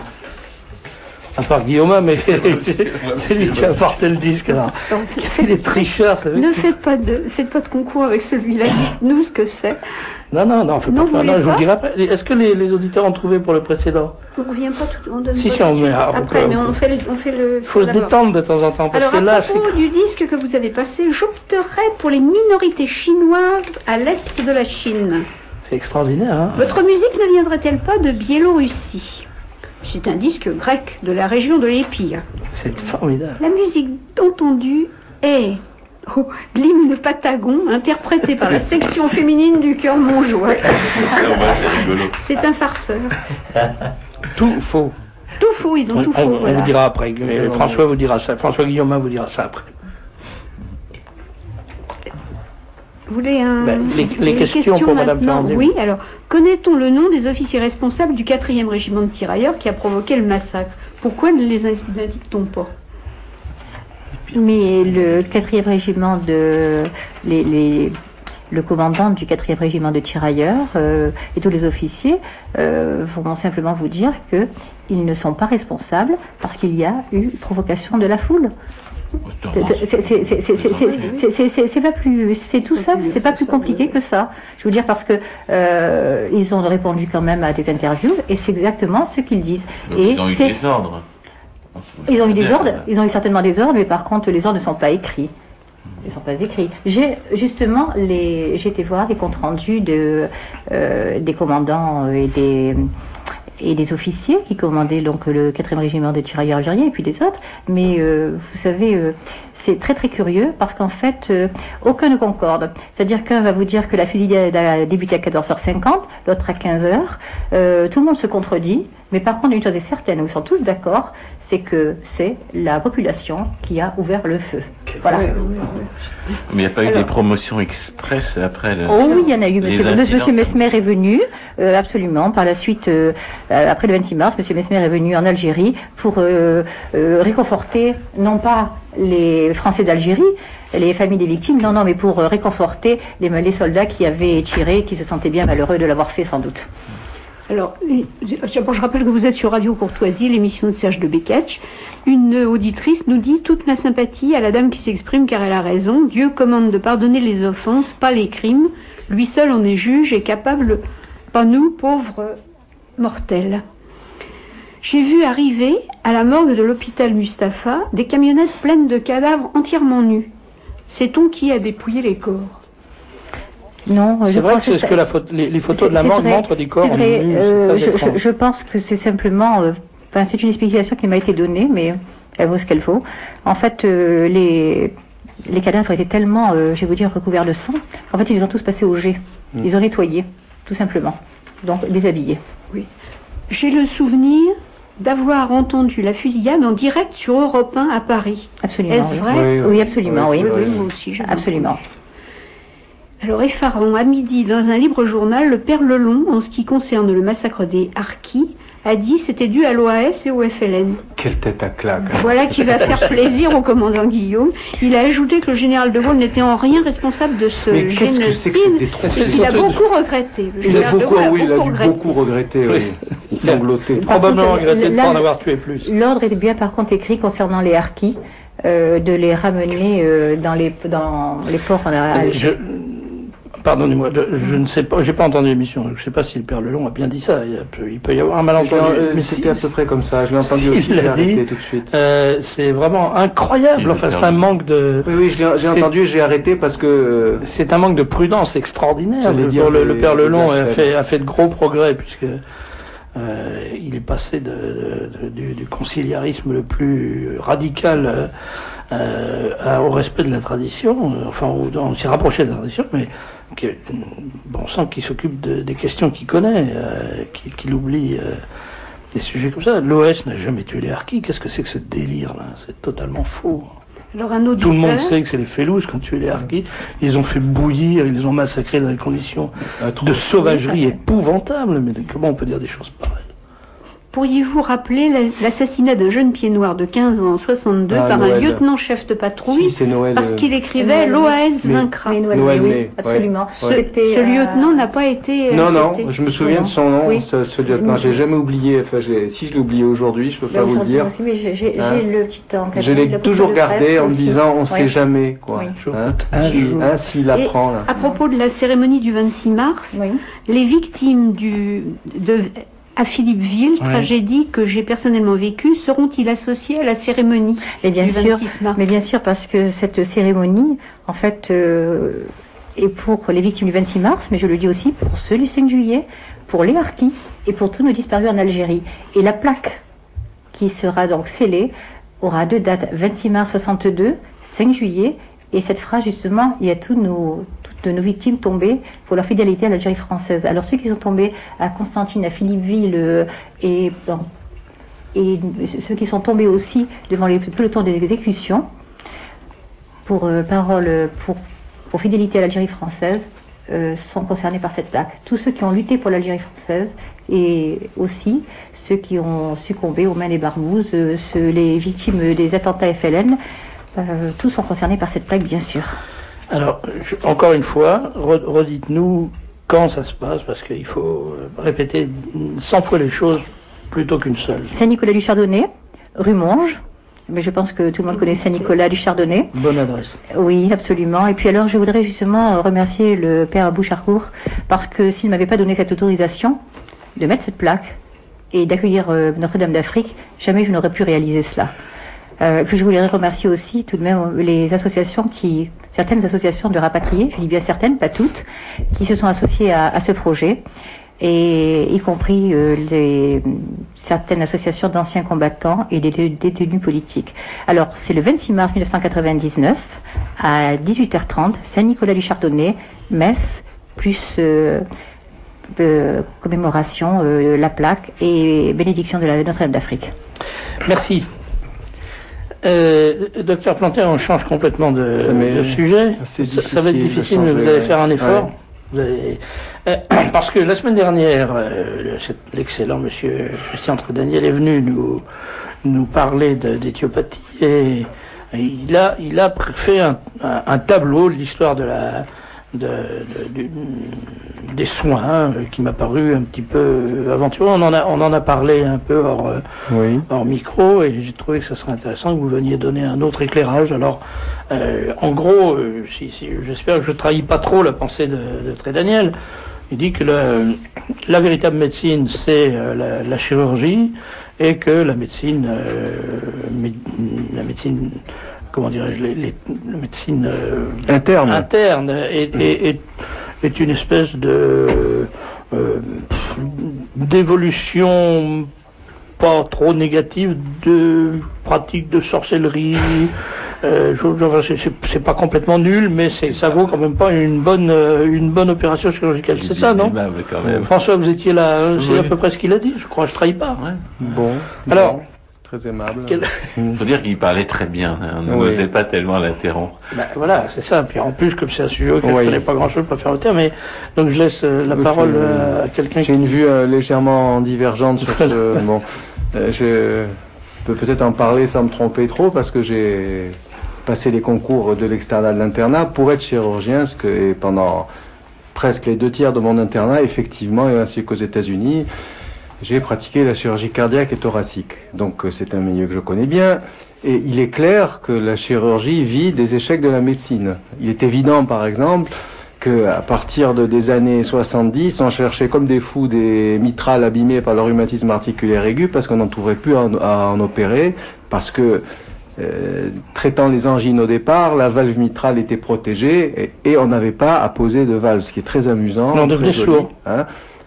À part Guillaume, mais c'est c'est lui qui a apporté le disque. Alors, qu'est-ce qu'il est tricheur, ça veut Ne dire. faites pas de, faites pas de concours avec celui-là. Dites-nous ce que c'est. Non, non, non, on fait Non, pas vous ça. Non, voulez je vous pas le dirai après. Est-ce que les, les auditeurs ont trouvé pour le précédent? On revient pas tout. On donne Si, pas si, tout on de suite. met- ah, Après, on mais peut- on fait le, on fait le. Il faut se d'abord. détendre de temps en temps, parce Alors, que là, à c'est... propos du disque que vous avez passé, j'opterais pour les minorités chinoises à l'est de la Chine. c'est extraordinaire, hein. Votre musique ne viendrait-elle pas de Biélorussie? C'est un disque grec de la région de l'Épire. C'est formidable. La musique entendue est Oh, l'hymne Patagon, interprété par la section féminine du chœur Montjoie. C'est un farceur. Tout faux. Tout faux, ils ont On, tout on- faux. on voilà. vous dira après. Mais François vous dira ça. François Guillaumin vous dira ça après. Vous voulez un... Ben, les- les questions pour Madame maintenant. Ferrandez. Oui, alors, connaît-on le nom des officiers responsables du quatrième régiment de tirailleurs qui a provoqué le massacre? Pourquoi ne les indique-t-on pas? Mais le quatrième régiment de... Les, les- le commandant du quatrième régiment de tirailleurs euh, et tous les officiers euh, vont simplement vous dire qu'ils ne sont pas responsables parce qu'il y a eu provocation de la foule. De- de- c'est- c'est- c'est- c'est- c'est- c'est- c'est- c'est- c'est pas plus, c'est tout ça, c'est pas plus compliqué que ça. Je veux dire parce que euh, ils ont répondu quand même à des interviews et c'est exactement ce qu'ils disent. Donc, Et ils ont eu c'est- des ordres. ils ont eu des ordres, ils ont eu certainement des ordres, mais par contre les ordres ne sont pas écrits. Ils ne sont pas écrits. J'ai justement les, j'ai été voir les comptes rendus de, euh, des commandants et des, et des officiers qui commandaient donc le quatrième régiment de tirailleurs algériens et puis des autres. Mais euh, vous savez, euh, c'est très très curieux parce qu'en fait, euh, aucun ne concorde. C'est-à-dire qu'un va vous dire que la fusillade a débuté à quatorze heures cinquante, l'autre à quinze heures. Euh, tout le monde se contredit. Mais par contre, une chose est certaine, où ils sont tous d'accord, c'est que c'est la population qui a ouvert le feu. Voilà. Mais il n'y a pas eu Alors- des promotions express après le... Oh oui, il y en a eu. Monsieur, Les incidents. Monsieur Mesmer est venu, euh, absolument. Par la suite, euh, euh, après le vingt-six mars, Monsieur Mesmer est venu en Algérie pour euh, euh, réconforter, non pas les Français d'Algérie, les familles des victimes, non, non, mais pour euh, réconforter les, les soldats qui avaient tiré, qui se sentaient bien malheureux de l'avoir fait, sans doute. Alors, une- bon, je rappelle que vous êtes sur Radio Courtoisie, l'émission de Serge de Beketch. Une auditrice nous dit « Toute ma sympathie à la dame qui s'exprime car elle a raison. Dieu commande de pardonner les offenses, pas les crimes. Lui seul en est juge et capable, pas nous, pauvres mortels. » J'ai vu arriver à la morgue de l'hôpital Mustapha des camionnettes pleines de cadavres entièrement nus. Sait-on qui a dépouillé les corps? Non, C'est je vrai que pense c'est ce ça- que la photo- les, les photos C'est- de la c'est mort vrai, montrent des corps c'est vrai, nus. euh, c'est je, très je- étrange. je pense que c'est simplement, euh, enfin, c'est une explication qui m'a été donnée, mais elle vaut ce qu'elle vaut. En fait, euh, les, les cadavres étaient tellement, euh, je vais vous dire, recouverts de sang, qu'en fait, ils les ont tous passés au jet. Mm. Ils ont nettoyé, tout simplement. Donc, déshabillés. J'ai le souvenir d'avoir entendu la fusillade en direct sur Europe un à Paris. Absolument. Est-ce oui. vrai? Oui, Oui, absolument, oui. c'est vrai. Oui, moi aussi, j'ai Absolument. Alors, effarant, à midi, dans un libre journal, le père Lelon, en ce qui concerne le massacre des Harkis, a dit c'était dû à l'O A S et au F L N. Quelle tête à claque. Voilà qui va faire plaisir au commandant Guillaume. Il a ajouté que le général de Gaulle n'était en rien responsable de ce Mais qu'est-ce que c'est que génocide. cette détromperie? Il a beaucoup regretté. Le Il a général de beaucoup, Gaulle a oui, il a beaucoup dû regretté. beaucoup regretter, oui. Il Il a- sanglotait. Probablement Par contre, regretté de ne là, pas en le- avoir tué plus. L'ordre est bien, par contre, écrit concernant les Harkis, euh, de les ramener euh, dans, les, dans les ports en Algérie. Je- Pardonnez-moi, je, je ne sais pas, j'ai pas entendu l'émission. Je ne sais pas si le père Lelon a bien dit ça. Il, y a peu- il peut y avoir un Je l'ai- malentendu. euh, Mais C'était si- à peu près comme ça. Je l'ai entendu s'il aussi, l'a j'ai arrêté dit, tout de suite. euh, c'est vraiment incroyable. Il Enfin, le c'est perd. un manque de, Oui, oui, je l'ai- j'ai c'est- entendu et j'ai arrêté parce que... euh, c'est un manque de prudence extraordinaire. J'allais Le, dire le- le des- père des Lelon a blasphèmes. fait, a fait de gros progrès puisque euh, il est passé de, de- du, du conciliarisme le plus radical euh, euh, à- au respect de la tradition. euh, Enfin, au- on s'est rapproché de la tradition, mais que, bon sang qu'il s'occupe de- des questions qu'il connaît, euh, qu'il qu'il oublie euh, des sujets comme ça. L'O S n'a jamais tué les Harkis. Qu'est-ce que c'est que ce délire-là? C'est totalement faux. Alors, un auditeur, Tout le monde sait que c'est les Félouses qui ont tué les Harkis. Ils ont fait bouillir, ils les ont massacrés dans des conditions de sauvagerie épouvantables. Mais comment on peut dire des choses pareilles? pourriez-vous rappeler la- l'assassinat d'un jeune pied noir de quinze ans en soixante-deux Ah, par un Noël. lieutenant-chef de patrouille Si, c'est Noël. parce euh, qu'il écrivait Noël. l'O A S Mais- vaincra. Mais Noël, Noël oui, May, absolument. ouais. Ce, C'était, ce euh, lieutenant n'a pas été Non, non, arrêté. je me souviens de son nom, Oui. ce, ce lieutenant. J'ai jamais oublié, enfin, j'ai- si je l'ai oublié aujourd'hui, je peux pas Ben, vous le aujourd'hui dire. aussi, mais j'ai j'ai- Hein. j'ai le petit encadré, Je l'ai le toujours coupé de gardé presse en me aussi. disant, on Oui. sait jamais, quoi. Oui. Hein, Un si, jour. hein, s'il Et apprend, là. à propos de la cérémonie du vingt-six mars, Oui. les victimes du, de, à Philippeville, Ouais. tragédie que j'ai personnellement vécue, seront-ils associés à la cérémonie Et bien du sûr, vingt-six mars? mais bien sûr, parce que cette cérémonie, en fait, euh, est pour les victimes du vingt-six mars, mais je le dis aussi pour ceux du cinq juillet, pour les Harkis et pour tous nos disparus en Algérie. Et la plaque qui sera donc scellée aura deux dates, vingt-six mars soixante-deux, cinq juillet, Et cette phrase, justement, il y a tous nos, toutes nos victimes tombées pour leur fidélité à l'Algérie française. Alors ceux qui sont tombés à Constantine, à Philippeville euh, et, bon, et ceux qui sont tombés aussi devant les pelotons des exécutions pour euh, parole, pour, pour fidélité à l'Algérie française, euh, sont concernés par cette plaque. Tous ceux qui ont lutté pour l'Algérie française et aussi ceux qui ont succombé aux mains des barbouzes, euh, ceux, les victimes des attentats F L N, euh, tous sont concernés par cette plaque, bien sûr. Alors, je, encore une fois, redites-nous quand ça se passe, parce qu'il faut répéter cent fois les choses plutôt qu'une seule. Saint-Nicolas-du-Chardonnay, rue Monge. Mais je pense que tout le monde connaît Saint-Nicolas-du-Chardonnay. Bonne adresse. Oui, absolument. Et puis alors, je voudrais justement remercier le père Boucharcourt, parce que s'il ne m'avait pas donné cette autorisation de mettre cette plaque et d'accueillir euh, Notre-Dame d'Afrique, jamais je n'aurais pu réaliser cela. Euh, puis je voulais remercier aussi tout de même les associations qui, certaines associations de rapatriés, je dis bien certaines, pas toutes, qui se sont associées à, à ce projet, et y compris euh, les, certaines associations d'anciens combattants et des détenus politiques. Alors, c'est le vingt-six mars mille neuf cent quatre-vingt-dix-neuf, à dix-huit heures trente, Saint-Nicolas-du-Chardonnay, messe, plus euh, euh, commémoration, euh, la plaque et bénédiction de la Notre-Dame d'Afrique. Merci. Euh, docteur Plantin, on change complètement de, de sujet. Ça, ça va être difficile, mais vous allez faire un effort. Ouais. Vous allez, euh, parce que la semaine dernière, euh, l'excellent monsieur Christian Trédaniel est venu nous, nous parler d'éthiopathie et, et il a, il a fait un, un, un tableau de l'histoire de la, de, de, de, des soins hein, qui m'a paru un petit peu aventureux. On en a, on en a parlé un peu hors, oui. hors micro et j'ai trouvé que ça serait intéressant que vous veniez donner un autre éclairage. Alors, euh, en gros, euh, si, si, j'espère que je ne trahis pas trop la pensée de, de Trédaniel. Il dit que le, la véritable médecine, c'est euh, la, la chirurgie et que la médecine, euh, mé, la médecine comment dirais-je, les, les, la médecine euh, interne, interne est, est, est, est une espèce de euh, d'évolution pas trop négative de pratiques de sorcellerie. Euh, c'est pas complètement nul, mais ça vaut quand même pas une bonne une bonne opération chirurgicale. C'est ça, non quand même. François, vous étiez là, hein, c'est oui. à peu près ce qu'il a dit. Je crois, je trahis pas. Ouais. Bon. Alors. Bon. Très aimable. Quel... Il faut dire qu'il parlait très bien, hein. On oui. n'osait pas tellement l'interrompre. Ben, voilà, c'est ça. Puis en plus, comme c'est un sujet auquel oui. je ne connais pas grand-chose, je peux faire le terme, mais donc je laisse euh, la je parole suis... euh, à quelqu'un J'ai qui... une vue euh, légèrement divergente sur ce... bon, euh, je peux peut-être en parler sans me tromper trop, parce que j'ai passé les concours de l'externat de l'internat pour être chirurgien, ce que et pendant presque les deux tiers de mon internat, effectivement, ainsi qu'aux États-Unis, j'ai pratiqué la chirurgie cardiaque et thoracique. Donc c'est un milieu que je connais bien. Et il est clair que la chirurgie vit des échecs de la médecine. Il est évident, par exemple, qu'à partir de, des années soixante-dix, on cherchait comme des fous des mitrales abîmées par le rhumatisme articulaire aigu parce qu'on n'en trouverait plus à en, à en opérer, parce que euh, traitant les angines au départ, la valve mitrale était protégée et, et on n'avait pas à poser de valve, ce qui est très amusant. On devenait sourd. Hein.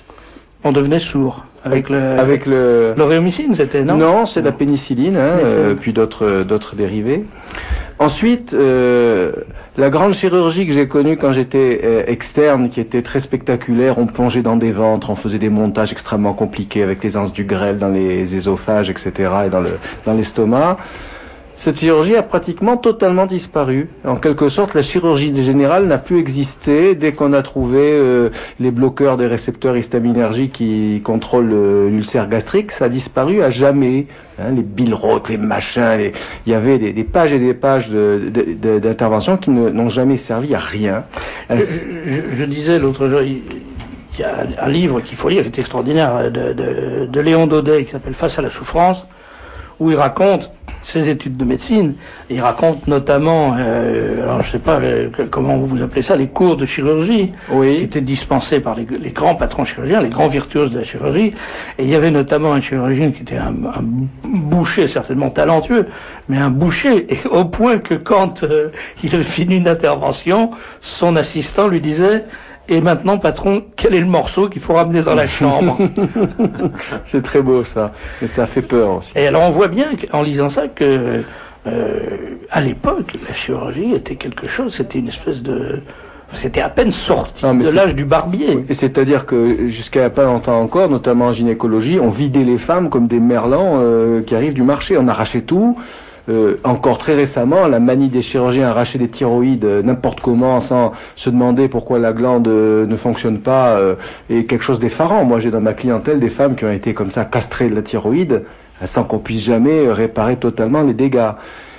On devenait sourd. Avec le, avec le... l'auréomycine, c'était, non? Non, c'est la pénicilline, hein, euh, puis d'autres, d'autres dérivés. Ensuite, euh, la grande chirurgie que j'ai connue quand j'étais euh, externe, qui était très spectaculaire, on plongeait dans des ventres, on faisait des montages extrêmement compliqués avec les anses du grêle dans les ésophages, et cetera, et dans le, dans l'estomac. Cette chirurgie a pratiquement totalement disparu. En quelque sorte, la chirurgie générale n'a plus existé dès qu'on a trouvé euh, les bloqueurs des récepteurs histaminergiques qui contrôlent euh, l'ulcère gastrique. Ça a disparu à jamais. Hein, les Billroth, les machins, les... il y avait des, des pages et des pages de, de, de, d'intervention qui ne, n'ont jamais servi à rien. Je, je, je disais l'autre jour, il y a un livre qu'il faut lire qui est extraordinaire de, de, de Léon Daudet qui s'appelle Face à la souffrance, où il raconte ses études de médecine. Et il raconte notamment, euh, alors je sais pas euh, comment vous appelez ça, les cours de chirurgie, oui, qui étaient dispensés par les, les grands patrons chirurgiens, les grands virtuoses de la chirurgie. Et il y avait notamment un chirurgien qui était un, un boucher certainement talentueux, mais un boucher, et au point que quand euh, il avait fini une intervention, son assistant lui disait: et maintenant, patron, quel est le morceau qu'il faut ramener dans la chambre? C'est très beau, ça. Et ça fait peur aussi. Et alors, on voit bien, en lisant ça, que euh, à l'époque, la chirurgie était quelque chose, c'était une espèce de... C'était à peine sorti Non, de c'est- l'âge du barbier. Et c'est-à-dire que jusqu'à pas longtemps encore, notamment en gynécologie, on vidait les femmes comme des merlans euh, qui arrivent du marché. On arrachait tout. Euh, encore très récemment, la manie des chirurgiens à arracher des thyroïdes euh, n'importe comment sans se demander pourquoi la glande euh, ne fonctionne pas euh, est quelque chose d'effarant. Moi, j'ai dans ma clientèle des femmes qui ont été comme ça castrées de la thyroïde euh, sans qu'on puisse jamais euh, réparer totalement les dégâts.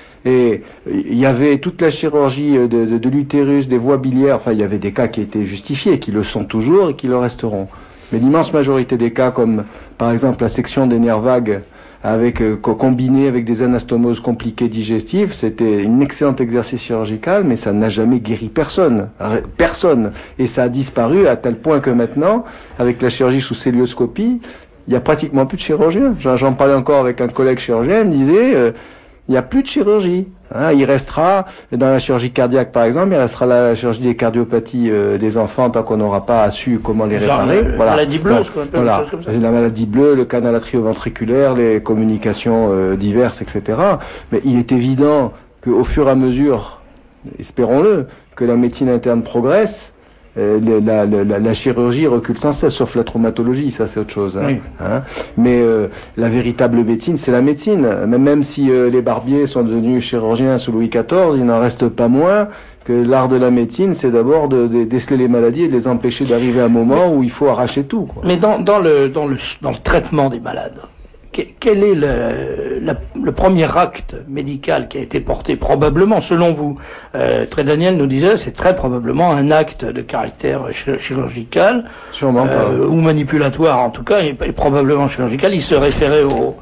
Et il y avait toute la chirurgie de, de, de l'utérus, des voies biliaires, enfin il y avait des cas qui étaient justifiés, qui le sont toujours et qui le resteront. Mais l'immense majorité des cas, comme par exemple la section des nerfs vagues, avec, euh, co- combiné avec des anastomoses compliquées digestives, c'était un excellent exercice chirurgical, mais ça n'a jamais guéri personne. Arrête- Personne. Et ça a disparu à tel point que maintenant, avec la chirurgie sous célioscopie, il n'y a pratiquement plus de chirurgiens. J'en j'en parlais encore avec un collègue chirurgien, il me disait... euh, il n'y a plus de chirurgie. Hein, il restera, dans la chirurgie cardiaque par exemple, il restera la chirurgie des cardiopathies euh, des enfants tant qu'on n'aura pas su comment les Genre, réparer. euh, maladie bleue, ce qu'on appelle, Voilà. des choses comme ça. La maladie bleue, le canal atrioventriculaire, les communications euh, diverses, et cetera. Mais il est évident qu'au fur et à mesure, espérons-le, que la médecine interne progresse, euh, la, la, la, la chirurgie recule sans cesse, sauf la traumatologie, ça c'est autre chose. Hein, Oui. hein. Mais euh, la véritable médecine, c'est la médecine. Même, même si euh, les barbiers sont devenus chirurgiens sous Louis quatorze, il n'en reste pas moins que l'art de la médecine, c'est d'abord de, de déceler les maladies et de les empêcher d'arriver à un moment où il faut arracher tout, quoi. Mais dans, dans, le, dans, le, dans le traitement des malades, que- quel est le, la- le premier acte médical qui a été porté, probablement, selon vous? euh, Très Daniel nous disait, c'est très probablement un acte de caractère chi- chirurgical, Sûrement pas. euh, ou manipulatoire en tout cas, et, et probablement chirurgical. Il se référait au,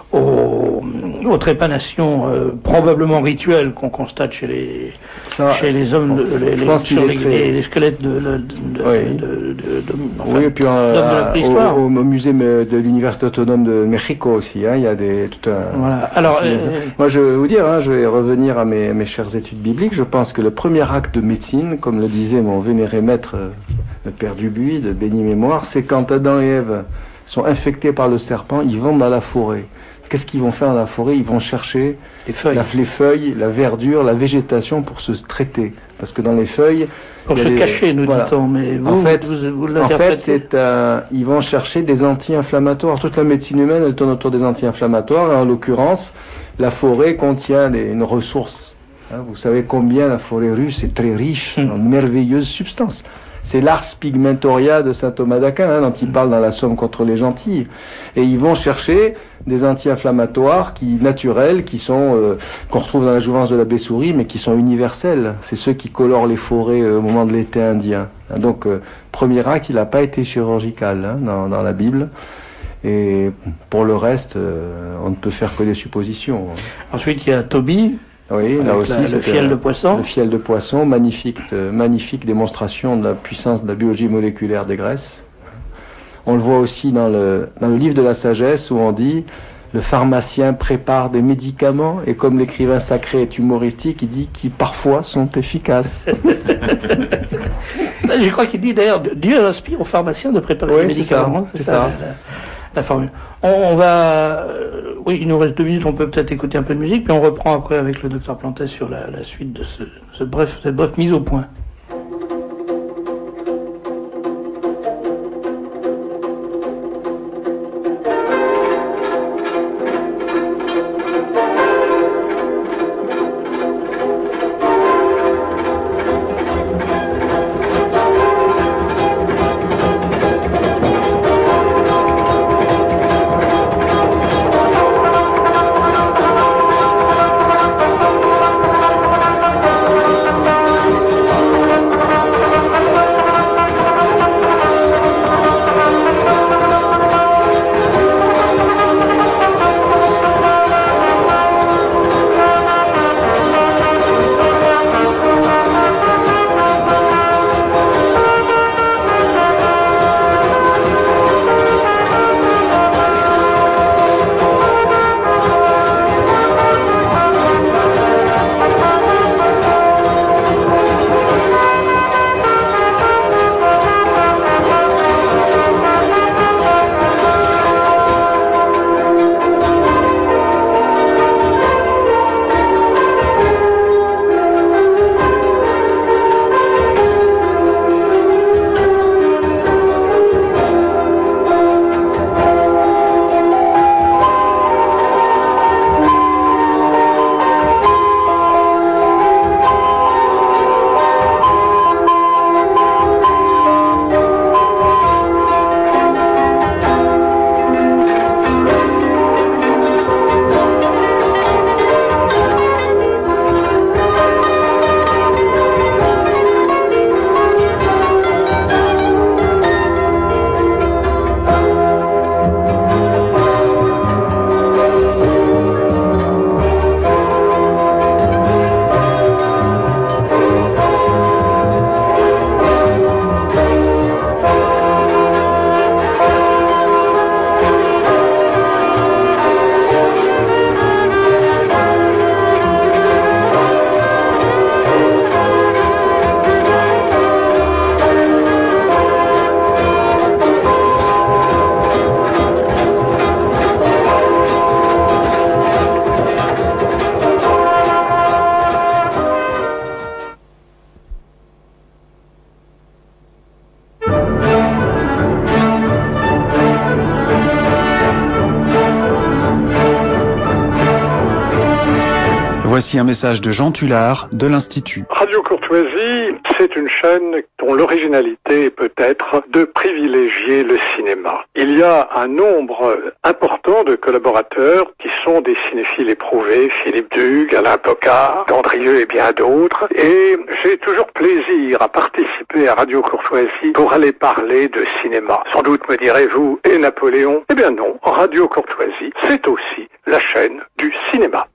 au, aux trépanations euh, probablement rituelles qu'on constate chez les, Ça, chez les hommes, de, les, je les- pense qu'il sur est les, très- les- les squelettes de, de, de, Oui. de, de- de- enfin, oui, et puis euh, d'hommes de la à- préhistoire. au, au musée me- de l'Université autonome de Mexico aussi, hein, il y a des, tout un... Voilà. Alors, aussi, euh, euh, moi je vais vous dire, hein, je vais revenir à mes, mes chères études bibliques, je pense que le premier acte de médecine, comme le disait mon vénéré maître, euh, le père Dubuis, de bénie mémoire, c'est quand Adam et Ève sont infectés par le serpent, ils vont dans la forêt. Qu'est-ce qu'ils vont faire dans la forêt? Ils vont chercher les feuilles. la, les feuilles, la verdure, la végétation pour se traiter. Parce que dans les feuilles... Pour il y a se des- cacher, nous voilà. dit-on, mais vous, En fait, vous, vous En l'interprétez. fait, c'est euh, ils vont chercher des anti-inflammatoires. Toute la médecine humaine, elle tourne autour des anti-inflammatoires. Et en l'occurrence, la forêt contient des- une ressource. Hein, vous savez combien la forêt russe est très riche Hmm. en merveilleuses substances. C'est l'ars pigmentoria de saint Thomas d'Aquin, hein, dont il parle dans la Somme contre les gentils. Et ils vont chercher des anti-inflammatoires qui naturels, qui sont euh, qu'on retrouve dans la jouvence de la baie-souris, mais qui sont universels. C'est ceux qui colorent les forêts euh, au moment de l'été indien. Hein, donc, euh, premier acte, il n'a pas été chirurgical hein, dans, dans la Bible. Et pour le reste, euh, on ne peut faire que des suppositions. hein. Ensuite, il y a Tobie, Oui, avec là aussi, la- le c'était fiel un- de poisson. Le fiel de poisson, magnifique, euh, magnifique démonstration de la puissance de la biologie moléculaire des graisses. On le voit aussi dans le, dans le livre de la sagesse où on dit le pharmacien prépare des médicaments et comme l'écrivain sacré est humoristique, il dit qui parfois sont efficaces. Là, je crois qu'il dit d'ailleurs, Dieu inspire aux pharmaciens de préparer Oui, des c'est médicaments. ça, hein, c'est ça. La, la formule. On, on va, euh, oui, il nous reste deux minutes, on peut peut-être écouter un peu de musique, puis on reprend après avec le docteur Plantet sur la, la suite de ce, ce bref, cette bref mise au point. Thank Voici un message de Jean Tullard de l'Institut. Radio Courtoisie, c'est une chaîne dont l'originalité est peut-être de privilégier le cinéma. Il y a un nombre important de collaborateurs qui sont des cinéphiles éprouvés, Philippe Dugue, Alain Pocard, Gandrieux et bien d'autres, et j'ai toujours plaisir à participer à Radio Courtoisie pour aller parler de cinéma. Sans doute me direz-vous, et Napoléon? Eh bien non, Radio Courtoisie, c'est aussi la chaîne du cinéma.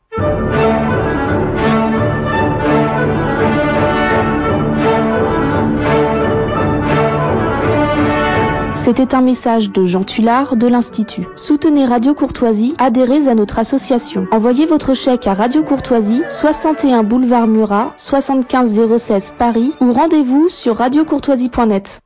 C'était un message de Jean Tullard de l'Institut. Soutenez Radio Courtoisie, adhérez à notre association. Envoyez votre chèque à Radio Courtoisie, soixante et un boulevard Murat, soixante-quinze zéro seize Paris, ou rendez-vous sur radio courtoisie point net.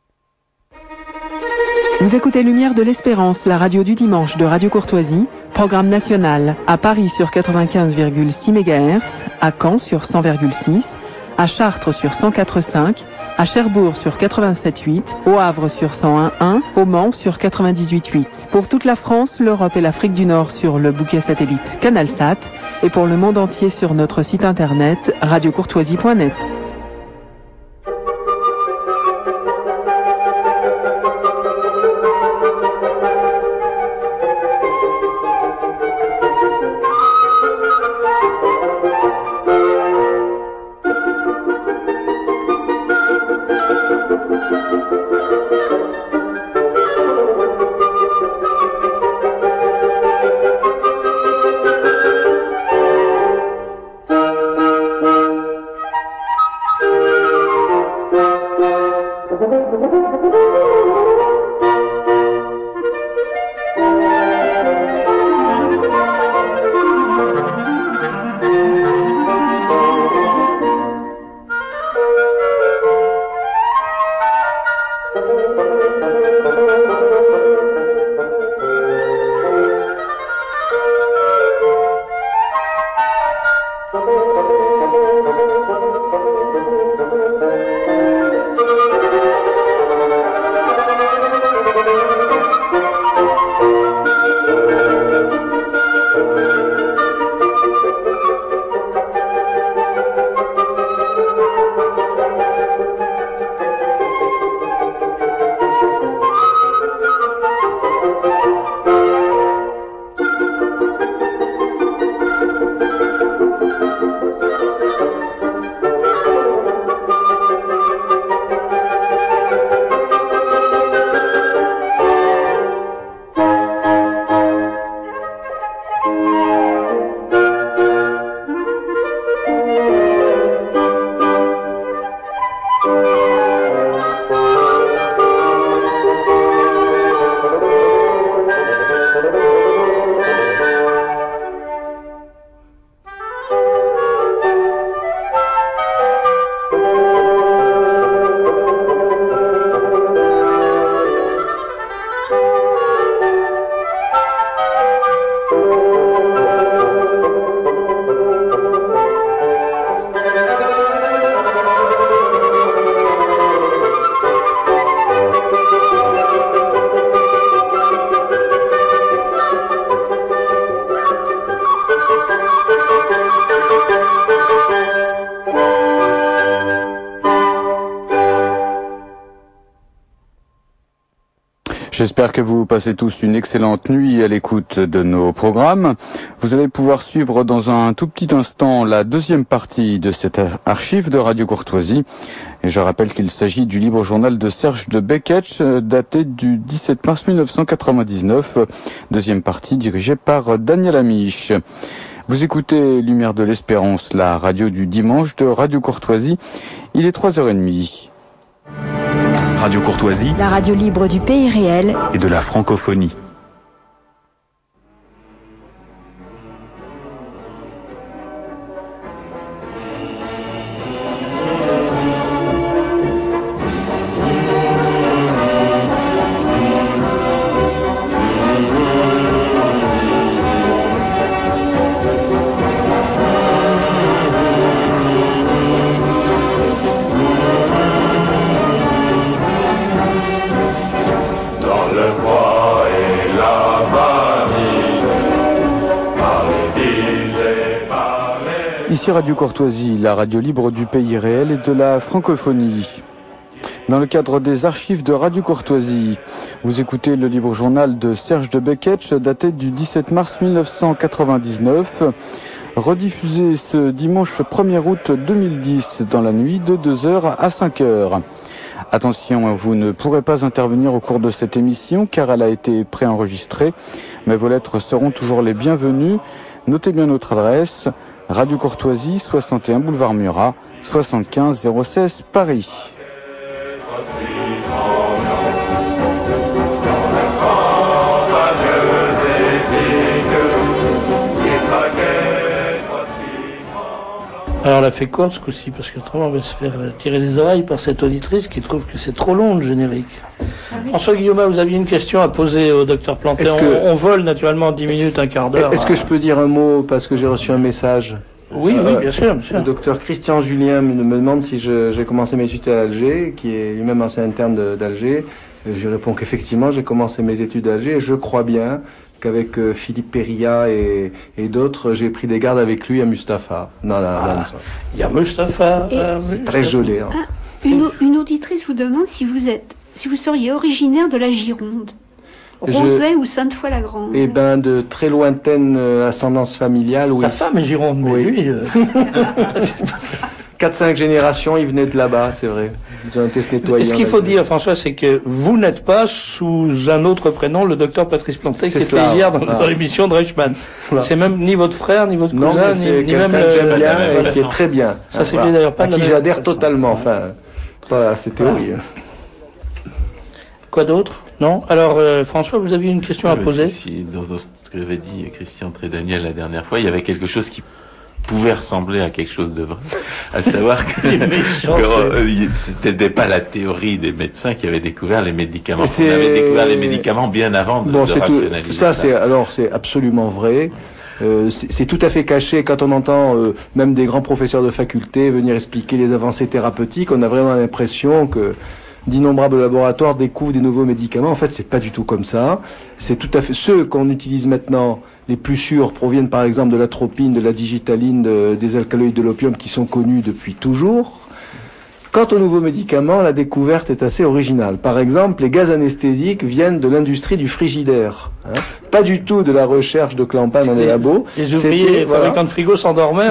Vous écoutez Lumière de l'Espérance, la radio du dimanche de Radio Courtoisie, programme national à Paris sur quatre-vingt-quinze virgule six mégahertz, à Caen sur cent virgule six, à Chartres sur cent quatre virgule cinq, à Cherbourg sur quatre-vingt-sept virgule huit, au Havre sur cent un virgule un, au Mans sur quatre-vingt-dix-huit virgule huit. Pour toute la France, l'Europe et l'Afrique du Nord sur le bouquet satellite Canalsat et pour le monde entier sur notre site internet radio courtoisie point net. J'espère que vous passez tous une excellente nuit à l'écoute de nos programmes. Vous allez pouvoir suivre dans un tout petit instant la deuxième partie de cette archive de Radio Courtoisie. Et je rappelle qu'il s'agit du libre journal de Serge de Beketch, daté du dix-sept mars mille neuf cent quatre-vingt-dix-neuf. Deuxième partie dirigée par Daniel Amiche. Vous écoutez Lumière de l'Espérance, la radio du dimanche de Radio Courtoisie. Il est trois heures trente. Radio Courtoisie, la radio libre du pays réel et de la francophonie. Dans le froid et Ici Radio Courtoisie, la radio libre du pays réel et de la francophonie. Dans le cadre des archives de Radio Courtoisie, vous écoutez le livre journal de Serge de Beketch daté du dix-sept mars mille neuf cent quatre-vingt-dix-neuf, rediffusé ce dimanche premier août deux mille dix dans la nuit de deux heures à cinq heures. Attention, vous ne pourrez pas intervenir au cours de cette émission car elle a été préenregistrée, mais vos lettres seront toujours les bienvenues. Notez bien notre adresse, Radio Courtoisie, soixante et un boulevard Murat, soixante-quinze zéro seize Paris. Alors on l'a fait courte ce coup-ci, parce qu'autrement on va se faire tirer les oreilles par cette auditrice qui trouve que c'est trop long le générique. Ah oui. François Guillaume, vous aviez une question à poser au docteur Planté. On, que... on vole naturellement dix minutes, un quart d'heure. Est-ce à... que je peux dire un mot, parce que j'ai reçu un message? Oui, euh, oui, bien sûr, bien sûr. Le docteur Christian Julien me demande si je, j'ai commencé mes études à Alger, qui est lui-même ancien interne d'Alger. Je lui réponds qu'effectivement j'ai commencé mes études à Alger et je crois bien qu'avec euh, Philippe Perilla et, et d'autres, j'ai pris des gardes avec lui à Mustapha. Dans la, ah, il y a Mustapha. Euh, c'est très joli. Hein. Ah, une, une auditrice vous demande si vous êtes, si vous seriez originaire de la Gironde, Rozay ou Sainte-Foy-la-Grande. Eh ben, de très lointaine euh, ascendance familiale. Oui. Sa femme est Gironde, mais oui. lui. Euh... quatre cinq générations, ils venaient de là-bas, c'est vrai. Ils ont été se nettoyer. Ce qu'il faut dire, François, c'est que vous n'êtes pas sous un autre prénom, le docteur Patrice Planté, qui était hier dans, ah. dans l'émission de Reichmann. Voilà. C'est même ni votre frère, ni votre cousin, non, mais c'est ni, ni même le... j'aime bien et voilà. qui est très bien. Ça, c'est voilà. bien d'ailleurs pas à qui j'adhère totalement, enfin, pas à ces théories. Voilà. Quoi d'autre? Non? Alors, euh, François, vous aviez une question oui, à poser? Si, dans, dans ce que avait dit Christian Trédaniel la dernière fois, il y avait quelque chose qui pouvait ressembler à quelque chose de vrai, à savoir que, que euh, c'était pas la théorie des médecins qui avaient découvert les médicaments. On avait découvert les médicaments bien avant de, bon, de rationaliser tout, ça. ça. C'est, alors c'est absolument vrai. Euh, c'est, c'est tout à fait caché quand on entend euh, même des grands professeurs de faculté venir expliquer les avancées thérapeutiques. On a vraiment l'impression que d'innombrables laboratoires découvrent des nouveaux médicaments. En fait, c'est pas du tout comme ça. C'est tout à fait ceux qu'on utilise maintenant. Les plus sûrs proviennent par exemple de l'atropine, de la digitaline, de, des alcaloïdes de l'opium qui sont connus depuis toujours. Quant aux nouveaux médicaments, la découverte est assez originale. Par exemple, les gaz anesthésiques viennent de l'industrie du frigidaire. Hein, pas du tout de la recherche de Clampin dans les labos. Les ouvriers, les fabricants voilà, de frigo s'endormaient.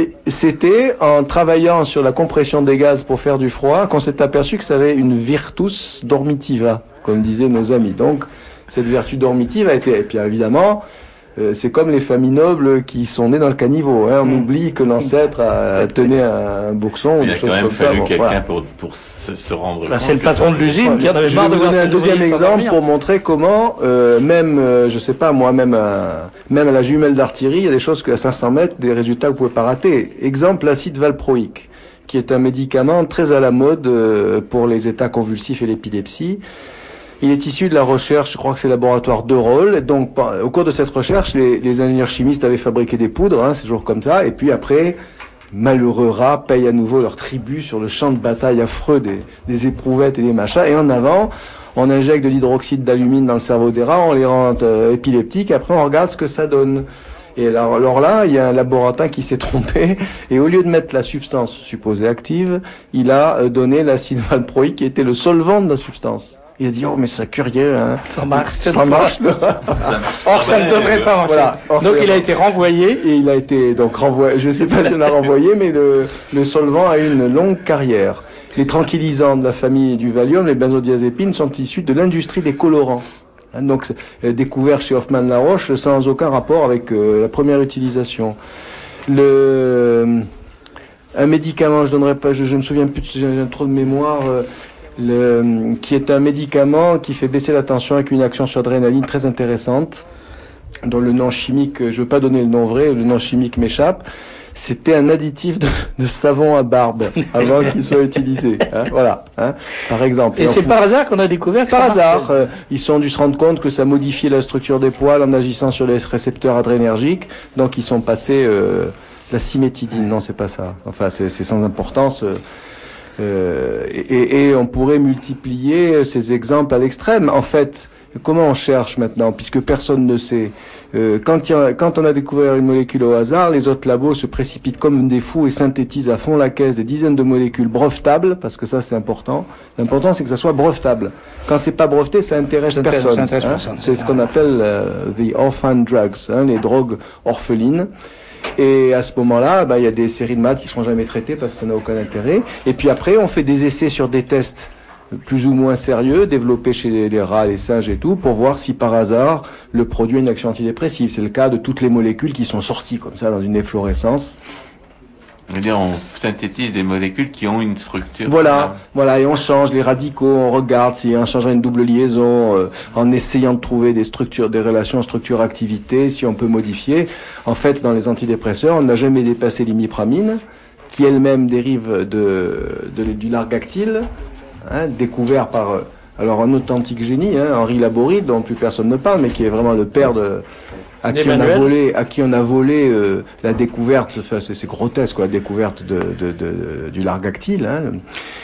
C'était en travaillant sur la compression des gaz pour faire du froid qu'on s'est aperçu que ça avait une virtus dormitiva, comme disaient nos amis. Donc, cette vertu dormitive a été... Et puis évidemment... Euh, c'est comme les familles nobles qui sont nées dans le caniveau. Hein. On mmh. oublie que l'ancêtre a, a tenu un, un boxon ou des choses comme ça. Il a quand même fallu bon, quelqu'un voilà. pour, pour se, se rendre bah, compte. C'est le patron de l'usine qui en avait Je marre vais de vous donner un deuxième exemple pour montrer comment, euh, même, euh, je sais pas, moi, même à, même à la jumelle d'artillerie, il y a des choses qu'à cinq cents mètres, des résultats que vous pouvez pas rater. Exemple, l'acide valproïque, qui est un médicament très à la mode euh, pour les états convulsifs et l'épilepsie. Il est issu de la recherche, je crois que c'est le laboratoire d'Eurol. Donc, au cours de cette recherche, les, les ingénieurs chimistes avaient fabriqué des poudres, hein, c'est toujours comme ça. Et puis après, malheureux rats payent à nouveau leur tribut sur le champ de bataille affreux des, des éprouvettes et des machins. Et en avant, on injecte de l'hydroxyde d'alumine dans le cerveau des rats, on les rend euh, épileptiques, et après on regarde ce que ça donne. Et alors, alors là, il y a un laboratoire qui s'est trompé, et au lieu de mettre la substance supposée active, il a euh, donné l'acide valproïque qui était le solvant de la substance. Il a dit, oh, mais c'est curieux, hein. Ça marche. Ça marche, le... ça marche. Or, ça ne devrait pas marcher. Voilà. Or, donc, il a été renvoyé. Et il a été, donc, renvoyé. Je ne sais pas si on l'a renvoyé, mais le, le solvant a une longue carrière. Les tranquillisants de la famille du Valium, les benzodiazépines, sont issus de l'industrie des colorants. Hein, donc, euh, découvert chez Hoffmann-La Roche sans aucun rapport avec euh, la première utilisation. Le, un médicament, je donnerai pas, je, je me souviens plus, j'ai trop de mémoire, euh, Le, qui est un médicament qui fait baisser la tension avec une action sur adrénaline très intéressante, dont le nom chimique, je ne veux pas donner le nom vrai, le nom chimique m'échappe. C'était un additif de, de savon à barbe avant qu'il soit utilisé. Hein, voilà, hein, par exemple. Et, Et c'est par hasard qu'on a découvert que par ça hasard, euh, ils ont dû se rendre compte que ça modifiait la structure des poils en agissant sur les récepteurs adrénergiques. Donc ils sont passés euh, la cimétidine. Non, c'est pas ça. Enfin, c'est, c'est sans importance. Euh, Euh, et, et on pourrait multiplier ces exemples à l'extrême. En fait, Comment on cherche maintenant, puisque personne ne sait. Euh, quand, y a, quand on a découvert une molécule au hasard, les autres labos se précipitent comme des fous et synthétisent à fond la caisse des dizaines de molécules brevetables, parce que ça c'est important. L'important c'est que ça soit brevetable. Quand c'est pas breveté, ça intéresse Ça personne. intéresse hein. personne. C'est ce qu'on appelle euh, the orphan drugs, hein, les drogues orphelines. Et à ce moment-là, bah, il y a des séries de maths qui seront jamais traitées parce que ça n'a aucun intérêt. Et puis après, on fait des essais sur des tests plus ou moins sérieux, développés chez les, les rats, les singes et tout, pour voir si par hasard le produit a une action antidépressive. C'est le cas de toutes les molécules qui sont sorties comme ça dans une efflorescence. C'est-à-dire, on synthétise des molécules qui ont une structure. Voilà, voilà, et on change les radicaux, on regarde si en changeant une double liaison, euh, en essayant de trouver des structures, des relations structure-activité, si on peut modifier. En fait, dans les antidépresseurs, on n'a jamais dépassé l'imipramine, qui elle-même dérive de, de, du largactyle. Hein, découvert par euh, alors un authentique génie, hein, Henri Laborie, dont plus personne ne parle, mais qui est vraiment le père de à qui on a volé, à qui on a volé euh, la découverte, enfin, c'est, c'est grotesque, quoi, la découverte de, de, de, du largactyle. Hein.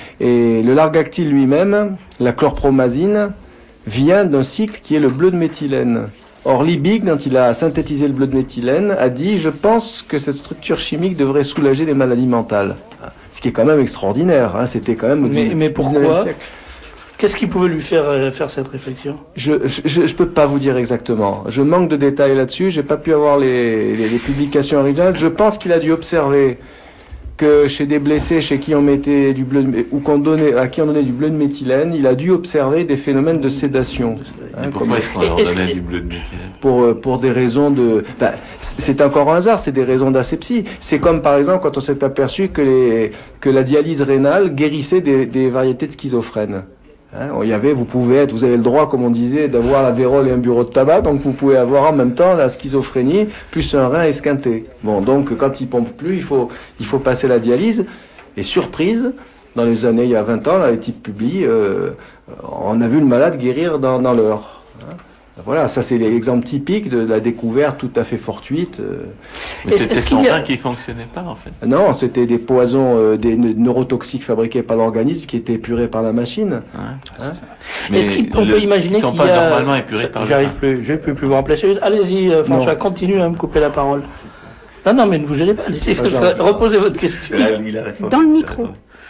Et le largactyle lui-même, la chlorpromazine, vient d'un cycle qui est le bleu de méthylène. Or, Liebig, quand il a synthétisé le bleu de méthylène, a dit « Je pense que cette structure chimique devrait soulager les maladies mentales ». Ce qui est quand même extraordinaire, hein. C'était quand même au Mais, mais pourquoi dix-neuvième siècle. Qu'est-ce qui pouvait lui faire euh, faire cette réflexion? Je, je je peux pas vous dire exactement. Je manque de détails là-dessus. J'ai pas pu avoir les, les, les publications originales. Je pense qu'il a dû observer que chez des blessés, chez qui on mettait du bleu de, ou qu'on donnait, à qui on donnait du bleu de méthylène, il a dû observer des phénomènes de sédation. Hein, pourquoi est-ce qu'on leur donnait du bleu de méthylène? Pour pour des raisons de, ben, c'est encore un hasard, c'est des raisons d'asepsie. C'est comme par exemple quand on s'est aperçu que les que la dialyse rénale guérissait des, des variétés de schizophrènes. Hein, il y avait, vous pouvez être, vous avez le droit, comme on disait, d'avoir la vérole et un bureau de tabac, donc vous pouvez avoir en même temps la schizophrénie plus un rein esquinté. Bon, donc quand il pompe plus, il faut, il faut passer la dialyse. Et surprise, dans les années, il y a vingt ans, là, les types publient, euh, on a vu le malade guérir dans, dans l'heure. Hein. Voilà, ça c'est l'exemple typique de la découverte tout à fait fortuite. Euh. Mais c'était son rein qui fonctionnait pas en fait. Non, c'était des poisons, euh, des neurotoxiques fabriqués par l'organisme qui étaient épurés par la machine. Ouais. Hein. Mais est-ce qu'on peut imaginer ils sont qu'il pas y a... normalement épurés par le J'arrive plus, je ne peux plus vous remplacer. Allez-y, euh, François, continuez à me couper la parole. Non, non, mais ne bougez pas. Allez-y, reposez votre question. Là, il a répondu. Dans le micro.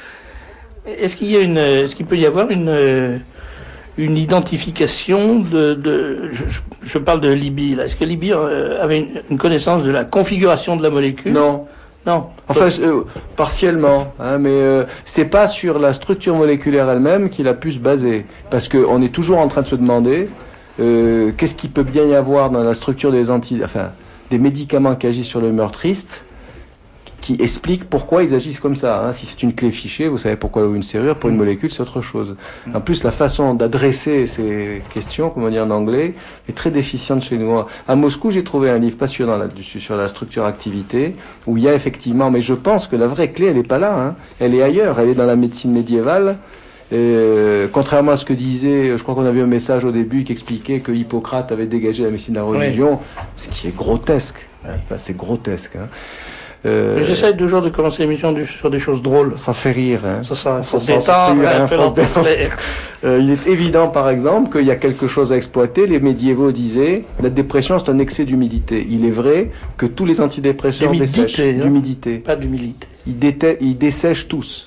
Est-ce qu'il y a une, est-ce qu'il peut y avoir une une identification de, de je, je parle de Libye là. Est-ce que Libye euh, avait une, une connaissance de la configuration de la molécule? Non. Non. Enfin, euh, partiellement, hein, mais euh, c'est pas sur la structure moléculaire elle-même qu'il a pu se baser, parce que on est toujours en train de se demander euh, qu'est-ce qu'il peut bien y avoir dans la structure des anti, enfin, des médicaments qui agissent sur le meurtriste, qui explique pourquoi ils agissent comme ça. Hein. Si c'est une clé fichée, vous savez pourquoi une serrure, pour une molécule, c'est autre chose. En plus, la façon d'adresser ces questions, comme on dit en anglais, est très déficiente chez nous. À Moscou, j'ai trouvé un livre passionnant là-dessus, sur la structure-activité, où il y a effectivement, mais je pense que la vraie clé, elle n'est pas là. Hein. Elle est ailleurs, elle est dans la médecine médiévale. Et, euh, contrairement à ce que disait, je crois qu'on avait un message au début qui expliquait que Hippocrate avait dégagé la médecine de la religion, oui. Ce qui est grotesque. Enfin, c'est grotesque. Hein. Euh, J'essaie toujours de commencer l'émission du, sur des choses drôles. Ça fait rire. Hein. Ça, ça, ça, ça, ça, ça, un peu euh, il est évident, par exemple, qu'il y a quelque chose à exploiter. Les médiévaux disaient la dépression, c'est un excès d'humidité. Il est vrai que tous les antidépresseurs dessèchent. Hein. D'humidité. Pas d'humilité. Ils, déta- ils dessèchent tous.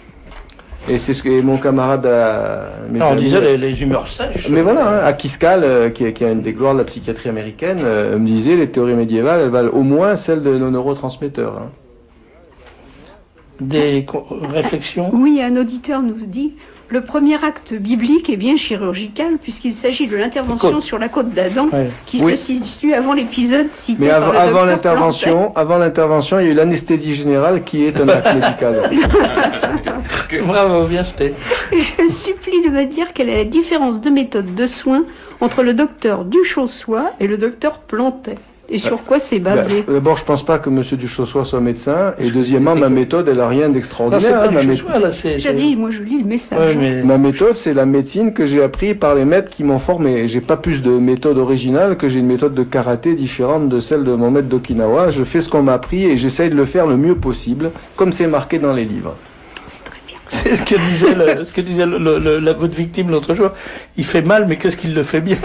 Et c'est ce que mon camarade a... Mes non, on disait les, les humeurs sèches. Mais voilà, hein, Akiskal, euh, qui, qui a une des gloires de la psychiatrie américaine, euh, me disait les théories médiévales, elles valent au moins celles de nos neurotransmetteurs. Hein. Des réflexions? Oui, un auditeur nous dit le premier acte biblique est bien chirurgical puisqu'il s'agit de l'intervention côte. sur la côte d'Adam, ouais. qui oui. se situe avant l'épisode cité Mais par av- le avant l'intervention, avant l'intervention, il y a eu l'anesthésie générale qui est un acte médical. Bravo, bien jeté. Je supplie de me dire quelle est la différence de méthode de soins entre le docteur Duchossois et le docteur Plantet. Et sur quoi c'est basé? bah, D'abord, je pense pas que M. Duchossois soit médecin. Et deuxièmement, ma méthode, elle a rien d'extraordinaire. Non, c'est pas hein, Duchossois, là, c'est... Je lis, moi je lis le message. Ouais, mais... Ma méthode, c'est la médecine que j'ai appris par les maîtres qui m'ont formé. J'ai pas plus de méthode originale que j'ai une méthode de karaté différente de celle de mon maître d'Okinawa. Je fais ce qu'on m'a appris et j'essaye de le faire le mieux possible, comme c'est marqué dans les livres. C'est très bien. C'est ce que disait, le, ce que disait le, le, le, la, votre victime l'autre jour. Il fait mal, mais qu'est-ce qu'il le fait bien?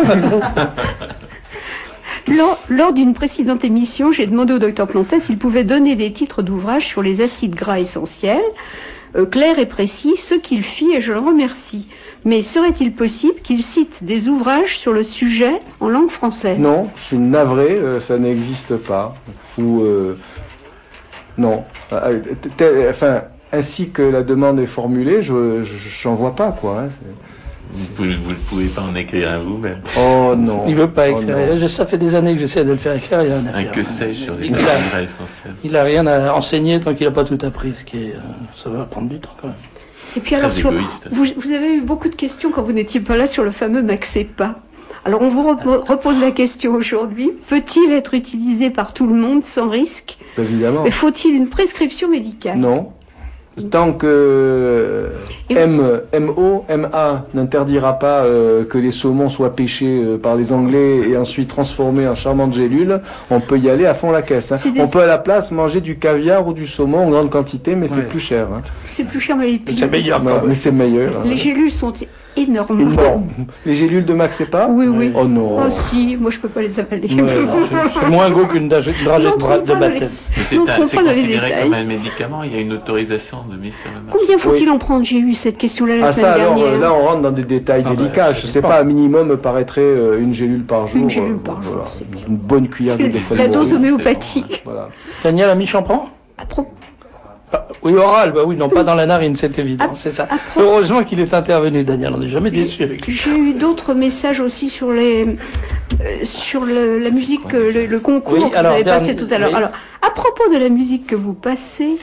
Lors, lors d'une précédente émission, j'ai demandé au docteur Plantet s'il pouvait donner des titres d'ouvrages sur les acides gras essentiels, euh, clairs et précis, ce qu'il fit et je le remercie. Mais serait-il possible qu'il cite des ouvrages sur le sujet en langue française? Non, je suis navré, euh, ça n'existe pas. Ou euh, non. Euh, enfin, ainsi que la demande est formulée, je j'en vois pas quoi. Hein, vous ne pouvez pas en écrire un vous-même. Oh non. Il veut pas écrire. Oh, ça fait des années que j'essaie de le faire écrire. Il a rien à un faire. que sais-je sur les acides gras essentiels. Il a rien à enseigner tant qu'il n'a pas tout appris, ce qui est, euh, ça va prendre du temps quand même. Et puis alors, sur, vous, vous avez eu beaucoup de questions quand vous n'étiez pas là sur le fameux Maxepa. Alors on vous repose la question aujourd'hui. Peut-il être utilisé par tout le monde sans risque? Évidemment. Mais faut-il une prescription médicale? Non. Tant que M, MO, M A n'interdira pas euh, que les saumons soient pêchés euh, par les Anglais et ensuite transformés en charmantes gélules, on peut y aller à fond la caisse. Hein. Des... On peut à la place manger du caviar ou du saumon en grande quantité, mais ouais. c'est plus cher. Hein. C'est plus cher, mais les pilules... C'est meilleur. Non, mais c'est meilleur. Les hein. gélules sont énormes. Énorme. Les gélules de Maxepa? Oui, oui. Oh non. Oh si, moi je peux pas les avaler. Ouais, c'est moins gros qu'une dragée de, de baptême. Mais c'est considéré comme un médicament, il y a une autorisation de mise sur le marché. Combien faut-il oui. en prendre? J'ai eu cette question-là la ah, semaine ça, alors, dernière. Là, on rentre dans des détails ah, délicats. Bah, je sais pas, pas, un minimum me paraîtrait euh, une gélule par jour. Une gélule par euh, jour, voilà. c'est bien. Une bonne cuillère de défaut. La dose homéopathique. Voilà. Daniel a mis Champran? À propos. Ah, oui, oral, bah oui, non, pas dans la narine, c'est évident, c'est ça. Heureusement qu'il est intervenu, Daniel, on n'est jamais déçu avec lui. J'ai eu d'autres messages aussi sur les, euh, sur le, la musique, ouais, le, le concours oui, que alors, vous avez passé tout à l'heure. Oui. Alors, à propos de la musique que vous passez,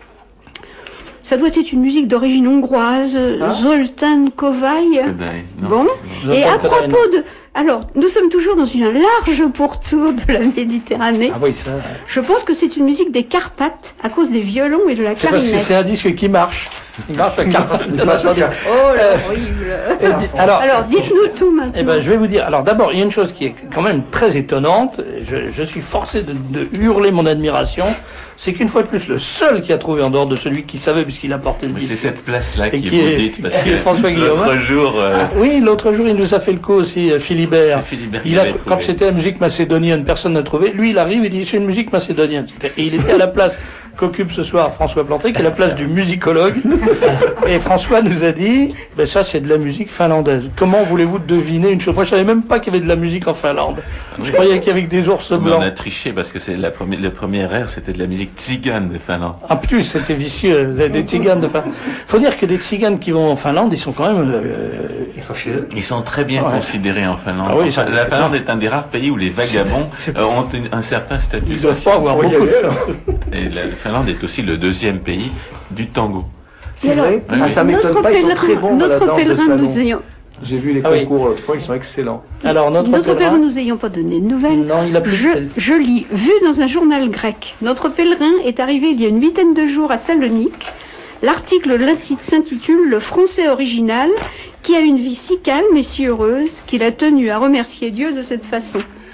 ça doit être une musique d'origine hongroise, ah. Zoltán Kodály. Bon. Non. Et à propos de... Alors, nous sommes toujours dans un large pourtour de la Méditerranée. Ah oui, ça... Je pense que c'est une musique des Carpates, à cause des violons et de la clarinette. C'est parce que c'est un disque qui marche. Il marche à Carpates. Oh là, horrible. Alors, alors dites-nous tout maintenant. Eh ben, je vais vous dire. Alors d'abord, il y a une chose qui est quand même très étonnante. Je, je suis forcé de, de hurler mon admiration. C'est qu'une fois de plus, le seul qui a trouvé, en dehors de celui qui savait, puisqu'il a porté le disque. C'est cette place-là qui, qui est maudite, parce que François Guillaume. L'autre jour... Euh... Ah, oui, l'autre jour, il nous a fait le coup aussi, Philibert. Philibert il a, quand c'était la musique macédonienne, personne n'a trouvé. Lui, il arrive et dit, c'est une musique macédonienne. Et il était à la place qu'occupe ce soir François Plantet, qui est la place du musicologue. Et François nous a dit, ben ça c'est de la musique finlandaise. Comment voulez-vous deviner une chose? Moi je savais même pas qu'il y avait de la musique en Finlande. Je oui. croyais qu'il y avait que des ours blancs. On a triché parce que c'est la première, le premier air c'était de la musique tzigane de Finlande. En plus c'était vicieux, des tziganes de Finlande. Faut dire que les tziganes qui vont en Finlande, ils sont quand même... Euh, ils sont chez eux. Ils sont très bien ouais. considérés en Finlande. Ah oui, enfin, la Finlande est un des rares pays où les vagabonds c'est, c'est... ont un, un certain statut. Ils doivent pas avoir beaucoup de chance. Et la Finlande est aussi le deuxième pays du tango. C'est vrai. Ah, ça m'étonne pas, ils sont très bons dans la danse de salon. Nous ayons... J'ai vu les concours l'autre fois, ils sont excellents. Alors, notre, notre pèlerin, nous ayons pas donné de nouvelles. Non, il a plus je, je lis, vu dans un journal grec, notre pèlerin est arrivé il y a une huitaine de jours à Salonique. L'article s'intitule « Le français original, qui a une vie si calme et si heureuse qu'il a tenu à remercier Dieu de cette façon ».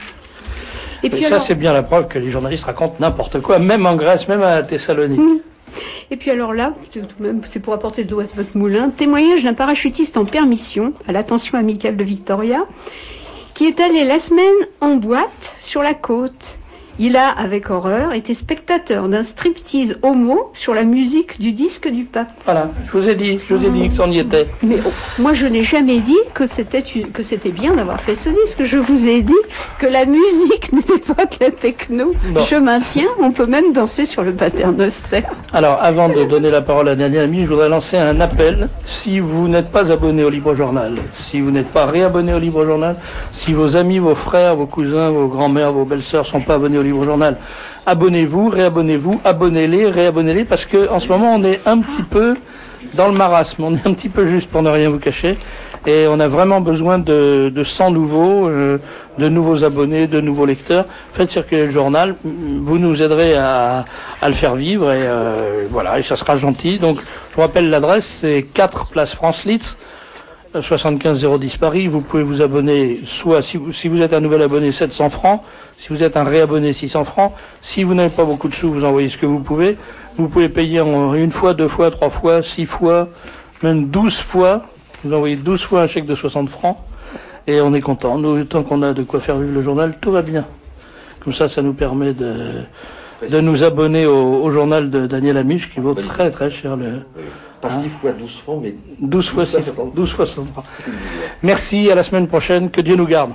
Et puis ça, alors... c'est bien la preuve que les journalistes racontent n'importe quoi, même en Grèce, même à Thessalonique. Mmh. Et puis alors là, c'est pour apporter de l'eau à votre moulin, témoignage d'un parachutiste en permission, à l'attention amicale de Victoria, qui est allé la semaine en boîte sur la côte. Il a, avec horreur, été spectateur d'un striptease homo sur la musique du disque du pape. Voilà, je vous ai dit, je vous ai dit que ça en y était. Mais oh, moi, je n'ai jamais dit que c'était que c'était bien d'avoir fait ce disque. Je vous ai dit que la musique n'était pas de la techno. Bon. Je maintiens, on peut même danser sur le paternoster. Alors, avant de donner la parole à Daniel Ami, je voudrais lancer un appel. Si vous n'êtes pas abonné au Libre Journal, si vous n'êtes pas réabonné au Libre Journal, si vos amis, vos frères, vos cousins, vos grands-mères, vos belles-sœurs sont pas abonnés au Libre Journal, abonnez-vous, réabonnez-vous, abonnez-les, réabonnez-les, parce que en ce moment on est un petit peu dans le marasme, on est un petit peu juste pour ne rien vous cacher, et on a vraiment besoin de, de cent nouveaux, euh, de nouveaux abonnés, de nouveaux lecteurs. Faites circuler le journal, vous nous aiderez à, à le faire vivre, et euh, voilà, et ça sera gentil. Donc je vous rappelle l'adresse, c'est quatre place France Litz, soixante-quinze zéro dix Paris. Vous pouvez vous abonner, soit si vous, si vous êtes un nouvel abonné, sept cents francs. Si vous êtes un réabonné, six cents francs. Si vous n'avez pas beaucoup de sous, vous envoyez ce que vous pouvez. Vous pouvez payer en une fois, deux fois, trois fois, six fois, même douze fois. Vous envoyez douze fois un chèque de soixante francs. Et on est content. Nous, tant qu'on a de quoi faire vivre le journal, tout va bien. Comme ça, ça nous permet de, de nous abonner au, au journal de Daniel Amiche, qui vaut très très cher. Le, Pas six fois douze francs, mais douze fois soixante. douze fois soixante francs. Merci, à la semaine prochaine. Que Dieu nous garde.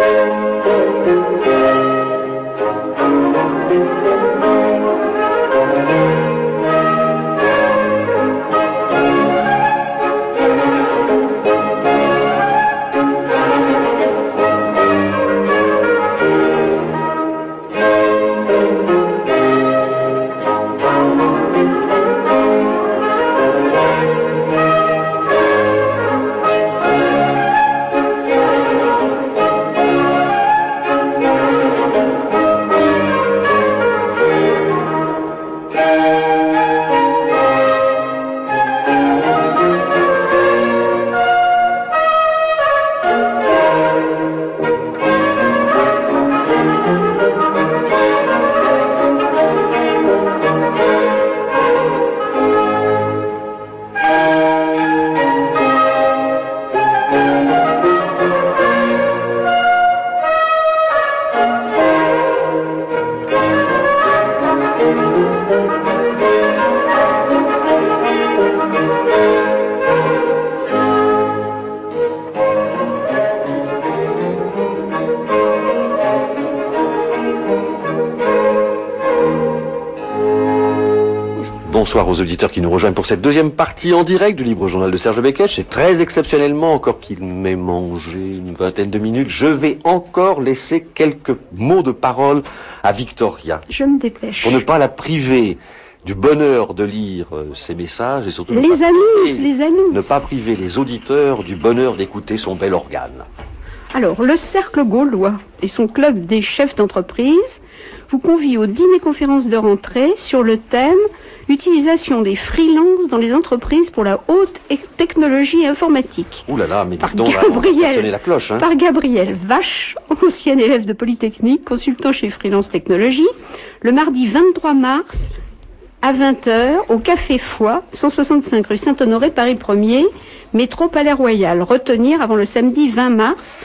Bonsoir aux auditeurs qui nous rejoignent pour cette deuxième partie en direct du Libre Journal de Serge Beketch. Et très exceptionnellement, encore qu'il m'ait mangé une vingtaine de minutes, je vais encore laisser quelques mots de parole à Victoria. Je me dépêche. Pour ne pas la priver du bonheur de lire euh, ses messages et surtout ne Les pas annonces, priver- les annonces. ne pas priver les auditeurs du bonheur d'écouter son bel organe. Alors, le Cercle Gaulois et son club des chefs d'entreprise vous convient au dîner-conférence de rentrée sur le thème « Utilisation des freelances dans les entreprises pour la haute e- technologie informatique Ouh là là, mais Par dis donc, là, on va Gabriel. sonner la cloche. Hein. » par Gabriel Vache, ancien élève de Polytechnique, consultant chez Freelance Technologies, le mardi vingt-trois mars à vingt heures au Café Foix, cent soixante-cinq rue Saint-Honoré, Paris premier, métro Palais Royal. Retenir avant le samedi vingt mars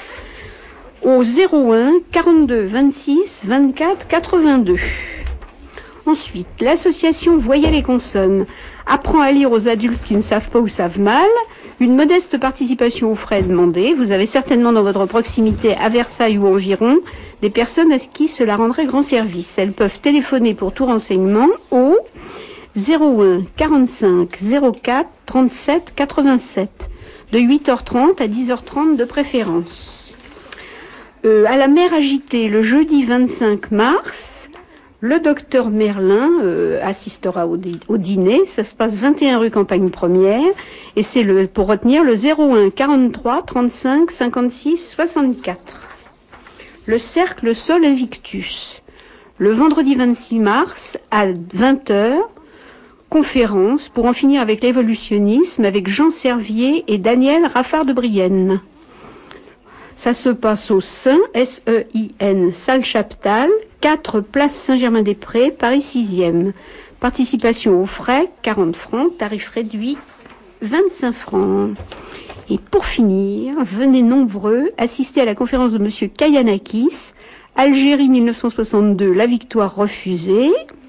au zéro un quarante-deux vingt-six vingt-quatre quatre-vingt-deux. Ensuite, l'association Voyelles et Consonnes apprend à lire aux adultes qui ne savent pas ou savent mal. Une modeste participation aux frais est demandée. Vous avez certainement dans votre proximité, à Versailles ou environ, des personnes à qui cela rendrait grand service. Elles peuvent téléphoner pour tout renseignement au zéro un quarante-cinq zéro quatre trente-sept quatre-vingt-sept, de huit heures trente à dix heures trente de préférence. Euh, à la mer agitée, le jeudi vingt-cinq mars, le docteur Merlin euh, assistera au, di- au dîner. Ça se passe vingt et un rue Campagne Première. Et c'est le, pour retenir le zéro un quarante-trois trente-cinq cinquante-six soixante-quatre. Le Cercle Sol Invictus. Le vendredi vingt-six mars à vingt heures, conférence pour en finir avec l'évolutionnisme avec Jean Servier et Daniel Raffard de Brienne. Ça se passe au Sein, S E I N, salle Chaptal, quatre place Saint-Germain-des-Prés, Paris sixième. Participation aux frais, quarante francs, tarif réduit, vingt-cinq francs. Et pour finir, venez nombreux assister à la conférence de Monsieur Kayanakis, Algérie mille neuf cent soixante-deux, la victoire refusée.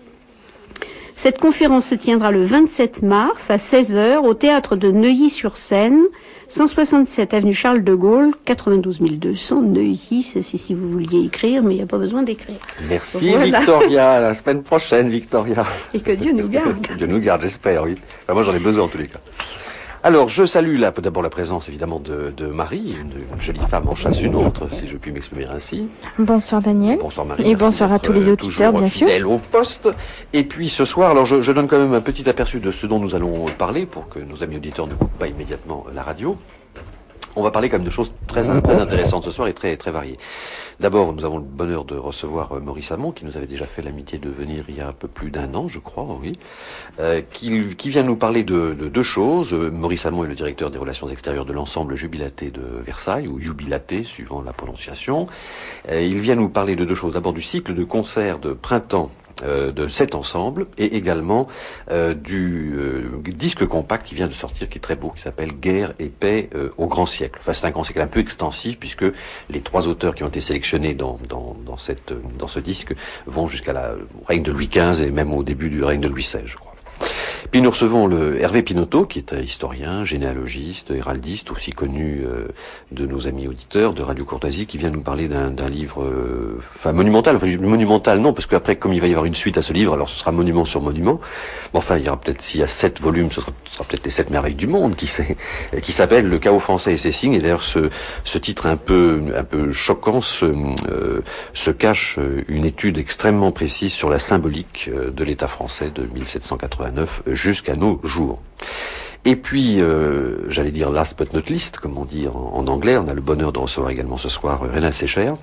Cette conférence se tiendra le vingt-sept mars à seize heures au théâtre de Neuilly-sur-Seine, cent soixante-sept avenue Charles de Gaulle, quatre-vingt-douze mille deux cents Neuilly. C'est si, si vous vouliez écrire, mais il n'y a pas besoin d'écrire. Merci Voilà. Victoria, à la semaine prochaine Victoria. Et que Dieu nous garde. Que Dieu nous garde, j'espère, oui. Enfin, moi j'en ai besoin en tous les cas. Alors, je salue là d'abord la présence évidemment de, de Marie, une, une jolie femme en chasse une autre, si je puis m'exprimer ainsi. Bonsoir Daniel. Bonsoir Marie. Et merci bonsoir à d'être, tous les euh, auditeurs, toujours bien sûr. fidèles au poste. Et puis ce soir, alors je, je donne quand même un petit aperçu de ce dont nous allons parler pour que nos amis auditeurs ne coupent pas immédiatement la radio. On va parler quand même de choses très, très intéressantes ce soir et très, très variées. D'abord, nous avons le bonheur de recevoir Maurice Hamon, qui nous avait déjà fait l'amitié de venir il y a un peu plus d'un an, je crois, oui, euh, qui, qui vient nous parler de, de deux choses. Maurice Hamon est le directeur des relations extérieures de l'ensemble Jubilaté de Versailles, ou Jubilaté, suivant la prononciation. Euh, il vient nous parler de deux choses. D'abord du cycle de concerts de printemps Euh, de cet ensemble, et également euh, du euh, disque compact qui vient de sortir, qui est très beau, qui s'appelle Guerre et paix euh, au grand siècle. Enfin, c'est un grand siècle un peu extensif, puisque les trois auteurs qui ont été sélectionnés dans, dans, dans, cette, dans ce disque vont jusqu'à la au règne de Louis quinze et même au début du règne de Louis seize, je crois. Puis nous recevons le Hervé Pinotto, qui est un historien, généalogiste, héraldiste, aussi connu euh, de nos amis auditeurs de Radio Courtoisie, qui vient nous parler d'un, d'un livre, euh, enfin monumental, enfin monumental non, parce qu'après, comme il va y avoir une suite à ce livre, alors ce sera monument sur monument. Bon, enfin, il y aura peut-être, s'il y a sept volumes, ce sera, ce sera peut-être les sept merveilles du monde, qui sait, qui s'appelle Le chaos français et ses signes. Et d'ailleurs, ce, ce titre un peu, un peu choquant se, euh, se cache une étude extrêmement précise sur la symbolique de l'État français de mille sept cent quatre-vingt-neuf jusqu'à nos jours. Et puis, euh, j'allais dire last but not least, comme on dit en, en anglais, on a le bonheur de recevoir également ce soir Rénal Sécher,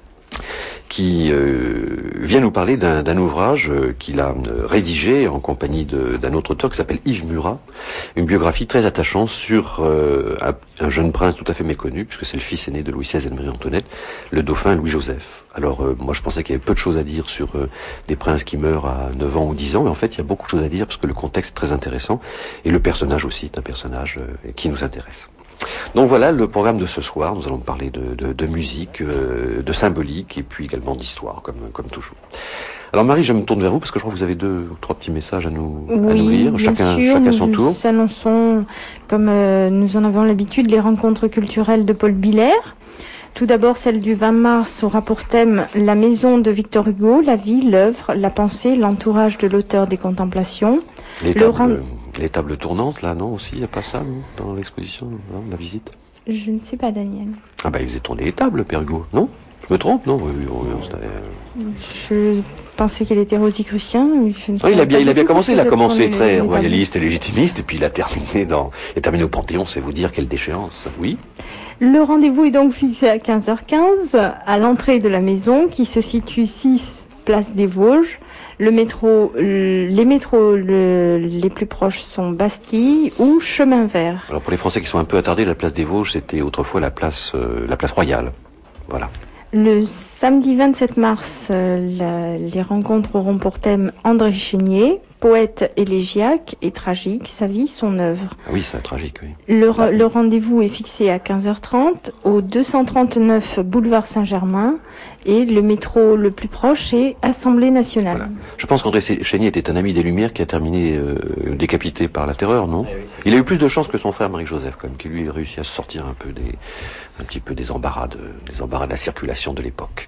qui euh, vient nous parler d'un, d'un ouvrage euh, qu'il a euh, rédigé en compagnie de, d'un autre auteur qui s'appelle Yves Murat, une biographie très attachante sur euh, un, un jeune prince tout à fait méconnu, puisque c'est le fils aîné de Louis seize et de Marie-Antoinette, le dauphin Louis-Joseph. Alors euh, moi je pensais qu'il y avait peu de choses à dire sur euh, des princes qui meurent à neuf ans ou dix ans, mais en fait il y a beaucoup de choses à dire parce que le contexte est très intéressant, et le personnage aussi est un personnage euh, qui nous intéresse. Donc voilà le programme de ce soir. Nous allons parler de, de, de musique, euh, de symbolique et puis également d'histoire, comme, comme toujours. Alors Marie, je me tourne vers vous parce que je crois que vous avez deux ou trois petits messages à nous, oui, à nous lire, chacun, sûr, chacun son tour. Nous annonçons, comme euh, nous en avons l'habitude, les rencontres culturelles de Paul Biller. Tout d'abord, celle du vingt mars aura pour thème la maison de Victor Hugo, la vie, l'œuvre, la pensée, l'entourage de l'auteur des Contemplations. Les tables, rend... les tables tournantes, là, non, aussi, il n'y a pas ça, non, dans l'exposition, non, la visite? Je ne sais pas, Daniel. Ah bah, il faisait tourner les tables, Père Hugo, non? Je me trompe, non? Oui, oui, oui, oui, je pensais qu'il était rosicrucien. Ah, il a bien, il a bien commencé, il a commencé très royaliste et légitimiste, et puis il a terminé dans, il a terminé au Panthéon, c'est vous dire quelle déchéance, oui. Le rendez-vous est donc fixé à quinze heures quinze, à l'entrée de la maison, qui se situe six place des Vosges. Le métro, les métros le, les plus proches sont Bastille ou Chemin Vert. Alors pour les Français qui sont un peu attardés, la place des Vosges, c'était autrefois la place, euh, la place royale. Voilà. Le samedi vingt-sept mars, euh, la, les rencontres auront pour thème André Chénier, poète élégiaque et tragique, sa vie, son œuvre. Ah oui, c'est tragique, oui. Le, le rendez-vous est fixé à quinze heures trente au deux cent trente-neuf boulevard Saint-Germain et le métro le plus proche est Assemblée nationale. Voilà. Je pense qu'André Chénier était un ami des Lumières qui a terminé euh, décapité par la terreur, non? Eh oui, il a eu plus de chance que son frère Marie-Joseph, quand même, qui lui a réussi à sortir un peu des, un petit peu des embarras de, des embarras de la circulation de l'époque.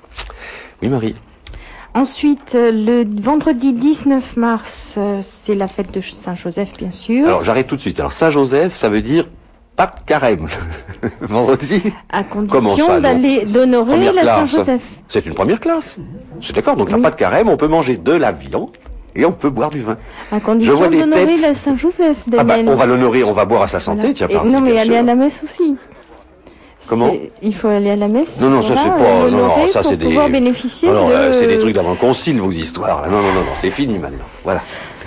Oui, Marie. Ensuite, le vendredi dix-neuf mars, c'est la fête de Saint-Joseph, bien sûr. Alors, j'arrête tout de suite. Alors, Saint-Joseph, ça veut dire pas de carême. Vendredi. À condition d'aller, d'honorer la Saint-Joseph. C'est une première classe. C'est d'accord. Donc, il n'y a pas de carême, on peut manger de la viande et on peut boire du vin. À condition d'honorer la Saint-Joseph, Daniel. Ah bah, on va l'honorer, on va boire à sa santé, voilà. Tiens, et, non, mais aller à la messe aussi. Comment? Il faut aller à la messe. Non, non, ça c'est pas. Non, non, ça c'est des. Pouvoir bénéficier non, non, de... c'est des trucs d'avant le concile, vos histoires. Là. Non, non, non, non, c'est fini maintenant. Voilà.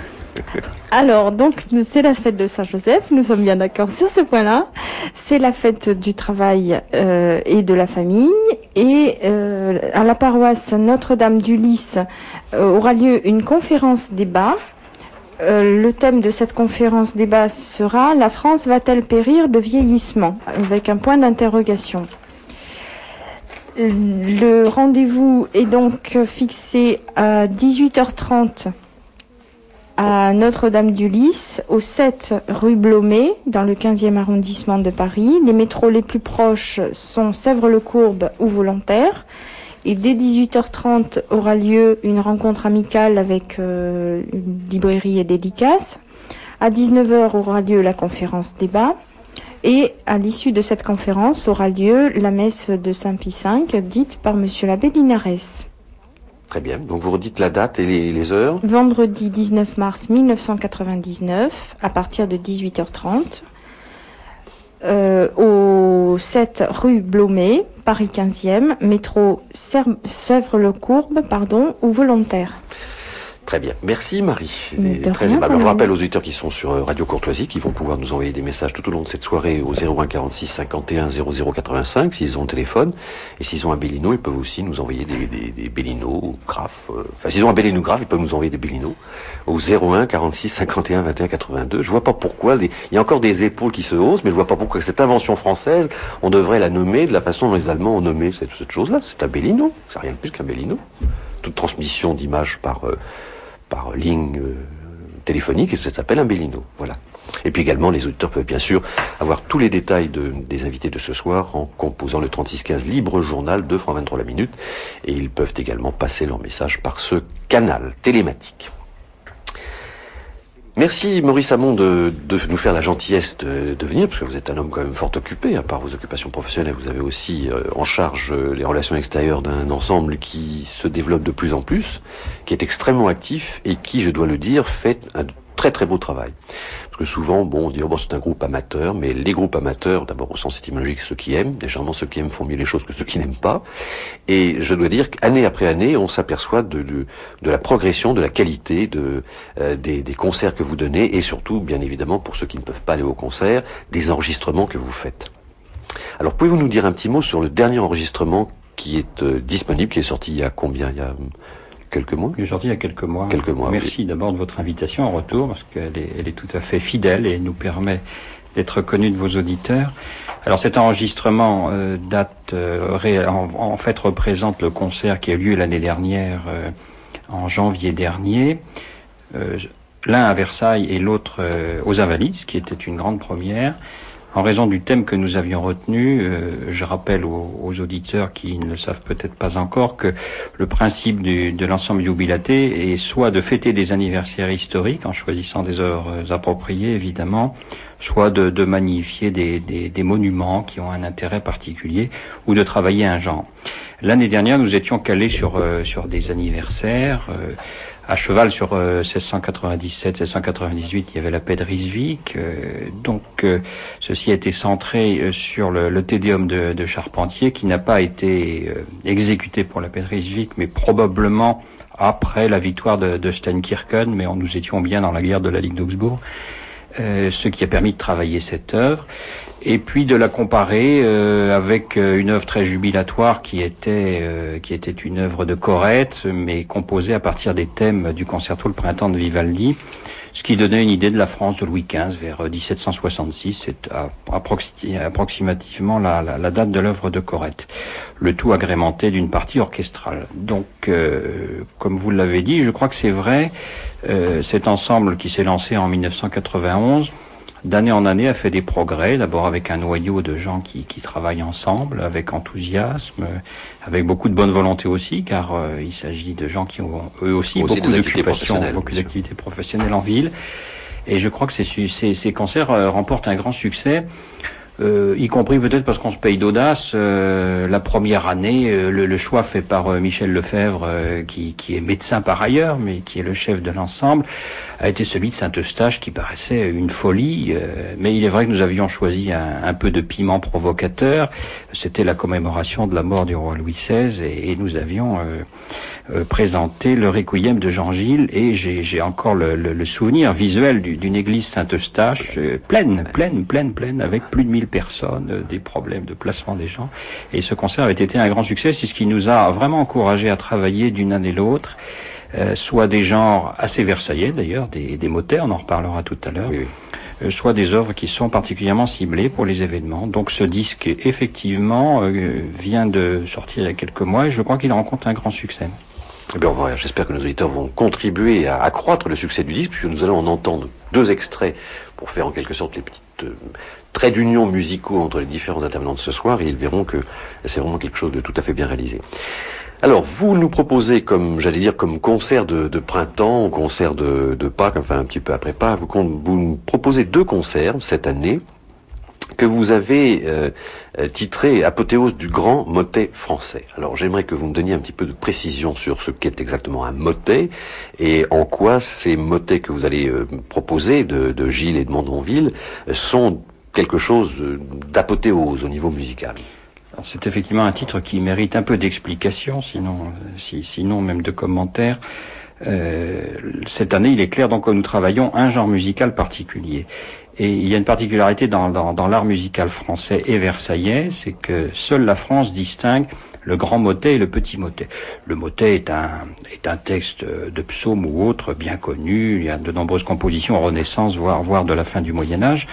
Alors, donc, c'est la fête de Saint-Joseph. Nous sommes bien d'accord sur ce point-là. C'est la fête du travail euh, et de la famille. Et euh, à la paroisse Notre-Dame du Lys euh, aura lieu une conférence débat. Euh, le thème de cette conférence débat sera « La France va-t-elle périr de vieillissement ?» avec un point d'interrogation. Le rendez-vous est donc fixé à dix-huit heures trente à Notre-Dame-du-Lys, au sept rue Blomet, dans le quinzième arrondissement de Paris. Les métros les plus proches sont Sèvres-le-Courbe ou Volontaire. Et dès dix-huit heures trente aura lieu une rencontre amicale avec euh, une librairie et dédicace. À dix-neuf heures aura lieu la conférence débat. Et à l'issue de cette conférence aura lieu la messe de Saint-Pie cinq, dite par Monsieur l'abbé Linares. Très bien. Donc vous redites la date et les, les heures. Vendredi dix-neuf mars mille neuf cent quatre-vingt-dix-neuf, à partir de dix-huit heures trente. euh, au sept rue Blomet, Paris quinzième, métro Sèvres-le-Courbe, pardon, ou volontaire. Très bien. Merci Marie. De très rien, aimable. Alors, je madame. rappelle aux auditeurs qui sont sur euh, Radio Courtoisie qui vont pouvoir nous envoyer des messages tout au long de cette soirée au zéro un quarante-six cinquante et un zéro zéro quatre-vingt-cinq s'ils ont le téléphone. Et s'ils ont un Bellino, ils peuvent aussi nous envoyer des, des, des Bellino graphes. Euh, enfin, s'ils ont un Bellino graphe, ils peuvent nous envoyer des Bellino au zéro un quarante-six cinquante et un vingt et un quatre-vingt-deux. Je vois pas pourquoi. Les... Il y a encore des épaules qui se haussent, mais je vois pas pourquoi cette invention française, on devrait la nommer de la façon dont les Allemands ont nommé cette, cette chose-là. C'est un Bellino. C'est rien de plus qu'un Bellino. Toute transmission d'images par euh, par ligne euh, téléphonique, et ça s'appelle un Bellino. Voilà. Et puis également, les auditeurs peuvent bien sûr avoir tous les détails de, des invités de ce soir en composant le trente-six quinze libre journal, deux francs vingt-trois la minute, et ils peuvent également passer leur message par ce canal télématique. Merci Maurice Hamon de, de nous faire la gentillesse de, de venir, parce que vous êtes un homme quand même fort occupé, à part vos occupations professionnelles, vous avez aussi euh, en charge euh, les relations extérieures d'un ensemble qui se développe de plus en plus, qui est extrêmement actif et qui, je dois le dire, fait un très très beau travail. Parce que souvent, bon, on dit, oh, bon, c'est un groupe amateur, mais les groupes amateurs, d'abord au sens étymologique, ceux qui aiment, légèrement ceux qui aiment font mieux les choses que ceux qui n'aiment pas. Et je dois dire qu'année après année, on s'aperçoit de, de, de la progression, de la qualité de, euh, des, des concerts que vous donnez, et surtout, bien évidemment, pour ceux qui ne peuvent pas aller au concert, des enregistrements que vous faites. Alors, pouvez-vous nous dire un petit mot sur le dernier enregistrement qui est euh, disponible, qui est sorti il y a combien? Il y a quelques mois? Il est sorti il y a quelques mois. Quelques mois. Merci oui. d'abord de votre invitation en retour, parce qu'elle est, elle est tout à fait fidèle et nous permet d'être connus de vos auditeurs. Alors cet enregistrement euh, date, euh, ré, en, en fait représente le concert qui a eu lieu l'année dernière, euh, en janvier dernier, euh, l'un à Versailles et l'autre euh, aux Invalides, ce qui était une grande première. En raison du thème que nous avions retenu, euh, je rappelle aux, aux auditeurs qui ne le savent peut-être pas encore que le principe du, de l'ensemble jubilaté est soit de fêter des anniversaires historiques en choisissant des œuvres appropriées évidemment, soit de, de magnifier des, des, des monuments qui ont un intérêt particulier ou de travailler un genre. L'année dernière, nous étions calés sur, euh, sur des anniversaires. Euh, À cheval sur euh, seize cent quatre-vingt-dix-sept, seize cent quatre-vingt-dix-huit, il y avait la paix de Ryswick. Euh, donc, euh, ceci a été centré euh, sur le, le Te Deum de, de Charpentier, qui n'a pas été euh, exécuté pour la paix de Ryswick, mais probablement après la victoire de, de Steinkirchen, mais on, nous étions bien dans la guerre de la Ligue d'Augsbourg, euh, ce qui a permis de travailler cette œuvre. Et puis de la comparer euh, avec euh, une œuvre très jubilatoire qui était euh, qui était une œuvre de Corrette, mais composée à partir des thèmes du concerto Le Printemps de Vivaldi, ce qui donnait une idée de la France de Louis quinze vers dix-sept cent soixante-six, c'est approxi approximativement la, la, la date de l'œuvre de Corrette. Le tout agrémenté d'une partie orchestrale. Donc, euh, comme vous l'avez dit, je crois que c'est vrai, euh, cet ensemble qui s'est lancé en mille neuf cent quatre-vingt-onze, d'année en année a fait des progrès, d'abord avec un noyau de gens qui, qui travaillent ensemble, avec enthousiasme, avec beaucoup de bonne volonté aussi, car euh, il s'agit de gens qui ont eux aussi, aussi beaucoup d'occupations, beaucoup d'activités professionnelles en ville. Et je crois que ces, ces, ces concerts euh, remportent un grand succès. Euh, y compris peut-être parce qu'on se paye d'audace. Euh, la première année, euh, le, le choix fait par euh, Michel Lefebvre, euh, qui, qui est médecin par ailleurs, mais qui est le chef de l'ensemble, a été celui de Saint-Eustache, qui paraissait une folie. Euh, mais il est vrai que nous avions choisi un, un peu de piment provocateur. C'était la commémoration de la mort du roi Louis seize, et, et nous avions euh, euh, présenté le Requiem de Jean Gilles, et j'ai encore le, le, le souvenir visuel d'une église Saint-Eustache euh, pleine, pleine, pleine, pleine, avec plus de mille personnes, euh, des problèmes de placement des gens. Et ce concert avait été un grand succès. C'est ce qui nous a vraiment encouragé à travailler d'une année l'autre, euh, soit des genres assez versaillais d'ailleurs, des, des motets, on en reparlera tout à l'heure, oui, oui. euh, soit des œuvres qui sont particulièrement ciblées pour les événements. Donc ce disque, effectivement, euh, vient de sortir il y a quelques mois, et je crois qu'il rencontre un grand succès. Eh bien, j'espère que nos auditeurs vont contribuer à accroître le succès du disque, puisque nous allons en entendre deux extraits pour faire en quelque sorte les petites euh, traits d'union musicaux entre les différents intervenants de ce soir, et ils verront que c'est vraiment quelque chose de tout à fait bien réalisé. Alors, vous nous proposez, comme j'allais dire, comme concert de, de printemps, concert de, de Pâques, enfin un petit peu après Pâques, vous, vous nous proposez deux concerts cette année que vous avez euh, titré Apothéose du grand motet français. Alors j'aimerais que vous me donniez un petit peu de précision sur ce qu'est exactement un motet et en quoi ces motets que vous allez euh, proposer de, de Gilles et de Mandonville sont quelque chose d'apothéose au niveau musical. C'est effectivement un titre qui mérite un peu d'explication, sinon, si, sinon même de commentaires. Euh, cette année, il est clair donc que nous travaillons un genre musical particulier. Et il y a une particularité dans, dans, dans l'art musical français et versaillais, c'est que seule la France distingue le grand motet et le petit motet. Le motet est un, est un texte de psaume ou autre bien connu. Il y a de nombreuses compositions en Renaissance, voire, voire de la fin du Moyen-Âge.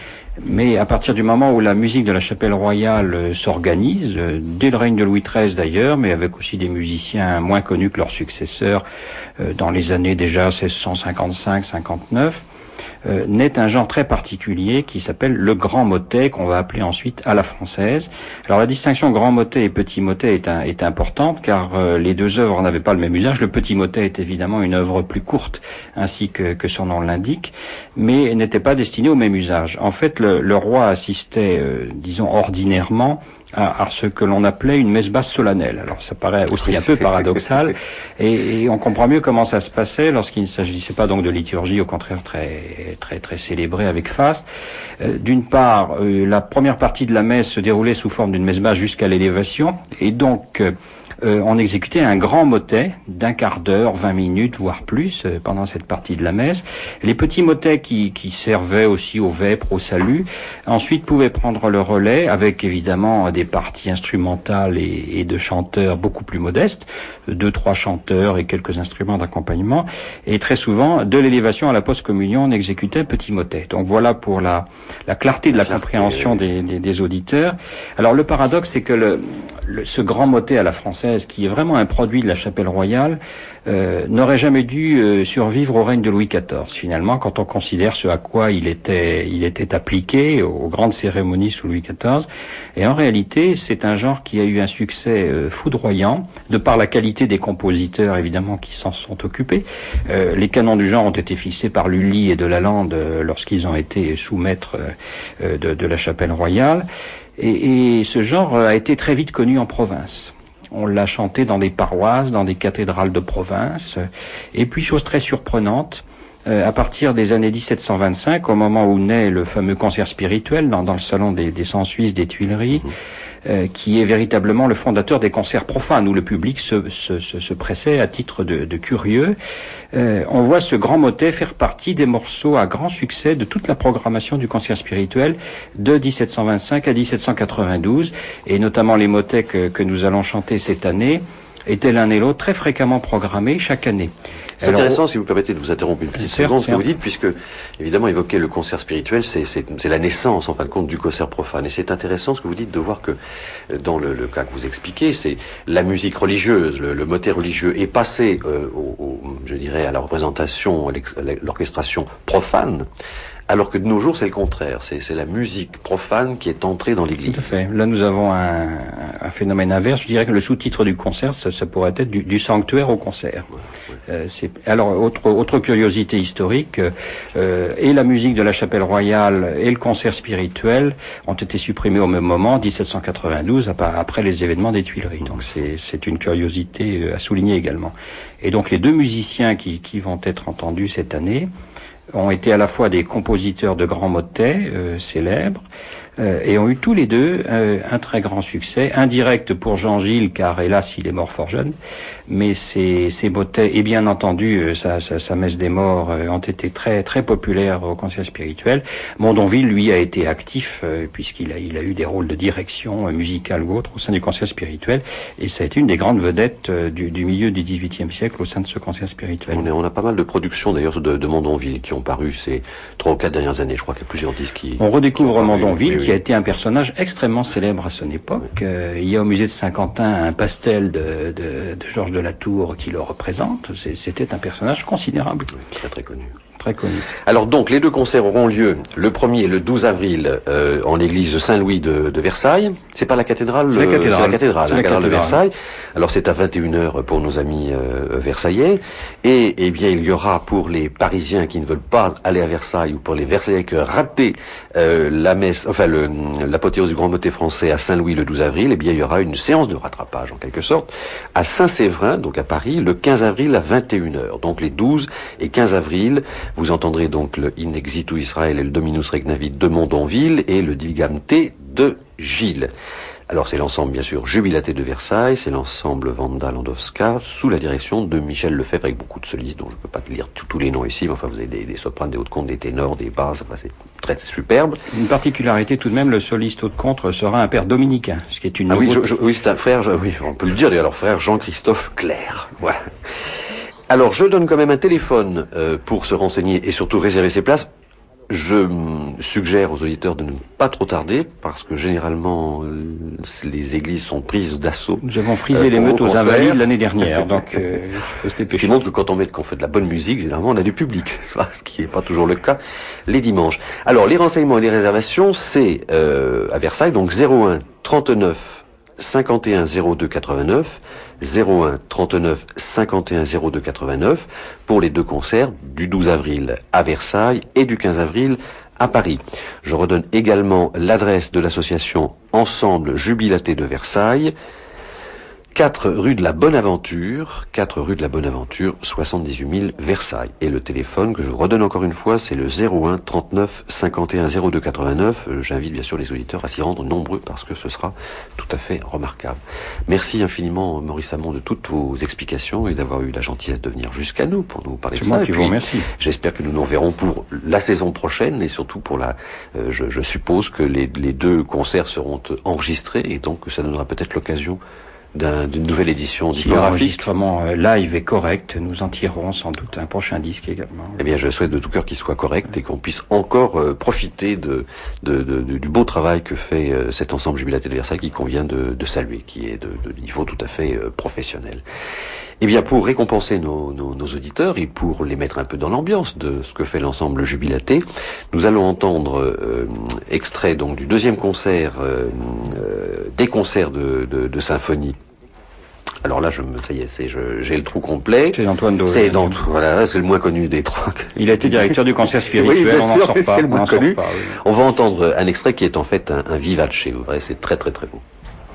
Mais à partir du moment où la musique de la Chapelle Royale euh, s'organise, euh, dès le règne de Louis treize d'ailleurs, mais avec aussi des musiciens moins connus que leurs successeurs euh, dans les années déjà seize cent cinquante-cinq cinquante-neuf, euh, naît un genre très particulier qui s'appelle le grand motet, qu'on va appeler ensuite à la française. Alors la distinction grand motet et petit motet est, un, est importante, car euh, les deux œuvres n'avaient pas le même usage. Le petit motet est évidemment une œuvre plus courte, ainsi que, que son nom l'indique, mais n'était pas destiné au même usage. En fait, le, le roi assistait, euh, disons ordinairement, à, à ce que l'on appelait une messe basse solennelle. Alors ça paraît aussi un peu paradoxal, et, et on comprend mieux comment ça se passait lorsqu'il ne s'agissait pas donc de liturgie, au contraire très très très célébrée avec faste. Euh, d'une part, euh, la première partie de la messe se déroulait sous forme d'une messe basse jusqu'à l'élévation, et donc euh, Euh, on exécutait un grand motet d'un quart d'heure, vingt minutes, voire plus, euh, pendant cette partie de la messe. Les petits motets qui, qui servaient aussi au vêpres, au salut, ensuite pouvaient prendre le relais, avec évidemment des parties instrumentales et, et de chanteurs beaucoup plus modestes, deux, trois chanteurs et quelques instruments d'accompagnement. Et très souvent, de l'élévation à la post-communion, on exécutait un petit motet. Donc voilà pour la, la clarté de la clarté, compréhension des, des, des auditeurs. Alors le paradoxe, c'est que le, le, ce grand motet à la française, qui est vraiment un produit de la Chapelle Royale, euh, n'aurait jamais dû euh, survivre au règne de Louis quatorze. Finalement, quand on considère ce à quoi il était, il était appliqué aux grandes cérémonies sous Louis quatorze, et en réalité, c'est un genre qui a eu un succès euh, foudroyant, de par la qualité des compositeurs, évidemment, qui s'en sont occupés. Euh, les canons du genre ont été fixés par Lully et de Lalande euh, lorsqu'ils ont été sous-maîtres euh, de, de la Chapelle Royale, et, et ce genre a été très vite connu en province. On l'a chanté dans des paroisses, dans des cathédrales de province. Et puis, chose très surprenante, euh, à partir des années dix-sept cent vingt-cinq, au moment où naît le fameux concert spirituel dans, dans le salon des, des cent Suisses des Tuileries, euh, qui est véritablement le fondateur des concerts profanes, où le public se, se, se, se pressait à titre de, de curieux, euh, on voit ce grand motet faire partie des morceaux à grand succès de toute la programmation du concert spirituel de dix-sept cent vingt-cinq à dix-sept cent quatre-vingt-douze, et notamment les motets que, que nous allons chanter cette année étaient l'un et l'autre très fréquemment programmés chaque année. C'est Alors, intéressant, si vous permettez de vous interrompre une petite certes, seconde, ce que certes. vous dites, puisque, évidemment, évoquer le concert spirituel, c'est, c'est, c'est la naissance, en fin de compte, du concert profane. Et c'est intéressant, ce que vous dites, de voir que, dans le, le cas que vous expliquez, c'est la musique religieuse, le, le motet religieux est passé, euh, au, au, je dirais, à la représentation, à l'orchestration profane, alors que de nos jours, c'est le contraire. C'est, c'est la musique profane qui est entrée dans l'église. Tout à fait. Là, nous avons un, un phénomène inverse. Je dirais que le sous-titre du concert, ça, ça pourrait être du, du sanctuaire au concert. Ouais, ouais. Euh, c'est, alors, autre, autre curiosité historique, euh, et la musique de la Chapelle Royale et le concert spirituel ont été supprimés au même moment, dix-sept cent quatre-vingt-douze, après les événements des Tuileries. Donc, c'est, c'est une curiosité à souligner également. Et donc, les deux musiciens qui, qui vont être entendus cette année ont été à la fois des compositeurs de grands motets euh, célèbres, euh, et ont eu tous les deux euh, un très grand succès, indirect pour Jean-Gilles, car hélas il est mort fort jeune, mais ces, ces motets, et bien entendu euh, sa, sa, sa messe des morts, euh, ont été très très populaires au concert spirituel. Mondonville, lui, a été actif, euh, puisqu'il a, il a eu des rôles de direction euh, musicale ou autre au sein du concert spirituel, et ça a été une des grandes vedettes euh, du, du milieu du dix-huitième siècle au sein de ce concert spirituel. On, est, on a pas mal de productions d'ailleurs de, de Mondonville qui ont paru ces trois ou quatre dernières années. Je crois qu'il y a plusieurs disques qui... On redécouvre qui Mondonville, oui, qui a été un personnage extrêmement célèbre à son époque. Oui. Euh, il y a au musée de Saint-Quentin un pastel de, de, de Georges de la Tour qui le représente. C'est, c'était un personnage considérable. Oui, très très connu. Très connu. Alors donc, les deux concerts auront lieu le premier et le douze avril euh, en l'église Saint-Louis de, de Versailles. C'est pas la cathédrale, c'est la cathédrale, c'est la cathédrale, c'est la la cathédrale de cathédrale. Versailles. Alors c'est à vingt et une heures pour nos amis euh, versaillais. Et eh bien, il y aura pour les Parisiens qui ne veulent pas aller à Versailles, ou pour les Versaillais qui ont raté euh, la messe, enfin le, l'apothéose du grand motet français à Saint-Louis le douze avril, eh bien il y aura une séance de rattrapage en quelque sorte à Saint-Séverin, donc à Paris, le quinze avril à vingt et une heures. Donc les douze et quinze avril, Vous entendrez donc le In Exitu Israël et le Dominus Regnavit de Mondonville et le Digamte de Gilles. Alors c'est l'ensemble bien sûr Jubilate de Versailles, c'est l'ensemble Wanda Landowska sous la direction de Michel Lefebvre avec beaucoup de solistes dont je ne peux pas te lire tous les noms ici, mais enfin vous avez des, des sopranes, des hautes contes, des ténors, des basses, enfin c'est très superbe. Une particularité tout de même, le soliste haute contre sera un père dominicain, ce qui est une ah oui, nouveauté. je, je, oui c'est un frère, je, oui on peut le dire, alors frère Jean-Christophe Clerc, voilà. Alors je donne quand même un téléphone euh, pour se renseigner et surtout réserver ses places. Je suggère aux auditeurs de ne pas trop tarder, parce que généralement, les églises sont prises d'assaut. Nous avons frisé euh, l'émeute aux Invalides l'année dernière, donc euh, il faut se dépêcher. Ce qui montre que quand on met qu'on fait de la bonne musique, généralement on a du public, ce qui n'est pas toujours le cas les dimanches. Alors, les renseignements et les réservations, c'est euh, à Versailles, donc zéro un trente-neuf cinquante et un zéro deux quatre-vingt-neuf, zéro un trente-neuf cinquante et un zéro deux quatre-vingt-neuf pour les deux concerts du douze avril à Versailles et du quinze avril à Paris. Je redonne également l'adresse de l'association Ensemble Jubilaté de Versailles, quatre rue de la Bonne Aventure, quatre rue de la Bonne Aventure, soixante-dix-huit mille Versailles. Et le téléphone que je redonne encore une fois, c'est le zéro un trente-neuf cinquante et un zéro deux quatre-vingt-neuf. J'invite bien sûr les auditeurs à s'y rendre nombreux parce que ce sera tout à fait remarquable. Merci infiniment Maurice Hamon de toutes vos explications et d'avoir eu la gentillesse de venir jusqu'à nous pour nous parler de ça. C'est moi qui vous remercie. J'espère que nous nous reverrons pour la saison prochaine et surtout pour la... Euh, je, je suppose que les, les deux concerts seront enregistrés et donc ça donnera peut-être l'occasion d'un, d'une nouvelle édition si l'enregistrement euh, live est correct, nous en tirerons sans doute un prochain disque également. Eh bien, je souhaite de tout cœur qu'il soit correct et qu'on puisse encore euh, profiter de, de, de, de, du beau travail que fait euh, cet ensemble Jubilaté de Versailles qui convient de, de saluer, qui est de, de niveau tout à fait euh, professionnel. Eh bien, pour récompenser nos, nos, nos auditeurs et pour les mettre un peu dans l'ambiance de ce que fait l'ensemble Jubilaté, nous allons entendre euh, extrait donc du deuxième concert, euh, euh, des concerts de, de, de symphonie. Alors là, je me, ça y est, c'est, je, j'ai le trou complet. C'est Antoine Doe. C'est dans, voilà, c'est le moins connu des trois. Il a été directeur du concert spirituel, oui, bien on n'en sûr, sort pas. C'est le moins connu. Pas, oui. On va entendre un extrait qui est en fait un, un vivace, vous verrez, c'est très très très beau.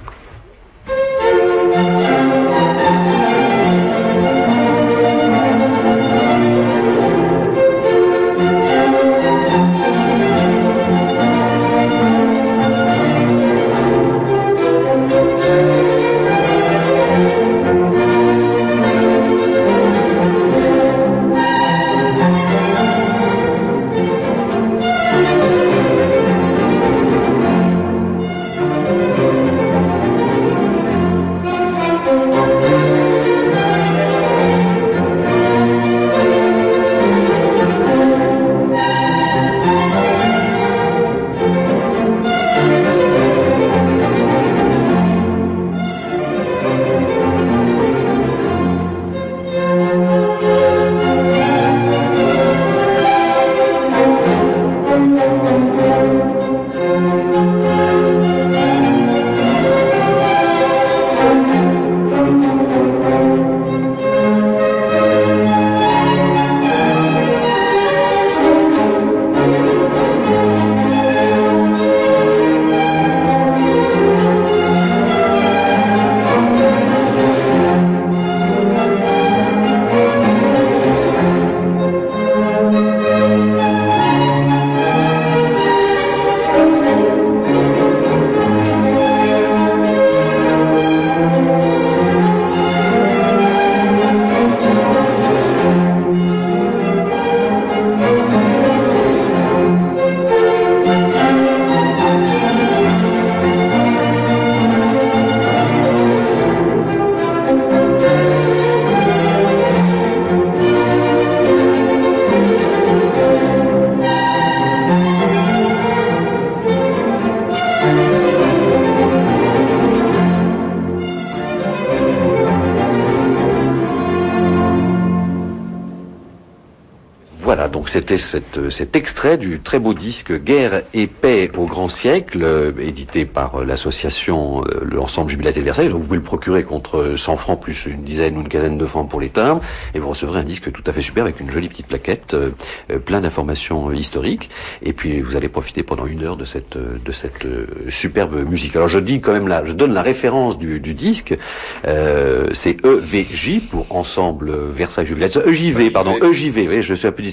Voilà, donc c'était cette, cet extrait du très beau disque Guerre et paix au grand siècle, euh, édité par euh, l'association euh, l'ensemble Jubilaté de Versailles. Donc vous pouvez le procurer contre cent francs plus une dizaine ou une quinzaine de francs pour les timbres, et vous recevrez un disque tout à fait super avec une jolie petite plaquette, euh, euh, plein d'informations euh, historiques, et puis vous allez profiter pendant une heure de cette, euh, de cette euh, superbe musique. Alors je dis quand même là, je donne la référence du, du disque, euh, c'est E V J pour ensemble Versailles Jubilaté, E J V, pardon, E J V, oui, je suis un peu dyslexique, c'est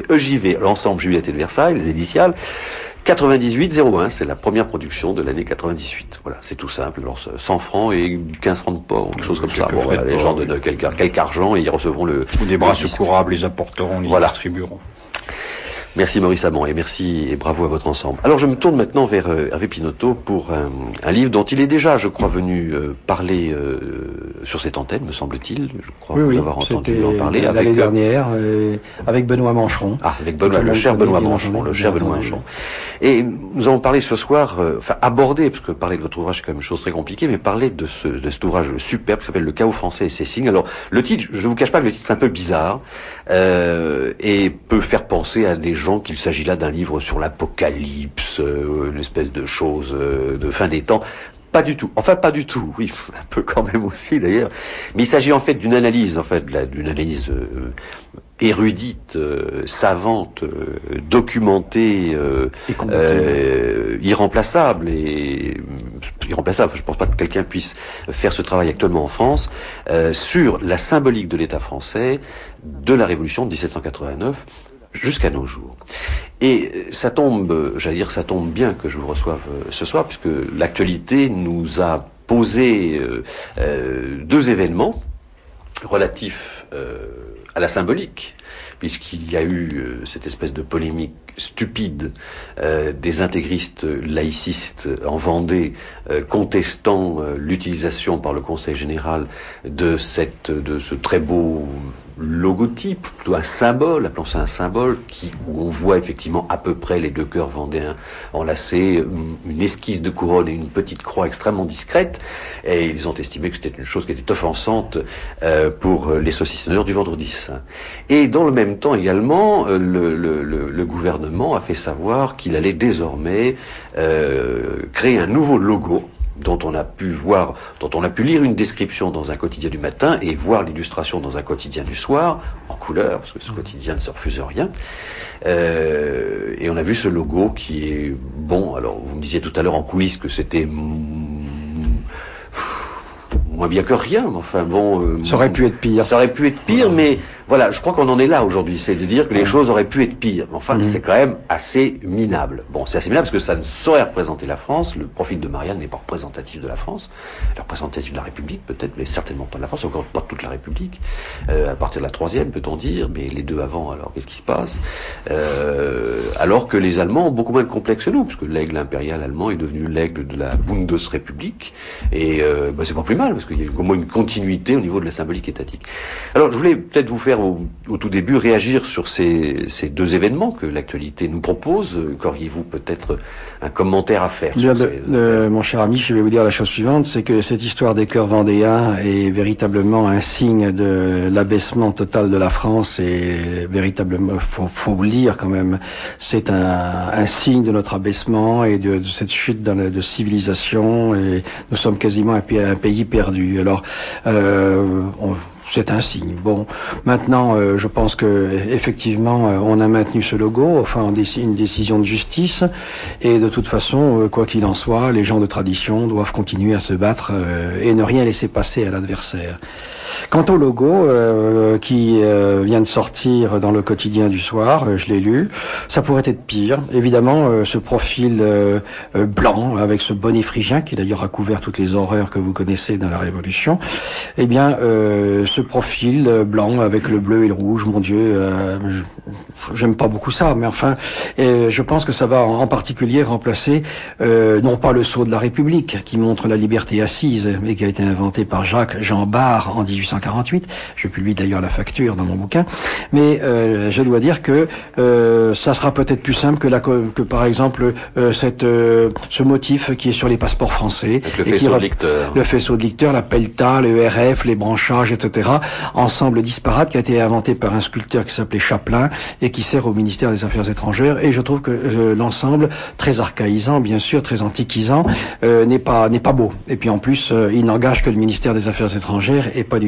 E J V, l'ensemble Juliette et de Versailles, les initiales. quatre-vingt-dix-huit zéro un, c'est la première production de l'année quatre-vingt-dix-huit. Voilà, c'est tout simple. Alors, cent francs et quinze francs de port, quelque chose comme ça. Bon, voilà, les gens donnent quelque, quelque argent et ils recevront le... Ou des bras secourables, les apporteront, les voilà. distribueront. Merci Maurice Amand et merci et bravo à votre ensemble. Alors je me tourne maintenant vers euh, Hervé Pinotto pour un, un livre dont il est déjà, je crois, venu euh, parler euh, sur cette antenne, me semble-t-il. Je crois oui, vous oui, avoir entendu en parler. L'année avec, dernière, euh, avec Benoît Mancheron. Ah, avec Benoît, le cher Benoît Mancheron, le cher Benoît Mancheron. Et nous allons parler ce soir, euh, enfin aborder, parce que parler de votre ouvrage c'est quand même une chose très compliquée, mais parler de, ce, de cet ouvrage superbe qui s'appelle Le chaos français et ses signes. Alors le titre, je ne vous cache pas que le titre est un peu bizarre euh, et peut faire penser à des gens qu'il s'agit là d'un livre sur l'apocalypse, euh, une espèce de chose euh, de fin des temps. Pas du tout. Enfin, pas du tout. Oui, un peu quand même aussi d'ailleurs. Mais il s'agit en fait d'une analyse, en fait, d'une analyse euh, érudite, euh, savante, euh, documentée, euh, euh, irremplaçable et irremplaçable. Je ne pense pas que quelqu'un puisse faire ce travail actuellement en France euh, sur la symbolique de l'État français de la Révolution de dix-sept cent quatre-vingt-neuf. Jusqu'à nos jours. Et ça tombe, j'allais dire, ça tombe bien que je vous reçoive ce soir, puisque l'actualité nous a posé euh, euh, deux événements relatifs euh, à la symbolique, puisqu'il y a eu euh, cette espèce de polémique stupide euh, des intégristes laïcistes en Vendée euh, contestant euh, l'utilisation par le Conseil général de cette, de ce très beau logotype, plutôt un symbole, appelons ça un symbole, qui, où on voit effectivement à peu près les deux cœurs vendéens enlacés, une esquisse de couronne et une petite croix extrêmement discrète, et ils ont estimé que c'était une chose qui était offensante euh, pour les saucissonneurs du Vendredi Saint. Et dans le même temps également, le, le, le, le gouvernement a fait savoir qu'il allait désormais euh, créer un nouveau logo, dont on a pu voir, dont on a pu lire une description dans un quotidien du matin et voir l'illustration dans un quotidien du soir, en couleur, parce que ce quotidien ne se refuse rien. Euh, et on a vu ce logo qui est bon. Alors, vous me disiez tout à l'heure en coulisses que c'était moins bien que rien, mais enfin bon... Euh, ça aurait pu être pire. Ça aurait pu être pire, mais voilà, je crois qu'on en est là aujourd'hui, c'est de dire que les choses auraient pu être pires. Mais enfin, mmh. c'est quand même assez minable. Bon, c'est assez minable parce que ça ne saurait représenter la France. Le profil de Marianne n'est pas représentatif de la France. Elle est représentatif de la République, peut-être, mais certainement pas de la France, encore pas de toute la République. Euh, à partir de la troisième, peut-on dire, mais les deux avant, alors qu'est-ce qui se passe euh, alors que les Allemands ont beaucoup moins de complexe que nous, parce que l'aigle impérial allemand est devenu l'aigle de la Bundesrepublik, et euh, bah, c'est pas plus mal, parce qu'il y a au moins une continuité au niveau de la symbolique étatique. Alors, je voulais peut-être vous faire Au, au tout début réagir sur ces, ces deux événements que l'actualité nous propose. Qu'auriez-vous peut-être un commentaire à faire sur de, ces... de, Mon cher ami, je vais vous dire la chose suivante, c'est que cette histoire des chœurs vendéens est véritablement un signe de l'abaissement total de la France, et véritablement, faut, faut le dire quand même, c'est un, un signe de notre abaissement et de, de cette chute dans la, de civilisation, et nous sommes quasiment un, un pays perdu. Alors, euh, on, c'est un signe. Bon, maintenant, euh, je pense que effectivement, euh, on a maintenu ce logo, enfin une décision de justice, et de toute façon, euh, quoi qu'il en soit, les gens de tradition doivent continuer à se battre euh, et ne rien laisser passer à l'adversaire. Quant au logo euh, qui euh, vient de sortir dans le quotidien du soir, euh, je l'ai lu, ça pourrait être pire. Évidemment, euh, ce profil euh, euh, blanc, avec ce bonnet phrygien, qui d'ailleurs a couvert toutes les horreurs que vous connaissez dans la Révolution, eh bien, euh, ce profil euh, blanc avec le bleu et le rouge, mon Dieu, euh, j'aime pas beaucoup ça, mais enfin, euh, je pense que ça va en, en particulier remplacer, euh, non pas le sceau de la République, qui montre la liberté assise, mais qui a été inventé par Jacques Jean Bart en dix-huit cent quarante-huit, je publie d'ailleurs la facture dans mon bouquin, mais euh, je dois dire que euh, ça sera peut-être plus simple que, la, que par exemple euh, cette, euh, ce motif qui est sur les passeports français. Avec le faisceau de lecteur. Le faisceau de lecteur, la pelta, le R F, les branchages, et cetera. Ensemble disparate qui a été inventé par un sculpteur qui s'appelait Chaplin et qui sert au ministère des Affaires étrangères, et je trouve que euh, l'ensemble, très archaïsant bien sûr, très antiquisant, euh, n'est pas, n'est pas beau. Et puis en plus, euh, il n'engage que le ministère des Affaires étrangères et pas du tout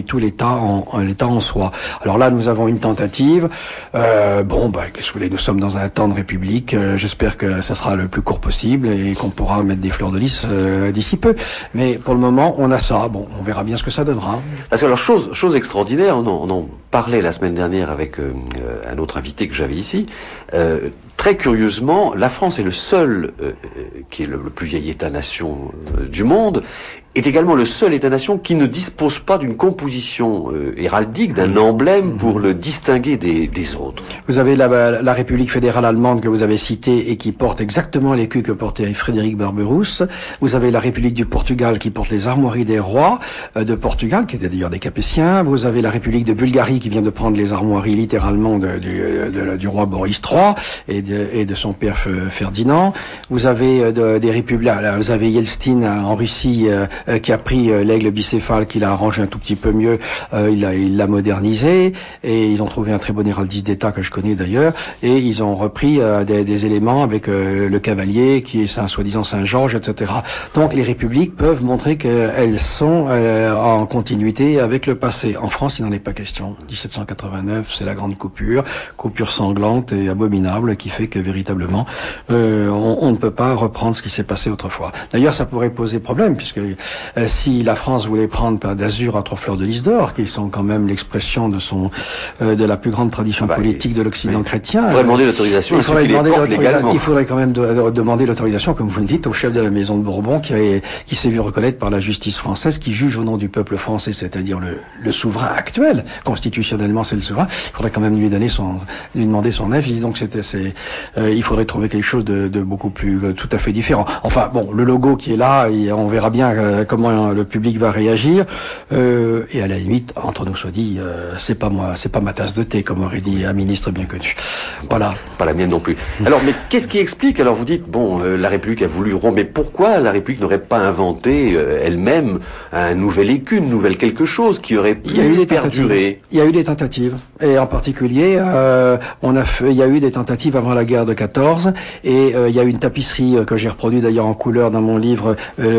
tout l'État en, l'État en soi. Alors là, nous avons une tentative. Euh, bon, bah, qu'est-ce que vous voulez, nous sommes dans un temps de République. Euh, j'espère que ça sera le plus court possible et qu'on pourra mettre des fleurs de lys euh, d'ici peu. Mais pour le moment, on a ça. Bon, on verra bien ce que ça donnera. Parce que alors, chose, chose extraordinaire, on en, on en parlait la semaine dernière avec euh, un autre invité que j'avais ici. Euh, Très curieusement, la France est le seul, euh, qui est le, le plus vieil État-nation euh, du monde, est également le seul État-nation qui ne dispose pas d'une composition euh, héraldique, d'un emblème pour le distinguer des, des autres. Vous avez la, la République fédérale allemande que vous avez citée et qui porte exactement l'écu que portait Frédéric Barberousse. Vous avez la République du Portugal qui porte les armoiries des rois euh, de Portugal, qui étaient d'ailleurs des Capétiens. Vous avez la République de Bulgarie qui vient de prendre les armoiries littéralement de, de, de, de, du roi Boris trois et de, et de son père Ferdinand. Vous avez de, des républiques, vous avez Yeltsin en Russie euh, Euh, qui a pris euh, l'aigle bicéphale, qu'il a arrangé un tout petit peu mieux, euh, il l'a il l'a modernisé, et ils ont trouvé un très bon héraldiste d'État que je connais d'ailleurs, et ils ont repris euh, des, des éléments avec euh, le cavalier, qui est un soi-disant Saint-Georges, et cetera. Donc les républiques peuvent montrer qu'elles sont euh, en continuité avec le passé. En France, il n'en est pas question. dix-sept cent quatre-vingt-neuf, c'est la grande coupure, coupure sanglante et abominable, qui fait que véritablement, euh, on, on ne peut pas reprendre ce qui s'est passé autrefois. D'ailleurs, ça pourrait poser problème, puisque Euh, si la France voulait prendre Père d'Azur à trois fleurs de lys d'or, qui sont quand même l'expression de son euh, de la plus grande tradition ah bah, politique de l'Occident chrétien, il faudrait demander l'autorisation. Il faudrait, demander il faudrait quand même de, de, demander l'autorisation, comme vous le dites, au chef de la maison de Bourbon, qui, a, qui s'est vu reconnaître par la justice française, qui juge au nom du peuple français, c'est-à-dire le, le souverain actuel. Constitutionnellement, c'est le souverain. Il faudrait quand même lui donner son, lui demander son avis. Donc c'était, c'est, euh, il faudrait trouver quelque chose de, de beaucoup plus, euh, tout à fait différent. Enfin bon, le logo qui est là, on verra bien euh, comment le public va réagir, euh, et à la limite, entre nous soit dit, euh, c'est pas moi, c'est pas ma tasse de thé, comme aurait dit un ministre bien connu. Voilà. Pas la mienne non plus. Alors, mais qu'est-ce qui explique? Alors, vous dites, bon, euh, la République a voulu rompre, mais pourquoi la République n'aurait pas inventé euh, elle-même un nouvel écu, une nouvelle quelque chose qui aurait pu il y a eu des perdurer? Il y a eu des tentatives, et en particulier, euh, on a fait, il y a eu des tentatives avant la guerre de quatorze, et euh, il y a eu une tapisserie euh, que j'ai reproduite d'ailleurs en couleur dans mon livre.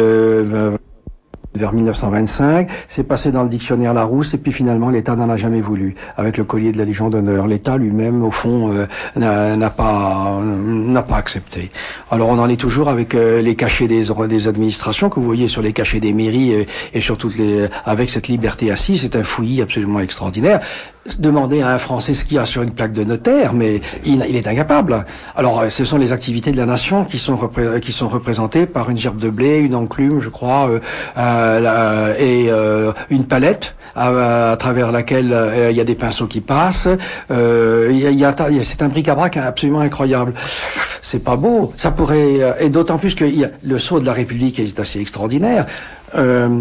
Euh, vers mille neuf cent vingt-cinq, c'est passé dans le dictionnaire Larousse, et puis finalement l'État n'en a jamais voulu, avec le collier de la Légion d'honneur. L'État lui-même, au fond, euh, n'a, n'a pas n'a pas accepté. Alors on en est toujours avec euh, les cachets des, des administrations, que vous voyez sur les cachets des mairies, et, et sur toutes les, avec cette liberté assise. C'est un fouillis absolument extraordinaire. Demander à un Français ce qu'il y a sur une plaque de notaire, mais il, il est incapable. Alors, ce sont les activités de la nation qui sont, repré- qui sont représentées par une gerbe de blé, une enclume, je crois, euh, euh, la, et euh, une palette à, à travers laquelle euh, il y a des pinceaux qui passent. Euh, il y a, il y a, c'est un bric-à-brac absolument incroyable. C'est pas beau. Ça pourrait, et d'autant plus que il y a, le sceau de la République est assez extraordinaire. Euh,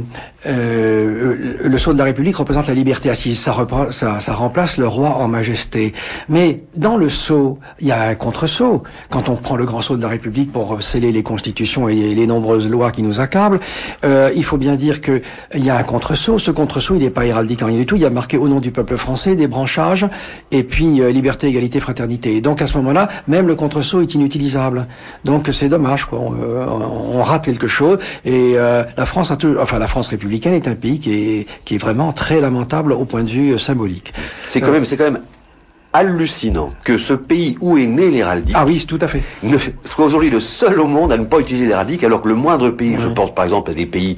euh, le sceau de la République représente la liberté assise, ça, repre- ça, ça remplace le roi en majesté. Mais dans le sceau, il y a un contre-sceau. Quand on prend le grand sceau de la République pour sceller les constitutions et les, les nombreuses lois qui nous accablent, euh, il faut bien dire que il y a un contre-sceau. Ce contre-sceau, il n'est pas héraldique en rien du tout. Il y a marqué au nom du peuple français des branchages et puis euh, liberté, égalité, fraternité. Et donc à ce moment-là, même le contre-sceau est inutilisable. Donc c'est dommage, quoi. On, euh, on rate quelque chose. Et euh, la France a Enfin, la France républicaine est un pays qui est, qui est vraiment très lamentable au point de vue symbolique. C'est quand même, c'est quand même hallucinant que ce pays où est né l'héraldique, ah oui, tout à fait, ne, soit aujourd'hui le seul au monde à ne pas utiliser l'héraldique, alors que le moindre pays, oui. Je pense par exemple à des pays,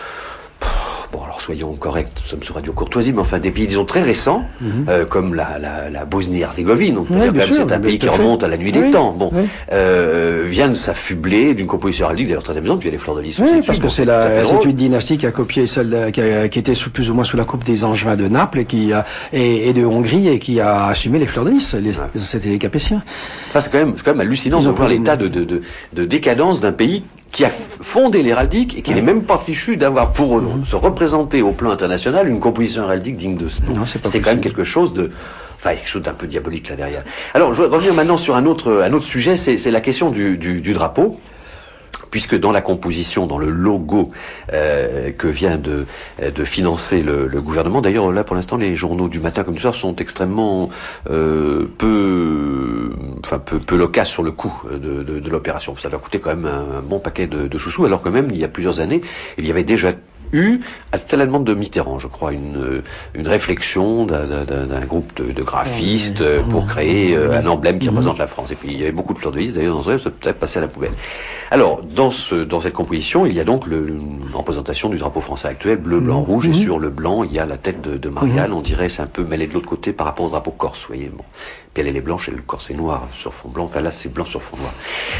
bon alors soyons corrects, nous sommes sur Radio Courtoisie, mais enfin des pays disons très récents, mm-hmm. euh, comme la, la, la Bosnie-Herzégovine, on peut oui, dire quand même c'est un pays qui remonte fait. à la nuit oui, des temps, bon, oui. euh, viennent s'affubler d'une composition héraldique, d'ailleurs très amusante, puis il y a les fleurs de lys. Oui, parce que c'est la, c'est une dynastie qui a copié celle de, qui, a, qui était sous, plus ou moins sous la coupe des Angevins de Naples et qui a, et, et de Hongrie et qui a assumé les fleurs de lys. Les, ouais. C'était les Capétiens. Enfin, c'est quand même, c'est quand même hallucinant Ils de voir l'état de, de, de, de décadence d'un pays qui a fondé l'héraldique et qui ouais. n'est même pas fichu d'avoir pour mmh. se représenter au plan international une composition héraldique digne de ce nom. C'est, c'est quand même quelque chose de, enfin, quelque chose d'un peu diabolique là derrière. Alors, je vais revenir maintenant sur un autre, un autre sujet, c'est, c'est la question du, du, du drapeau. Puisque dans la composition, dans le logo euh, que vient de, de financer le, le gouvernement, d'ailleurs là pour l'instant les journaux du matin comme du soir sont extrêmement euh, peu, enfin peu, peu loquaces sur le coût de, de, de l'opération. Ça leur coûtait quand même un, un bon paquet de, de sous-sous, alors que même il y a plusieurs années, il y avait déjà eu, c'était à la demande de Mitterrand, je crois, une, une réflexion d'un, d'un, d'un groupe de, de graphistes pour créer un emblème qui représente la France. Et puis il y avait beaucoup de fleurs de lys, d'ailleurs, dans ce rêve, ça peut être passé à la poubelle. Alors, dans, ce, dans cette composition, il y a donc le, une représentation du drapeau français actuel, bleu, blanc, rouge, et sur le blanc, il y a la tête de, de Marianne, on dirait, c'est un peu mêlé de l'autre côté par rapport au drapeau corse, vous voyez, bon. Puis elle, elle est blanche et le corse est noir sur fond blanc, enfin là c'est blanc sur fond noir.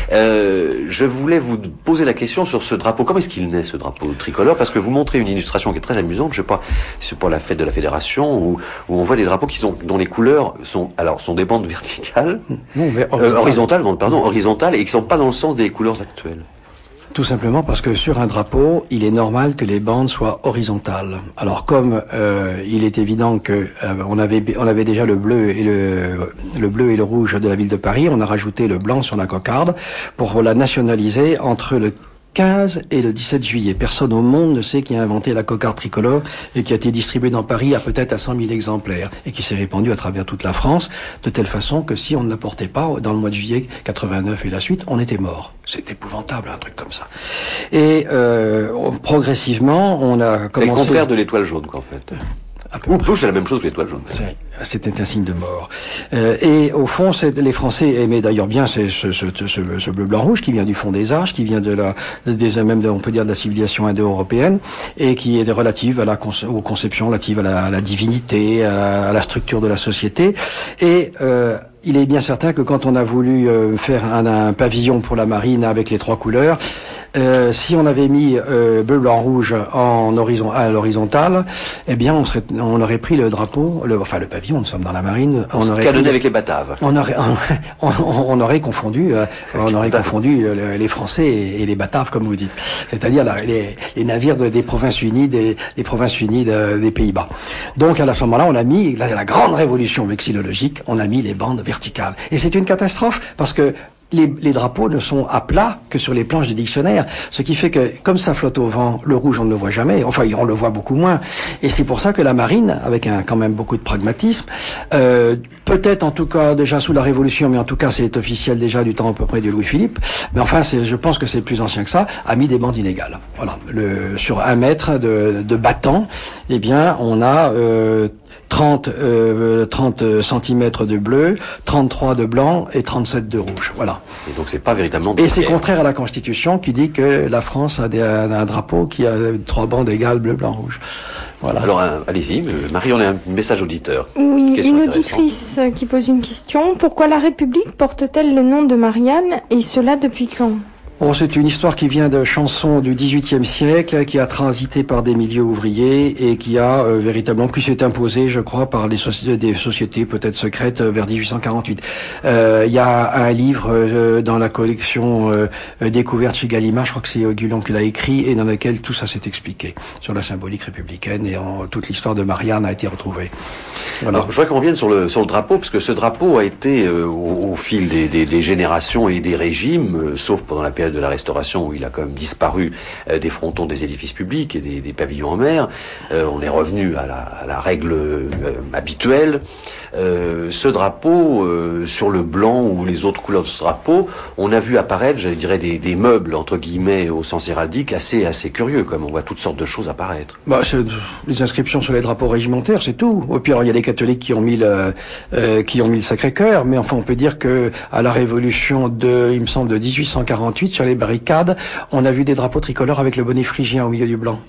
Euh, je voulais vous poser la question sur ce drapeau, comment est-ce qu'il naît ce drapeau tricolore, parce que vous montrez une illustration qui est très amusante, je sais pas, c'est pas la fête de la Fédération, où, où on voit des drapeaux qui sont, dont les couleurs sont, alors, sont des bandes verticales, non, mais horizontales, euh, horizontales, pardon, horizontales, et qui sont pas dans le sens des couleurs actuelles. Tout simplement parce que sur un drapeau, il est normal que les bandes soient horizontales. Alors comme euh, il est évident que euh, on avait on avait déjà le bleu et le le bleu et le rouge de la ville de Paris, on a rajouté le blanc sur la cocarde pour la nationaliser entre le quinze et le dix-sept juillet. Personne au monde ne sait qui a inventé la cocarde tricolore et qui a été distribuée dans Paris à peut-être à cent mille exemplaires et qui s'est répandue à travers toute la France de telle façon que si on ne la portait pas dans le mois de juillet quatre-vingt-neuf et la suite, on était mort. C'est épouvantable, un truc comme ça. Et euh, progressivement, on a commencé... C'est le contraire de l'étoile jaune, quoi, en fait. Ou c'est la même chose que l'étoile jaune. C'était un signe de mort. Euh, et au fond, les Français aimaient d'ailleurs bien ce, ce, ce, ce, ce bleu blanc rouge qui vient du fond des Arches, qui vient de la, des même de, on peut dire de la civilisation indo-européenne et qui est relative à la aux conceptions relatives à la, à la divinité, à la, à la structure de la société. Et euh, il est bien certain que quand on a voulu euh, faire un, un pavillon pour la marine avec les trois couleurs, Euh, si on avait mis euh, bleu, blanc, rouge en horizon, à l'horizontale, eh bien, on, serait, on aurait pris le drapeau, le, enfin le pavillon. Nous sommes dans la marine. On, on aurait canonné pris, avec les Bataves. On aurait, on, on, on aurait confondu, euh, on aurait confondu euh, les Français et, et les Bataves, comme vous dites. C'est-à-dire la, les, les navires de, des provinces unies, des, des provinces unies de, des Pays-Bas. Donc à ce moment-là, on a mis la, la grande révolution vexillologique. On a mis les bandes verticales. Et c'est une catastrophe parce que Les, les drapeaux ne sont à plat que sur les planches des dictionnaires, ce qui fait que, comme ça flotte au vent, le rouge on ne le voit jamais, enfin on le voit beaucoup moins, et c'est pour ça que la marine, avec un, quand même beaucoup de pragmatisme, euh, peut-être en tout cas déjà sous la Révolution, mais en tout cas c'est officiel déjà du temps à peu près de Louis-Philippe, mais enfin c'est, je pense que c'est plus ancien que ça, a mis des bandes inégales. Voilà, le, sur un mètre de, de battant, eh bien on a euh, trente, euh, trente centimètres de bleu, trente-trois de blanc et trente-sept de rouge. Voilà. Et donc c'est pas véritablement... Et c'est contraire à la Constitution qui dit que la France a, des, a un drapeau qui a trois bandes égales bleu, blanc, rouge. Voilà. Alors euh, allez-y, Marie, on a un message auditeur. Oui, une auditrice qui pose une question. Pourquoi la République porte-t-elle le nom de Marianne et cela depuis quand ? Bon, c'est une histoire qui vient de chansons du dix-huitième siècle, qui a transité par des milieux ouvriers et qui a euh, véritablement, qui s'est imposée, je crois, par les soci- des sociétés peut-être secrètes euh, vers dix-huit cent quarante-huit. Euh, il y a un livre euh, dans la collection euh, découverte chez Gallimard, je crois que c'est Ogulon qui l'a écrit, et dans lequel tout ça s'est expliqué sur la symbolique républicaine et en, toute l'histoire de Marianne a été retrouvée. Voilà. Alors, je voudrais qu'on revienne sur le sur le drapeau, parce que ce drapeau a été euh, au, au fil des, des, des générations et des régimes, euh, sauf pendant la période de la Restauration où il a quand même disparu euh, des frontons des édifices publics et des, des pavillons en mer. Euh, on est revenu à la, à la règle euh, habituelle. Euh, ce drapeau, euh, sur le blanc ou les autres couleurs de ce drapeau, on a vu apparaître, je dirais, des, des meubles, entre guillemets, au sens héraldique, assez, assez curieux, comme on voit toutes sortes de choses apparaître. Bah, c'est les inscriptions sur les drapeaux régimentaires, c'est tout. Et puis alors, il y a les catholiques qui ont mis le, euh, qui ont mis le Sacré-Cœur, mais enfin, on peut dire que à la Révolution de, il me semble, de dix-huit cent quarante-huit, sur les barricades, on a vu des drapeaux tricolores avec le bonnet phrygien au milieu du blanc.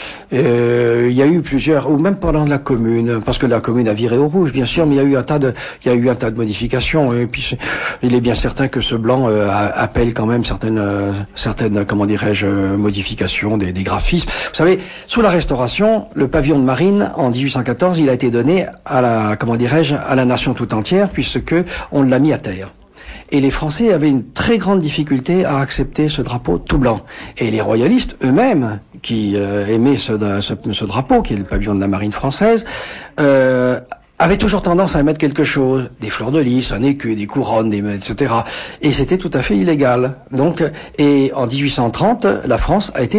Euh, il y a eu plusieurs, ou même pendant la Commune, parce que la Commune a viré au rouge, bien sûr, mais il y a eu un tas de, il y a eu un tas de modifications. Et puis, il est bien certain que ce blanc euh, appelle quand même certaines, euh, certaines, comment dirais-je, euh, modifications des, des graphismes. Vous savez, sous la Restauration, le pavillon de marine en dix-huit cent quatorze, il a été donné à la, comment dirais-je, à la nation tout entière, puisque on l'a mis à terre. Et les Français avaient une très grande difficulté à accepter ce drapeau tout blanc. Et les royalistes eux-mêmes, qui euh, aimaient ce, ce, ce drapeau, qui est le pavillon de la marine française, euh, avaient toujours tendance à mettre quelque chose, des fleurs de lys, un écu, des couronnes, des, et cetera. Et c'était tout à fait illégal. Donc, et en dix-huit cent trente, la France a été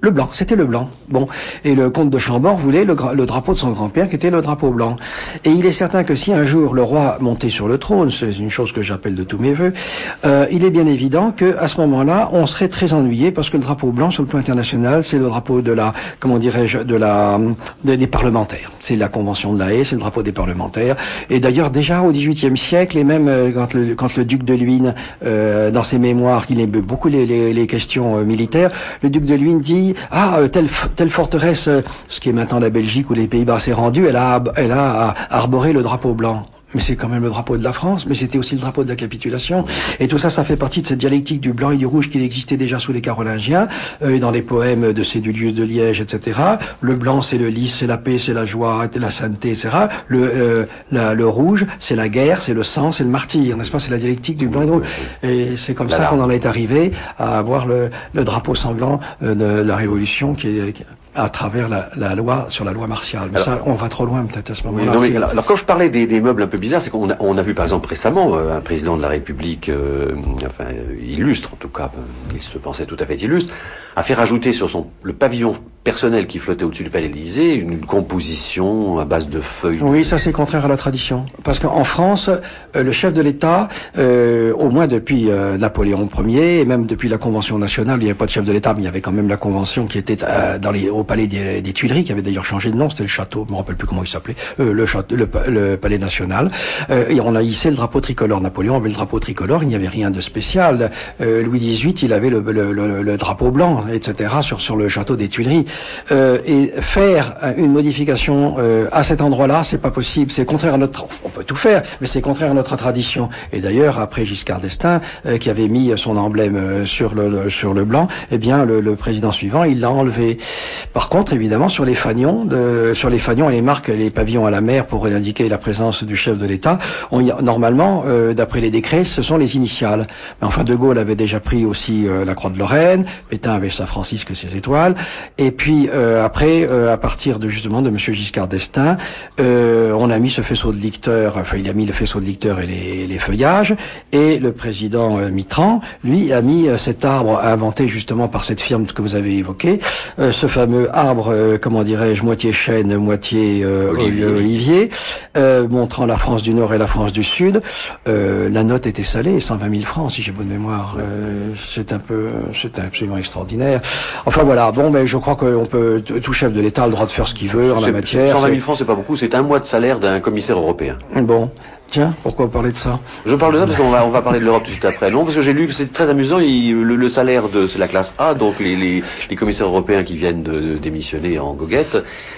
Le blanc, c'était le blanc. Bon, et le comte de Chambord voulait le, le drapeau de son grand-père, qui était le drapeau blanc. Et il est certain que si un jour le roi montait sur le trône, c'est une chose que j'appelle de tous mes voeux, euh, il est bien évident que à ce moment-là, on serait très ennuyé parce que le drapeau blanc sur le plan international, c'est le drapeau de la, comment dirais-je, de la, de, des parlementaires. C'est la Convention de la Haye, c'est le drapeau des parlementaires. Et d'ailleurs, déjà au dix-huitième siècle, et même euh, quand, le, quand le duc de Luynes, euh, dans ses mémoires, il aimait beaucoup les, les, les questions euh, militaires, le duc de Luynes dit ah, euh, telle, telle forteresse, euh, ce qui est maintenant la Belgique ou les Pays-Bas s'est rendu, elle a, elle a arboré le drapeau blanc. Mais c'est quand même le drapeau de la France, mais c'était aussi le drapeau de la capitulation. Et tout ça, ça fait partie de cette dialectique du blanc et du rouge qui existait déjà sous les Carolingiens, euh, dans les poèmes de Cédulius de Liège, et cetera. Le blanc, c'est le lys, c'est la paix, c'est la joie, la sainteté, et cetera. Le, euh, la, le rouge, c'est la guerre, c'est le sang, c'est le martyr, n'est-ce pas? C'est la dialectique du blanc et du rouge. Et c'est comme ça qu'on en est arrivé à avoir le, le drapeau sanglant euh, de la Révolution qui est... Qui, à travers la, la loi, sur la loi martiale. Mais alors, ça, on va trop loin peut-être à ce moment-là. Oui, alors, alors quand je parlais des, des meubles un peu bizarres, c'est qu'on a, on a vu par exemple récemment euh, un président de la République, euh, enfin euh, illustre en tout cas, euh, il se pensait tout à fait illustre, a fait rajouter sur son le pavillon personnel qui flottait au-dessus du palais de l'Élysée une composition à base de feuilles. Oui, ça c'est contraire à la tradition. Parce qu'en France, euh, le chef de l'État, euh, au moins depuis euh, Napoléon Ier, et même depuis la Convention nationale, il n'y avait pas de chef de l'État, mais il y avait quand même la Convention qui était euh, dans les, au palais des, des Tuileries, qui avait d'ailleurs changé de nom, c'était le château, je me rappelle plus comment il s'appelait, euh, le, château, le, le palais national. Euh, et on a hissé le drapeau tricolore. Napoléon avait le drapeau tricolore, il n'y avait rien de spécial. Euh, Louis dix-huit, il avait le, le, le, le drapeau blanc, et cetera, sur, sur le château des Tuileries. Euh, et faire une modification euh, à cet endroit-là, c'est pas possible. C'est contraire à notre... On peut tout faire, mais c'est contraire à notre tradition. Et d'ailleurs, après Giscard d'Estaing, euh, qui avait mis son emblème euh, sur le, le sur le blanc, eh bien, le, le président suivant, il l'a enlevé. Par contre, évidemment, sur les fanions, de, sur les fanions et les marques, les pavillons à la mer pour indiquer la présence du chef de l'État, on y, normalement, euh, d'après les décrets, ce sont les initiales. Mais enfin, De Gaulle avait déjà pris aussi euh, la croix de Lorraine, Pétain avait Saint-Francisque et ses étoiles, et puis euh, après, euh, à partir de justement de Monsieur Giscard d'Estaing, euh, on a mis ce faisceau de licteurs, enfin il a mis le faisceau de licteurs et les, les feuillages, et le président euh, Mitterrand, lui, a mis euh, cet arbre inventé justement par cette firme que vous avez évoquée, euh, ce fameux arbre, euh, comment dirais-je, moitié chêne, moitié euh, olivier, olivier euh, montrant la France du Nord et la France du Sud. Euh, la note était salée, cent vingt mille francs, si j'ai bonne mémoire. Euh, c'est un peu, c'est absolument extraordinaire. Enfin voilà, bon, mais je crois qu'on peut, tout chef de l'État a le droit de faire ce qu'il veut en la matière. cent vingt mille francs, c'est pas beaucoup, c'est un mois de salaire d'un commissaire européen. Bon. Tiens, pourquoi parler de ça? Je parle de ça parce qu'on va, on va parler de l'Europe tout de suite après. Non, parce que j'ai lu que c'est très amusant, il, le, le salaire de, c'est la classe A, donc les, les, les commissaires européens qui viennent de, de démissionner en goguette,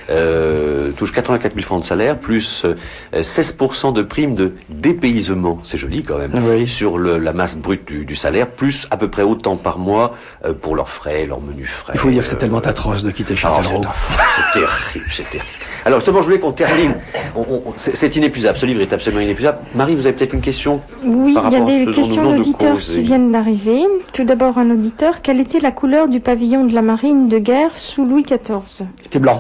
euh, touchent quatre-vingt-quatre mille francs de salaire, plus euh, seize pour cent de prime de dépaysement, c'est joli quand même, oui, sur le, la masse brute du, du salaire, plus à peu près autant par mois euh, pour leurs frais, leurs menus frais. Il faut dire que c'est tellement atroce de quitter Châtellerault. Ah, c'est terrible, c'est terrible. Alors justement, je voulais qu'on termine. On, on, c'est inépuisable, ce livre est absolument inépuisable. Marie, vous avez peut-être une question? Oui, par il y a rapport à des ce questions dont nous d'auditeurs venons de qui causer. viennent d'arriver. Tout d'abord, un auditeur. Quelle était la couleur du pavillon de la marine de guerre sous Louis quatorze? C'était blanc.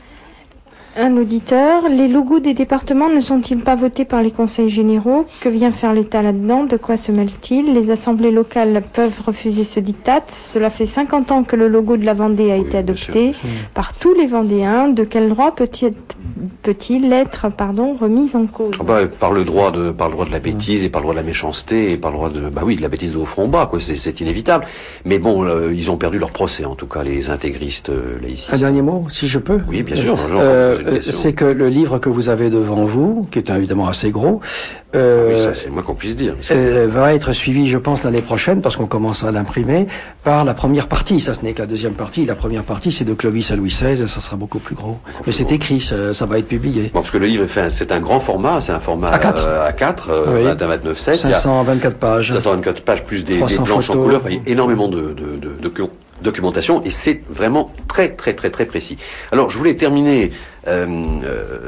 Un auditeur. Les logos des départements ne sont-ils pas votés par les conseils généraux? Que vient faire l'État là-dedans? De quoi se mêle-t-il? Les assemblées locales peuvent refuser ce diktat. Cela fait cinquante ans que le logo de la Vendée a Oui, été adopté par tous les Vendéens. De quel droit peut-il peut-il être pardon, remis en cause? Ah bah, par le droit de par le droit de la bêtise et par le droit de la méchanceté et par le droit de bah oui de la bêtise de haut front bas, quoi, c'est c'est inévitable. Mais bon, euh, ils ont perdu leur procès, en tout cas les intégristes euh, laïcistes. Un dernier mot, si je peux. Oui, bien sûr. Euh, c'est que le livre que vous avez devant vous, qui est évidemment assez gros, euh, oui, ça c'est le moins qu'on puisse dire. Euh, va être suivi, je pense, l'année prochaine, parce qu'on commence à l'imprimer, par la première partie. Ça, ce n'est que la deuxième partie. La première partie, c'est de Clovis à Louis seize, et ça sera beaucoup plus gros. Beaucoup Mais c'est écrit, ça, ça va être publié. Bon, parce que le livre est fait, c'est un grand format, c'est un format A quatre, euh, A quatre, euh, oui. vingt à vingt-neuf sept. cinq cent vingt-quatre pages. cinq cent vingt-quatre pages plus des, des planches photos. en couleur. Enfin, il y a énormément de, de, de, de documentation et c'est vraiment très très très très précis. Alors je voulais terminer euh, euh,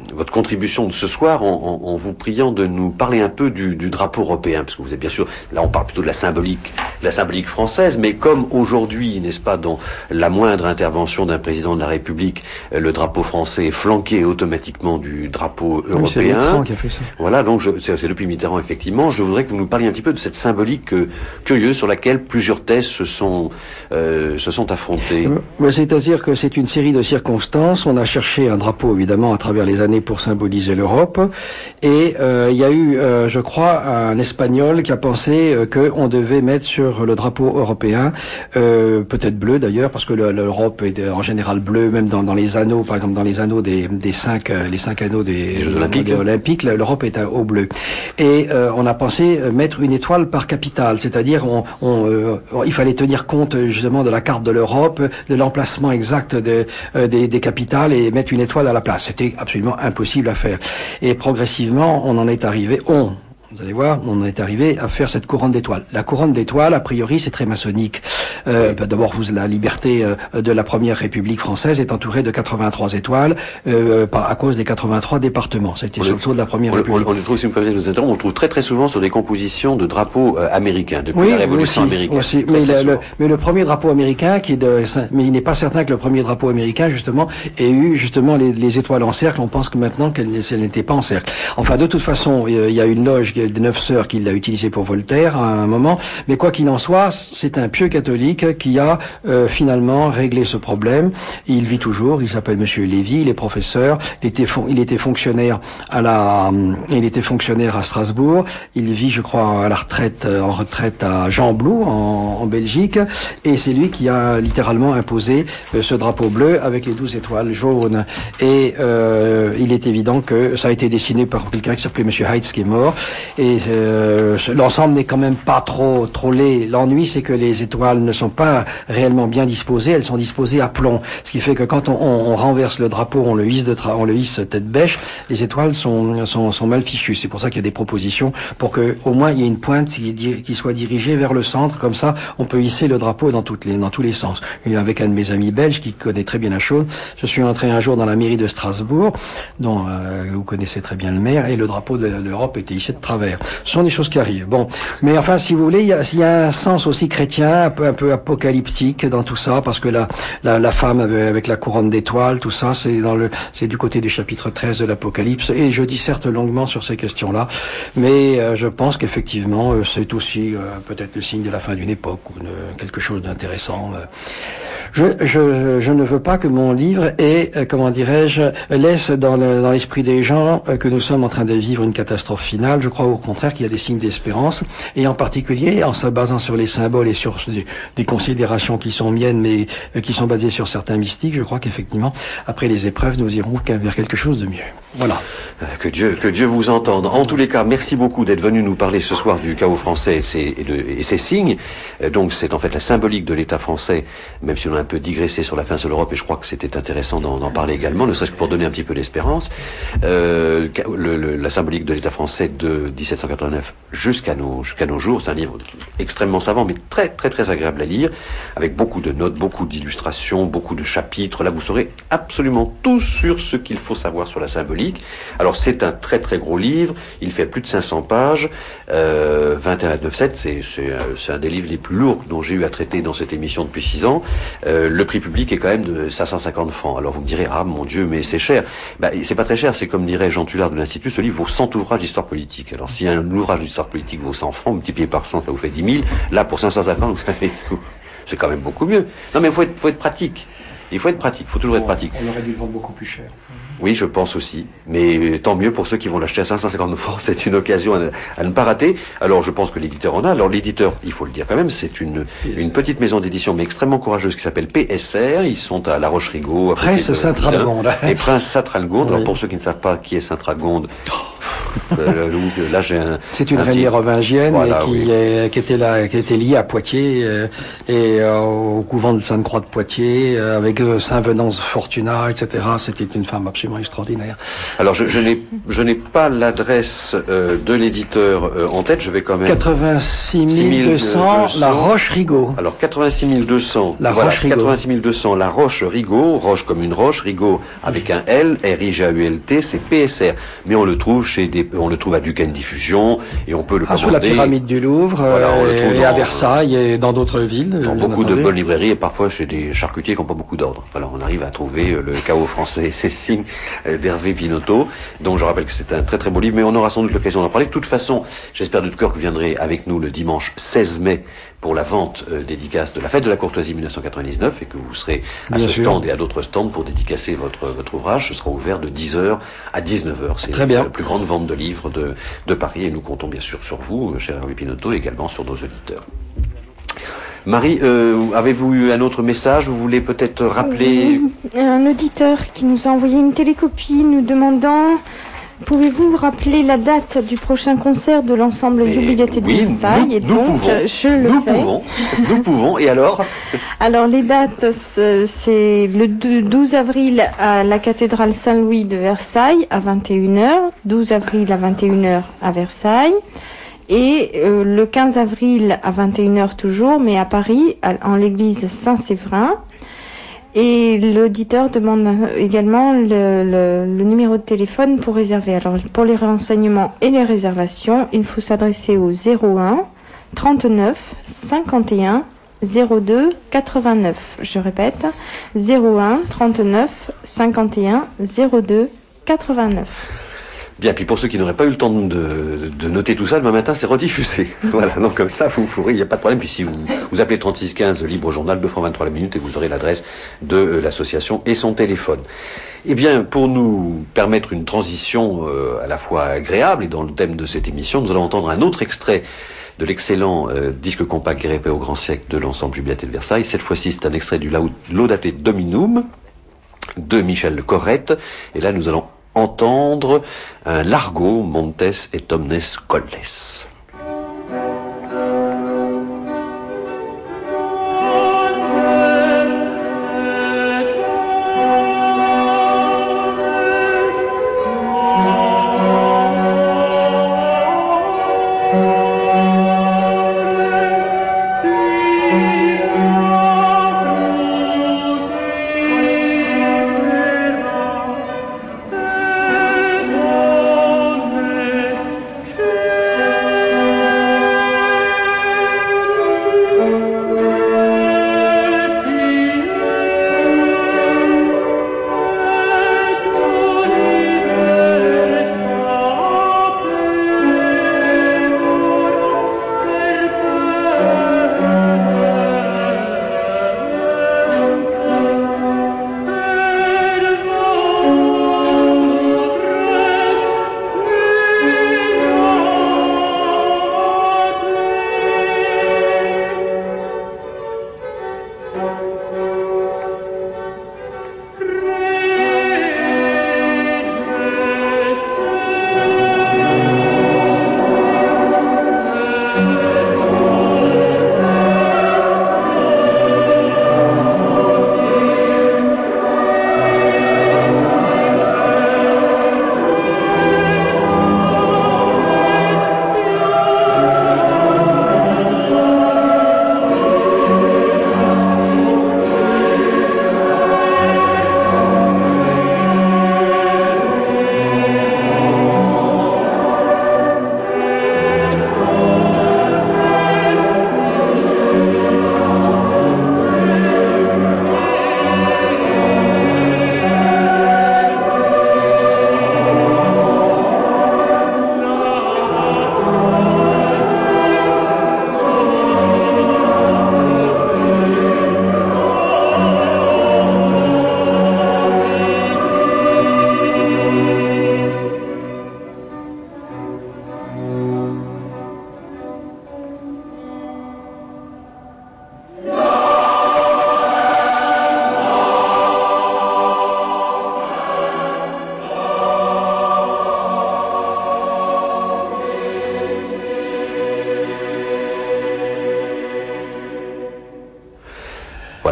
votre contribution de ce soir en, en, en vous priant de nous parler un peu du, du drapeau européen, parce que vous êtes bien sûr, là on parle plutôt de la symbolique, la symbolique française, mais comme aujourd'hui, n'est-ce pas, dans la moindre intervention d'un président de la République, euh, le drapeau français est flanqué automatiquement du drapeau européen. Oui, c'est Mitterrand qui a fait ça. Voilà, donc je, c'est, c'est depuis Mitterrand effectivement. Je voudrais que vous nous parliez un petit peu de cette symbolique euh, curieuse sur laquelle plusieurs thèses se sont euh, se sont affrontées. Euh, c'est-à-dire que c'est une série de circonstances. On a cherché un drapeau évidemment à travers les années pour symboliser l'Europe, et euh, il y a eu, euh, je crois, un Espagnol qui a pensé euh, qu'on devait mettre sur le drapeau européen, euh, peut-être bleu d'ailleurs, parce que le, l'Europe est en général bleue, même dans, dans les anneaux, par exemple dans les anneaux des, des cinq, euh, les cinq anneaux des, des Jeux Olympiques. Des Olympiques, l'Europe est au bleu. Et euh, on a pensé mettre une étoile par capitale, c'est-à-dire on, on, euh, il fallait tenir compte justement de la carte de l'Europe, de l'emplacement exact de, euh, des, des capitales et mettre une étoile à la place. C'était absolument impossible à faire. Et progressivement, on en est arrivé, on, vous allez voir, on est arrivé à faire cette couronne d'étoiles. La couronne d'étoiles, a priori, c'est très maçonnique. Euh, bah, d'abord, vous, la liberté euh, de la première République française est entourée de quatre-vingt-trois étoiles euh, par, à cause des quatre-vingt-trois départements. C'était sur le sceau de la première on République. On, on le trouve, si vous permettez de nous interrompre, on le trouve très très souvent sur des compositions de drapeaux euh, américains, depuis oui, la Révolution aussi, américaine. Aussi. Très, mais, très le, le, mais le premier drapeau américain, qui est de, mais il n'est pas certain que le premier drapeau américain, justement, ait eu justement les, les étoiles en cercle. On pense que maintenant qu'elles n'étaient pas en cercle. Enfin, de toute façon, il y a une loge des neuf sœurs qui l'a utilisé pour Voltaire à un moment, mais quoi qu'il en soit, c'est un pieux catholique qui a euh, finalement réglé ce problème. Il vit toujours, il s'appelle Monsieur Lévy, il est professeur, il était, fon- il était fonctionnaire à la, il était fonctionnaire à Strasbourg, il vit, je crois, à la retraite, en retraite à Gembloux, en, en Belgique, et c'est lui qui a littéralement imposé euh, ce drapeau bleu avec les douze étoiles jaunes. Et euh, il est évident que ça a été dessiné par quelqu'un qui s'appelait Monsieur Heitz, qui est mort, et euh, l'ensemble n'est quand même pas trop trop laid. L'ennui, c'est que les étoiles ne sont pas réellement bien disposées, elles sont disposées à plomb, ce qui fait que quand on, on, on renverse le drapeau, on le hisse de tra- on le hisse tête bêche, les étoiles sont sont, sont mal fichues. C'est pour ça qu'il y a des propositions pour que au moins il y ait une pointe qui, qui soit dirigée vers le centre, comme ça on peut hisser le drapeau dans toutes les dans tous les sens. Et avec un de mes amis belges qui connaît très bien la chose, je suis entré un jour dans la mairie de Strasbourg, dont euh, vous connaissez très bien le maire, et le drapeau de, de l'Europe était hissé de travers. Ce sont des choses qui arrivent. Bon, mais enfin, si vous voulez, il y a, il y a un sens aussi chrétien, un peu, un peu apocalyptique dans tout ça, parce que la, la, la femme avec, avec la couronne d'étoiles, tout ça, c'est dans le, c'est du côté du chapitre treize de l'Apocalypse, et je disserte longuement sur ces questions-là, mais euh, je pense qu'effectivement, euh, c'est aussi euh, peut-être le signe de la fin d'une époque, ou de, quelque chose d'intéressant. Euh. Je, je, je ne veux pas que mon livre ait, euh, comment dirais-je, laisse dans, le, dans l'esprit des gens euh, que nous sommes en train de vivre une catastrophe finale. Je crois au contraire qu'il y a des signes d'espérance, et en particulier en se basant sur les symboles et sur des, des considérations qui sont miennes, mais euh, qui sont basées sur certains mystiques. Je crois qu'effectivement, après les épreuves, nous irons vers quelque chose de mieux. Voilà. Euh, que Dieu, que Dieu vous entende. En tous les cas, merci beaucoup d'être venu nous parler ce soir du chaos français et ses, et de, et ses signes. Euh, donc, c'est en fait la symbolique de l'État français, même si on a un peu digressé sur la fin de l'Europe, et je crois que c'était intéressant d'en, d'en parler également, ne serait-ce que pour donner un petit peu d'espérance. Euh, le, le, la symbolique de l'État français de dix-sept cent quatre-vingt-neuf jusqu'à nos, jusqu'à nos jours, c'est un livre extrêmement savant, mais très, très, très agréable à lire, avec beaucoup de notes, beaucoup d'illustrations, beaucoup de chapitres. Là, vous saurez absolument tout sur ce qu'il faut savoir sur la symbolique. Alors, c'est un très, très gros livre. Il fait plus de cinq cents pages. Euh, vingt et un neuf sept, c'est, c'est, c'est un des livres les plus lourds dont j'ai eu à traiter dans cette émission depuis six ans. Euh, le prix public est quand même de cinq cent cinquante francs. Alors, vous me direz, ah, mon Dieu, mais c'est cher. Ben, c'est pas très cher. C'est comme dirait Jean Tullard de l'Institut, ce livre vaut cent ouvrages d'histoire politique. Alors, si un ouvrage d'histoire politique vaut cent francs, multiplié par cent, ça vous fait dix mille. Là, pour cinq cent cinquante, vous savez tout. C'est quand même beaucoup mieux. Non, mais il faut être, faut être pratique. Il faut être pratique. Il faut toujours être pratique. On aurait dû le vendre beaucoup plus cher. Oui, je pense aussi. Mais tant mieux pour ceux qui vont l'acheter à cinq cent cinquante francs. C'est une occasion à ne, à ne pas rater. Alors, je pense que l'éditeur en a. Alors, l'éditeur, il faut le dire quand même, c'est une, une petite maison d'édition, mais extrêmement courageuse, qui s'appelle P S R. Ils sont à La Roche-Rigaud. Prince Sainte-Radegonde. Et Prince Sainte-Radegonde. Oui. Alors, pour ceux qui ne savent pas qui est Sainte-Radegonde, Euh, là, j'ai un. C'est une un reine petit... mérovingienne voilà, qui, oui. est, qui était là, qui était liée à Poitiers euh, et euh, au couvent de Sainte-Croix de Poitiers euh, avec euh, Saint Venance Fortuna, et cetera. C'était une femme absolument extraordinaire. Alors, je, je n'ai, je n'ai pas l'adresse euh, de l'éditeur euh, en tête. Je vais quand même. quatre-vingt-six mille deux cents, La Roche-Rigaud. Alors, quatre-vingt-six mille deux cents. La voilà, Roche-Rigaud. quatre-vingt-six mille deux cents, La Roche-Rigaud. Roche comme une roche, Rigaud avec un L, R I G A U L T, c'est P S R. Mais on le trouve chez des, on le trouve à Duquesne Diffusion et on peut le ah, commander. Sous la pyramide du Louvre, voilà, on euh, le trouve et dans, à Versailles et dans d'autres villes. Dans bien beaucoup entendu. de bonnes librairies et parfois chez des charcutiers qui n'ont pas beaucoup d'ordre. Voilà, on arrive à trouver euh, le chaos français, ces signes euh, d'Hervé Pinotto. Donc je rappelle que c'est un très très beau livre, mais on aura sans doute l'occasion d'en parler. De toute façon, j'espère de tout cœur que vous viendrez avec nous le dimanche seize mai pour la vente euh, dédicace de la fête de la courtoisie mille neuf cent quatre-vingt-dix-neuf et que vous serez à Bien ce sûr. stand et à d'autres stands pour dédicacer votre, votre ouvrage. Ce sera ouvert de dix heures à dix-neuf heures. C'est Très bien. la plus grande vente de livres de, de Paris et nous comptons bien sûr sur vous, cher Hervé Pinotto, et également sur nos auditeurs. Marie, euh, avez-vous eu un autre message? Vous voulez peut-être rappeler... Oui, un auditeur qui nous a envoyé une télécopie nous demandant pouvez-vous rappeler la date du prochain concert de l'ensemble Jubilate de oui, Versailles? nous- Et nous donc, pouvons. je le Nous fais. pouvons, nous pouvons, et alors? Alors, les dates, c'est c'est le deux- douze avril à la cathédrale Saint-Louis de Versailles à vingt et une heures, douze avril à vingt et une heures à Versailles, et euh, le quinze avril à vingt et une heures toujours, mais à Paris, à- en l'église Saint-Séverin. Et l'auditeur demande également le, le- le numéro de téléphone pour réserver. Alors, pour les renseignements et les réservations, il faut s'adresser au zéro un trente-neuf cinquante et un zéro deux quatre-vingt-neuf. Je répète, zéro un trente-neuf cinquante et un zéro deux quatre-vingt-neuf. Bien, puis pour ceux qui n'auraient pas eu le temps de, de noter tout ça, demain matin, c'est rediffusé. Voilà, donc comme ça, vous pourrez, il n'y a pas de problème. Puis si vous, vous appelez trente-six quinze Libre Journal, deux francs vingt-trois la minute, et vous aurez l'adresse de euh, l'association et son téléphone. Eh bien, pour nous permettre une transition euh, à la fois agréable et dans le thème de cette émission, nous allons entendre un autre extrait de l'excellent euh, disque compact Guérépé au grand siècle de l'ensemble Jubilate de Versailles. Cette fois-ci, c'est un extrait du Laud- Laudate Dominum de Michel Corrette. Et là, nous allons entendre un Largo Montes et Omnes Colles. Omnes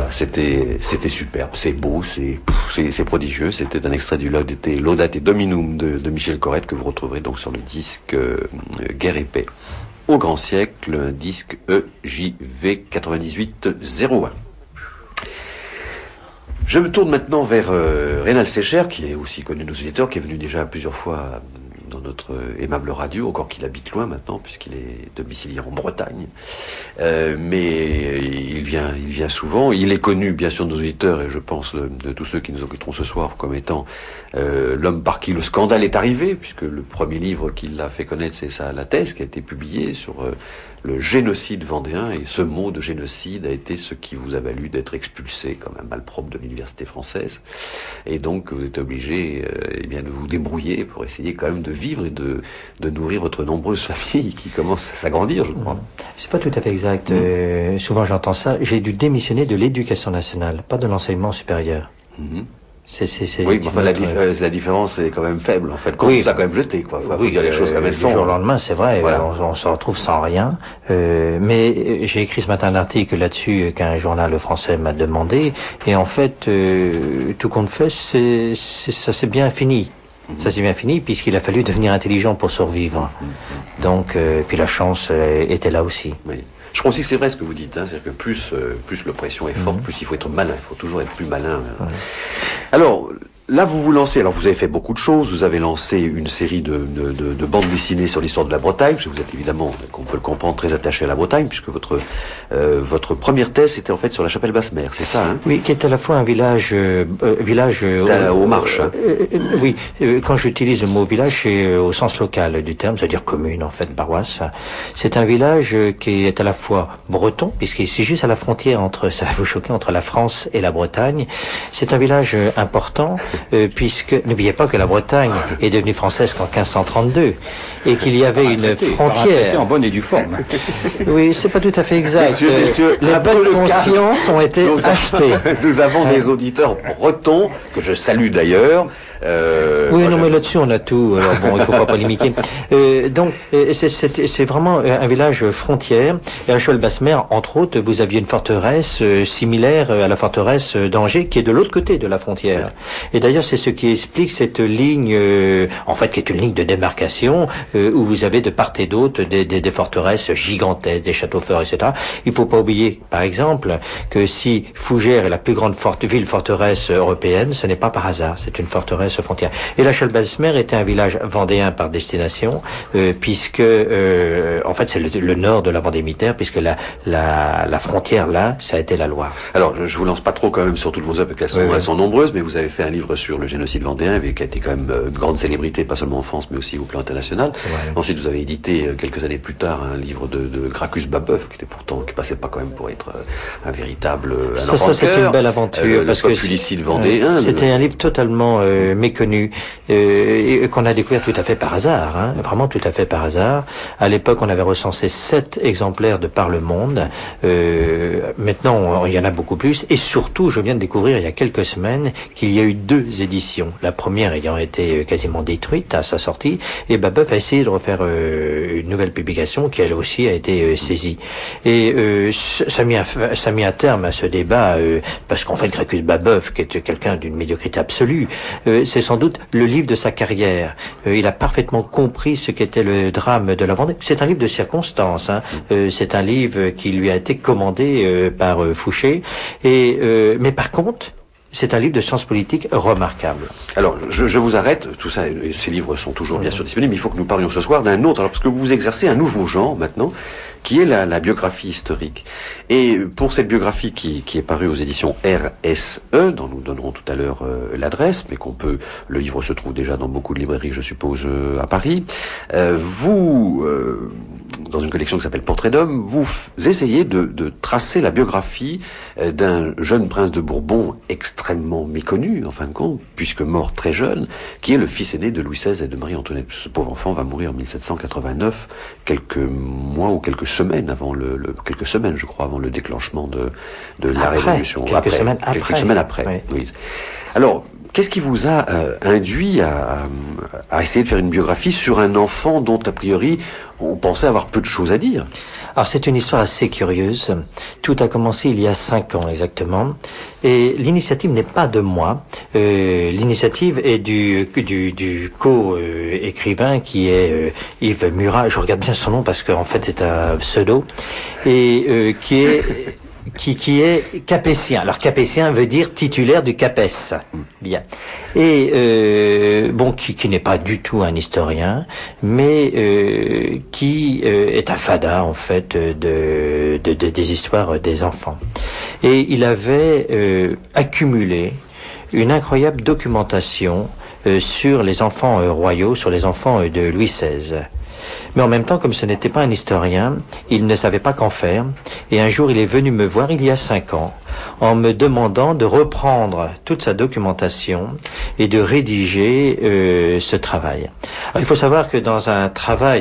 Voilà, c'était c'était superbe, c'est beau, c'est c'est, c'est prodigieux. C'était un extrait du Laudate Dominum de, de Michel Corrette que vous retrouverez donc sur le disque euh, Guerre et Paix au grand siècle, un disque E J V quatre-vingt-dix-huit zéro un. Je me tourne maintenant vers euh, Rénal Sécher, qui est aussi connu de nos auditeurs, qui est venu déjà plusieurs fois dans notre aimable radio, encore qu'il habite loin maintenant, puisqu'il est domicilié en Bretagne. Euh, mais il vient, il vient souvent. Il est connu, bien sûr, de nos auditeurs, et je pense de, de tous ceux qui nous occuperont ce soir, comme étant euh, l'homme par qui le scandale est arrivé, puisque le premier livre qui l'a fait connaître, c'est ça, la thèse, qui a été publiée sur euh, le génocide vendéen, et ce mot de génocide a été ce qui vous a valu d'être expulsé comme un malpropre de l'université française. Et donc, vous êtes obligé euh, eh bien, de vous débrouiller pour essayer quand même de vivre et de, de nourrir votre nombreuse famille qui commence à s'agrandir, je crois. C'est pas tout à fait exact. Mmh. Euh, souvent j'entends ça. J'ai dû démissionner de l'éducation nationale, pas de l'enseignement supérieur. Mmh. C'est, c'est, c'est oui, mais enfin, la, dif euh, la différence est quand même faible, en fait. Quand oui, on vous a quand même jeté, quoi. Faut oui, dire les euh, choses comme elles sont. Du jour au lendemain, c'est vrai, voilà. on, on se retrouve sans rien. Euh, mais j'ai écrit ce matin un article là-dessus qu'un journal français m'a demandé. Et en fait, euh, tout compte fait, c'est, c'est, ça s'est bien fini. Mmh. Ça s'est bien fini puisqu'il a fallu devenir intelligent pour survivre. Mmh. Donc, euh, puis la chance euh, était là aussi. Oui. Je crois aussi que c'est vrai ce que vous dites, hein, c'est-à-dire que plus, euh, plus l'oppression est forte, mmh. plus il faut être malin, il faut toujours être plus malin. Euh. Mmh. Alors, là vous vous lancez, alors vous avez fait beaucoup de choses, vous avez lancé une série de, de, de, de bandes dessinées sur l'histoire de la Bretagne, parce que vous êtes évidemment, on peut le comprendre, très attaché à la Bretagne, puisque votre, euh, votre première thèse était en fait sur la Chapelle Basse-Mer, c'est ça, hein? Oui, qui est à la fois un village... Euh, village euh, aux Marches. Hein. Euh, euh, oui, euh, quand j'utilise le mot village, c'est euh, au sens local du terme, c'est-à-dire commune en fait, paroisse. C'est un village euh, qui est à la fois breton, puisqu'il c'est juste à la frontière entre, ça va vous choquer, entre la France et la Bretagne. C'est un village euh, important, euh, puisque, n'oubliez pas que la Bretagne est devenue française qu'en quinze cent trente-deux, et qu'il y avait une traité, frontière... en bonne et due forme. Oui, c'est pas tout à fait exact. Messieurs, messieurs, les bonnes consciences ont été nous achetées. Nous avons des auditeurs bretons, que je salue d'ailleurs. Euh, oui, non, mais là-dessus, on a tout. Alors bon, il faut pas polémiquer. Euh, donc, c'est vraiment un village frontière. Et à Cheval-Basse-Mer, entre autres, vous aviez une forteresse euh, similaire à la forteresse d'Angers, qui est de l'autre côté de la frontière. Et d'ailleurs, c'est ce qui explique cette ligne, euh, en fait, qui est une ligne de démarcation, euh, où vous avez de part et d'autre des, des, des forteresses gigantesques, des châteaux forts, et cetera. Il faut pas oublier, par exemple, que si Fougères est la plus grande forte, ville forteresse européenne, ce n'est pas par hasard. C'est une forteresse frontière. Et la Chapelle-Basse-Mer était un village vendéen par destination, euh, puisque euh, en fait c'est le, le nord de la Vendée-Militaire, puisque la, la, la frontière là, ça a été la Loire. Alors je, je vous lance pas trop quand même sur toutes vos œuvres, parce qu'elles sont, oui, oui. sont nombreuses, mais vous avez fait un livre sur le génocide vendéen, qui a été quand même une grande célébrité, pas seulement en France, mais aussi au plan international. Ouais. Ensuite vous avez édité quelques années plus tard un livre de, de Gracchus Babeuf, qui était pourtant, qui passait pas quand même pour être un véritable un ça, ça c'est une belle aventure, euh, parce que populicide vendéen. C'était un livre totalement euh, méconnu, euh, et qu'on a découvert tout à fait par hasard, hein, vraiment tout à fait par hasard. À l'époque, on avait recensé sept exemplaires de par le monde. Euh, maintenant, il y en a beaucoup plus. Et surtout, je viens de découvrir il y a quelques semaines qu'il y a eu deux éditions. La première ayant été quasiment détruite à sa sortie, et Babeuf a essayé de refaire euh, une nouvelle publication qui elle aussi a été euh, saisie. Et euh, ça a mis un, ça a mis un terme à ce débat, euh, parce qu'en fait, Gracchus Babeuf, qui est quelqu'un d'une médiocrité absolue, euh, c'est sans doute le livre de sa carrière. Euh, il a parfaitement compris ce qu'était le drame de la Vendée. C'est un livre de circonstances. Hein. Euh, c'est un livre qui lui a été commandé euh, par euh, Fouché. Et euh, mais par contre, c'est un livre de sciences politiques remarquable. Alors, je, je vous arrête. Tout ça, ces livres sont toujours bien sûr disponibles, mais il faut que nous parlions ce soir d'un autre. Alors, parce que vous exercez un nouveau genre maintenant, qui est la, la biographie historique. Et pour cette biographie qui, qui est parue aux éditions R S E, dont nous donnerons tout à l'heure euh, l'adresse, mais qu'on peut, le livre se trouve déjà dans beaucoup de librairies, je suppose, euh, à Paris. Euh, vous, euh, dans une collection qui s'appelle Portrait d'homme, vous essayez de, de tracer la biographie euh, d'un jeune prince de Bourbon extrêmement méconnu, en fin de compte, puisque mort très jeune, qui est le fils aîné de Louis seize et de Marie-Antoinette. Ce pauvre enfant va mourir en mille sept cent quatre-vingt-neuf, quelques mois ou quelques semaines avant le, le quelques semaines, je crois, avant le déclenchement de, de la après, Révolution. Quelques après, semaines après. Quelques semaines après. Oui. Oui. Alors, qu'est-ce qui vous a euh, induit à, à essayer de faire une biographie sur un enfant dont, a priori, on pensait avoir peu de choses à dire? Alors c'est une histoire assez curieuse. Tout a commencé il y a cinq ans exactement, et l'initiative n'est pas de moi. Euh, l'initiative est du du, du co-écrivain qui est euh, Yves Murat. Je regarde bien son nom parce qu'en fait c'est un pseudo, et euh, qui est qui, qui est capétien. Alors capétien veut dire titulaire du CAPES. Bien. Et euh, bon, qui, qui n'est pas du tout un historien, mais euh, qui euh, est un fada en fait de, de, de des histoires des enfants. Et il avait euh, accumulé une incroyable documentation euh, sur les enfants euh, royaux, sur les enfants euh, de Louis seize. Mais en même temps, comme ce n'était pas un historien, il ne savait pas qu'en faire. Et un jour, il est venu me voir, il y a cinq ans, en me demandant de reprendre toute sa documentation et de rédiger euh, ce travail. Alors, il faut savoir que dans un travail,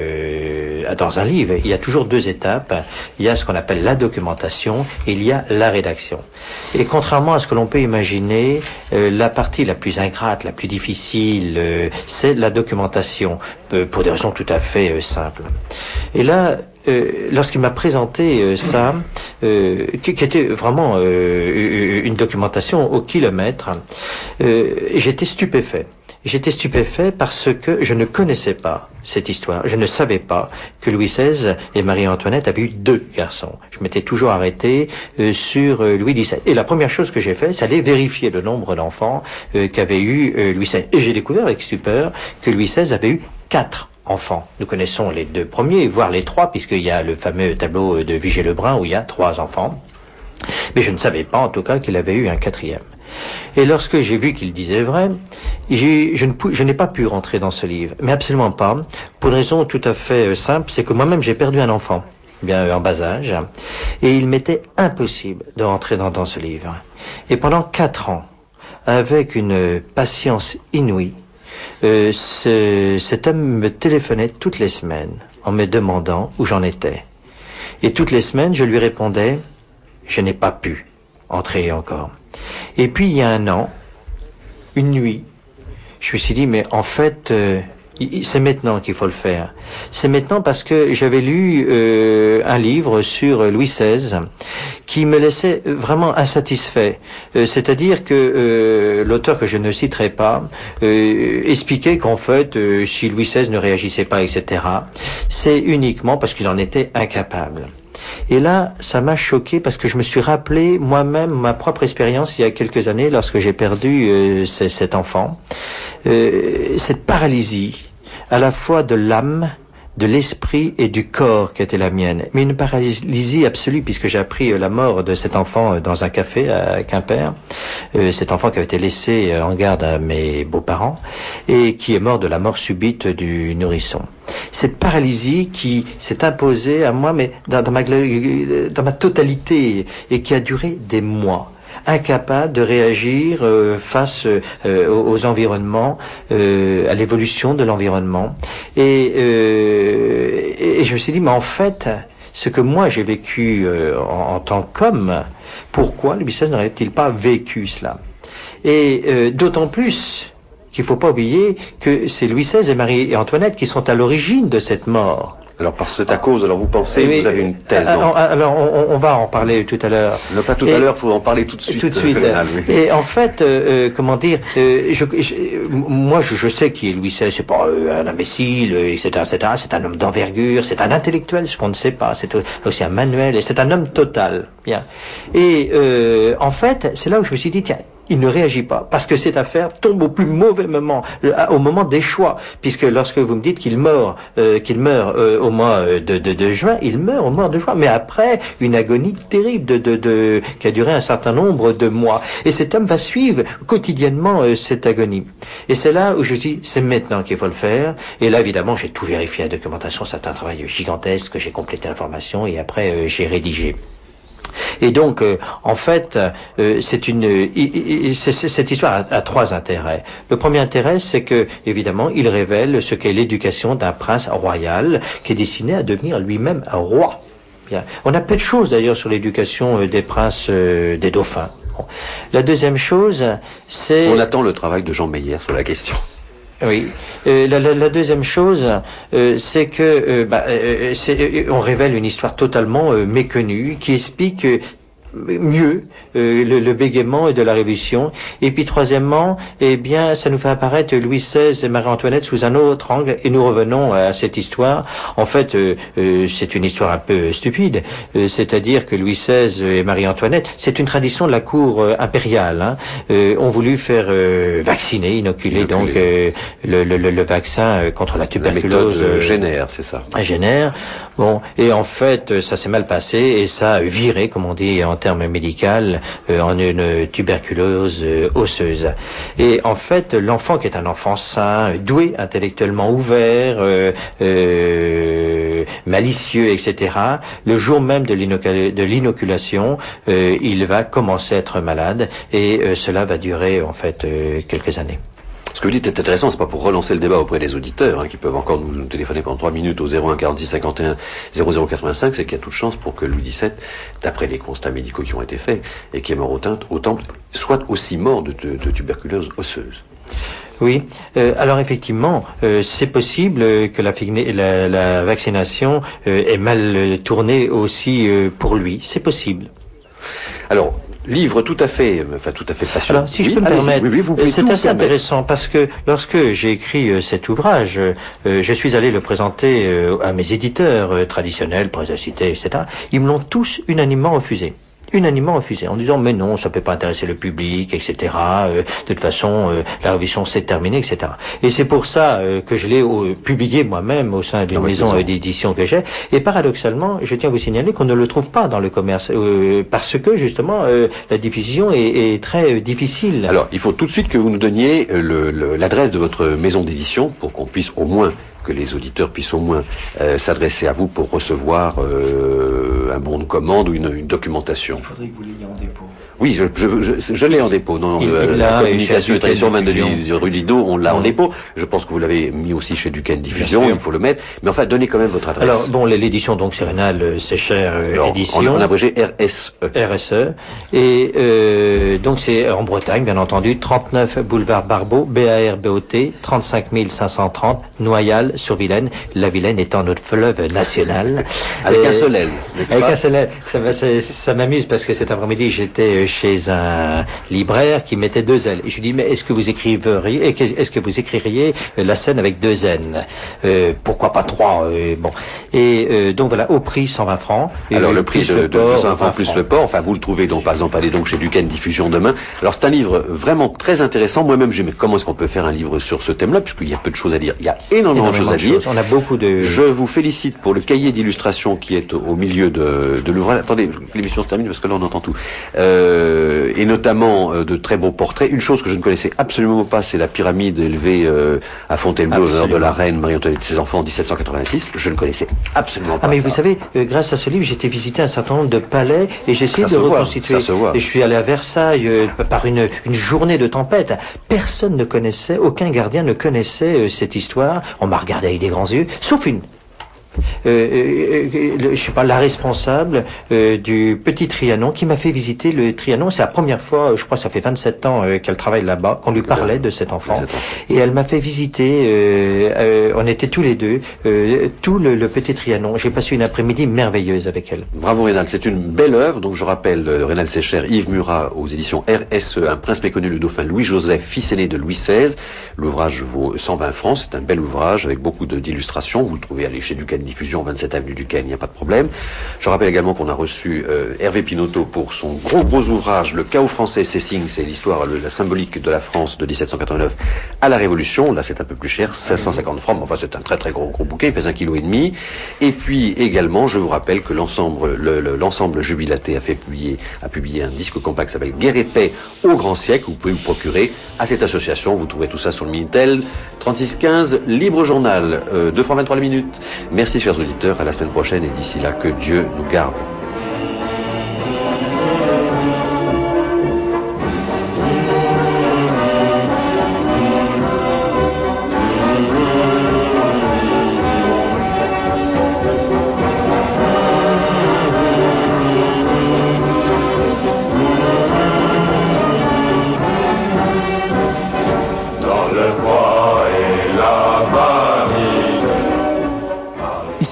euh, dans un livre, il y a toujours deux étapes. Il y a ce qu'on appelle la documentation et il y a la rédaction. Et contrairement à ce que l'on peut imaginer, euh, la partie la plus ingrate, la plus difficile, euh, c'est la documentation, euh, pour des raisons tout à fait euh, simples. Et là, Euh, lorsqu'il m'a présenté euh, ça, euh, qui, qui était vraiment euh, une documentation au kilomètre, euh, j'étais stupéfait. J'étais stupéfait parce que je ne connaissais pas cette histoire. Je ne savais pas que Louis seize et Marie-Antoinette avaient eu deux garçons. Je m'étais toujours arrêté euh, sur euh, Louis dix-sept. Et la première chose que j'ai fait, c'est aller vérifier le nombre d'enfants euh, qu'avait eu euh, Louis seize. Et j'ai découvert avec stupeur que Louis seize avait eu quatre enfants. Nous connaissons les deux premiers, voire les trois, puisqu'il y a le fameux tableau de Vigée-Lebrun où il y a trois enfants. Mais je ne savais pas, en tout cas, qu'il avait eu un quatrième. Et lorsque j'ai vu qu'il disait vrai, j'ai, je, ne, je n'ai pas pu rentrer dans ce livre. Mais absolument pas. Pour une raison tout à fait simple, c'est que moi-même, j'ai perdu un enfant, bien en bas âge. Et il m'était impossible de rentrer dans, dans ce livre. Et pendant quatre ans, avec une patience inouïe, Euh, ce, cet homme me téléphonait toutes les semaines en me demandant où j'en étais. Et toutes les semaines, je lui répondais, je n'ai pas pu entrer encore. Et puis, il y a un an, une nuit, je me suis dit, mais en fait, euh, c'est maintenant qu'il faut le faire. C'est maintenant parce que j'avais lu euh, un livre sur Louis seize qui me laissait vraiment insatisfait. Euh, c'est-à-dire que euh, l'auteur, que je ne citerai pas, euh, expliquait qu'en fait, euh, si Louis seize ne réagissait pas, et cetera, c'est uniquement parce qu'il en était incapable. Et là, ça m'a choqué parce que je me suis rappelé moi-même ma propre expérience il y a quelques années lorsque j'ai perdu euh, cet enfant. Euh, cette paralysie, à la fois de l'âme, de l'esprit et du corps qui était la mienne. Mais une paralysie absolue, puisque j'ai appris la mort de cet enfant dans un café à Quimper. Euh, cet enfant qui avait été laissé en garde à mes beaux-parents et qui est mort de la mort subite du nourrisson. Cette paralysie qui s'est imposée à moi, mais dans, dans, ma, dans ma totalité, et qui a duré des mois. Incapable de réagir euh, face euh, aux, aux environnements, euh, à l'évolution de l'environnement. Et, euh, et, et je me suis dit, mais en fait, ce que moi j'ai vécu euh, en, en tant qu'homme, pourquoi Louis seize n'aurait-il pas vécu cela? Et euh, d'autant plus qu'il ne faut pas oublier que c'est Louis seize et Marie-Antoinette qui sont à l'origine de cette mort. Alors, parce que c'est à cause, alors vous pensez, oui, vous avez une thèse, alors, non? alors on, on va en parler tout à l'heure. Non, pas tout et, à l'heure, pour en parler tout de suite. Tout de suite. Euh, oui. Et en fait, euh, comment dire, euh, je, je, moi je, je sais qui est Louis seize, c'est pas euh, un imbécile, et cetera, et cetera. C'est un homme d'envergure, c'est un intellectuel, ce qu'on ne sait pas, c'est aussi un manuel, et c'est un homme total. Bien. Et euh, en fait, c'est là où je me suis dit, tiens, il ne réagit pas, parce que cette affaire tombe au plus mauvais moment, au moment des choix, puisque lorsque vous me dites qu'il meurt, euh, qu'il meurt euh, au mois de, de, de juin, il meurt au mois de juin, mais après une agonie terrible de, de, de, qui a duré un certain nombre de mois. Et cet homme va suivre quotidiennement euh, cette agonie. Et c'est là où je dis, c'est maintenant qu'il faut le faire. Et là, évidemment, j'ai tout vérifié, la documentation, c'est un travail gigantesque, que j'ai complété l'information, et après, euh, j'ai rédigé. Et donc, euh, en fait, euh, c'est une, euh, c'est, c'est, cette histoire a, a trois intérêts. Le premier intérêt, c'est que, évidemment, il révèle ce qu'est l'éducation d'un prince royal qui est destiné à devenir lui-même un roi. Bien. On a peu de choses d'ailleurs sur l'éducation euh, des princes, euh, des dauphins. Bon. La deuxième chose, c'est... On attend le travail de Jean Meyer sur la question. Oui. Euh, la, la, la deuxième chose, euh, c'est que euh, bah, euh, c'est, euh, on révèle une histoire totalement euh, méconnue qui explique euh, mieux euh, le, le bégaiement de la Révolution. Et puis troisièmement, eh bien, ça nous fait apparaître Louis seize et Marie-Antoinette sous un autre angle, et nous revenons à cette histoire. En fait, euh, euh, c'est une histoire un peu stupide, euh, c'est-à-dire que Louis seize et Marie-Antoinette, c'est une tradition de la cour euh, impériale. Hein, euh, ont voulu faire euh, vacciner, inoculer, inoculer. donc euh, le, le, le vaccin contre la tuberculose. La méthode Jenner, c'est ça. Jenner. Bon, et en fait, ça s'est mal passé et ça a viré, comme on dit en termes médicaux, euh, en une tuberculose euh, osseuse. Et en fait, l'enfant qui est un enfant sain, doué, intellectuellement ouvert, euh, euh, malicieux, et cetera, le jour même de l'inoculation, euh, il va commencer à être malade et euh, cela va durer en fait euh, quelques années. Ce que vous dites est intéressant, c'est pas pour relancer le débat auprès des auditeurs, hein, qui peuvent encore nous, nous téléphoner pendant trois minutes au zéro un quarante-six cinquante et un zéro zéro quatre-vingt-cinq, c'est qu'il y a toute chance pour que Louis dix-sept, d'après les constats médicaux qui ont été faits, et qui est mort au, teinte, au temple, soit aussi mort de, de, de tuberculose osseuse. Oui, euh, alors effectivement, euh, c'est possible euh, que la, la, la vaccination euh, ait mal tourné aussi euh, pour lui, c'est possible. Alors, livre tout à fait, enfin tout à fait passionnant. Alors, si oui, je peux me permettre, oui, oui, c'est assez intéressant parce que lorsque j'ai écrit euh, cet ouvrage, euh, je suis allé le présenter euh, à mes éditeurs euh, traditionnels, Presse de Cité, et cetera. Ils me l'ont tous unanimement refusé. Unanimement refusé, en disant mais non, ça peut pas intéresser le public, et cetera. Euh, de toute façon, euh, la révolution s'est terminée, et cetera. Et c'est pour ça euh, que je l'ai euh, publié moi-même au sein d'une maison euh, d'édition que j'ai. Et paradoxalement, je tiens à vous signaler qu'on ne le trouve pas dans le commerce, euh, parce que justement euh, la diffusion est, est très euh, difficile. Alors, il faut tout de suite que vous nous donniez le, le, l'adresse de votre maison d'édition pour qu'on puisse au moins que les auditeurs puissent au moins euh, s'adresser à vous pour recevoir euh, un bon de commande ou une, une documentation. Il faudrait que vous l'ayez en dépôt. Oui, je, je, je, je l'ai en dépôt. Non, il, euh, il la a, communication est très sur de rue Lido, on l'a mmh. en dépôt. Je pense que vous l'avez mis aussi chez Duquesne Diffusion, il faut le mettre. Mais enfin, donnez quand même votre adresse. Alors, bon, l'édition, donc, c'est Rénal Sécher euh, édition. On, on a abrégé R S E. R S E. Et euh, donc, c'est en Bretagne, bien entendu, trente-neuf boulevard Barbeau, B A R B O T, trente-cinq mille cinq cent trente, Noyal, sur Vilaine. La Vilaine étant notre fleuve national. Avec et, un seul L, n'est-ce pas? Avec un seul L. Ça, ça, ça m'amuse parce que cet après-midi, j'étais chez un libraire qui mettait deux L. Et je lui dis, mais est-ce que vous écriveriez, est-ce que vous écririez la scène avec deux N? euh, Pourquoi pas trois euh, Bon. Et euh, donc voilà, au prix cent vingt francs. Et alors le prix de, le de port, deux cents francs plus francs. Le port, enfin vous le trouvez donc par exemple, allez donc chez Duquesne Diffusion demain. Alors c'est un livre vraiment très intéressant. Moi-même j'ai mais comment est-ce qu'on peut faire un livre sur ce thème-là, puisqu'il y a peu de choses à dire. Il y a énormément, énormément de choses à dire. On a beaucoup de... Je vous félicite pour le cahier d'illustration qui est au milieu de, de l'ouvrage. Attendez, l'émission se termine parce que là on entend tout. Euh, et notamment euh, de très beaux portraits. Une chose que je ne connaissais absolument pas, c'est la pyramide élevée euh, à Fontainebleau, l'honneur de la reine Marie-Antoinette et ses enfants en dix-sept cent quatre-vingt-six. Je ne connaissais absolument pas. Ah mais ça. Vous savez, euh, grâce à ce livre, j'ai été visiter un certain nombre de palais et j'ai essayé de reconstituer. Ça se voit. Et je suis allé à Versailles euh, par une, une journée de tempête. Personne ne connaissait, aucun gardien ne connaissait euh, cette histoire. On m'a regardé avec des grands yeux, sauf une. Euh, euh, euh, je sais pas, la responsable euh, du petit Trianon qui m'a fait visiter le Trianon. C'est la première fois, je crois, ça fait vingt-sept ans euh, qu'elle travaille là-bas, qu'on lui parlait de cet enfant. Et elle m'a fait visiter. Euh, euh, on était tous les deux, euh, tout le, le petit Trianon. J'ai passé une après-midi merveilleuse avec elle. Bravo Rénal, c'est une belle œuvre. Donc je rappelle, euh, Rénal Sécher, Yves Murat aux éditions R S E, Un prince méconnu, le dauphin Louis-Joseph, fils aîné de Louis seize. L'ouvrage vaut cent vingt francs. C'est un bel ouvrage avec beaucoup d'illustrations. Vous le trouvez aller chez Duquesne Diffusion, vingt-sept avenue Duquesne, il n'y a pas de problème. Je rappelle également qu'on a reçu euh, Hervé Pinoteau pour son gros gros ouvrage Le chaos français, ses signes, c'est l'histoire, le, la symbolique de la France de dix-sept cent quatre-vingt-neuf à la Révolution. Là c'est un peu plus cher, cinq cent cinquante francs, mais enfin c'est un très très gros gros bouquet, il pèse un kilo et demi. Et puis également, je vous rappelle que l'ensemble le, le, l'ensemble Jubilaté a fait publier, a publié un disque compact qui s'appelle Guerre et paix au grand siècle. Vous pouvez vous procurer à cette association, vous trouvez tout ça sur le Minitel trente-six quinze, Libre Journal, euh, deux fois vingt-trois la minute. Merci chers auditeurs. À la semaine prochaine et d'ici là, que Dieu nous garde.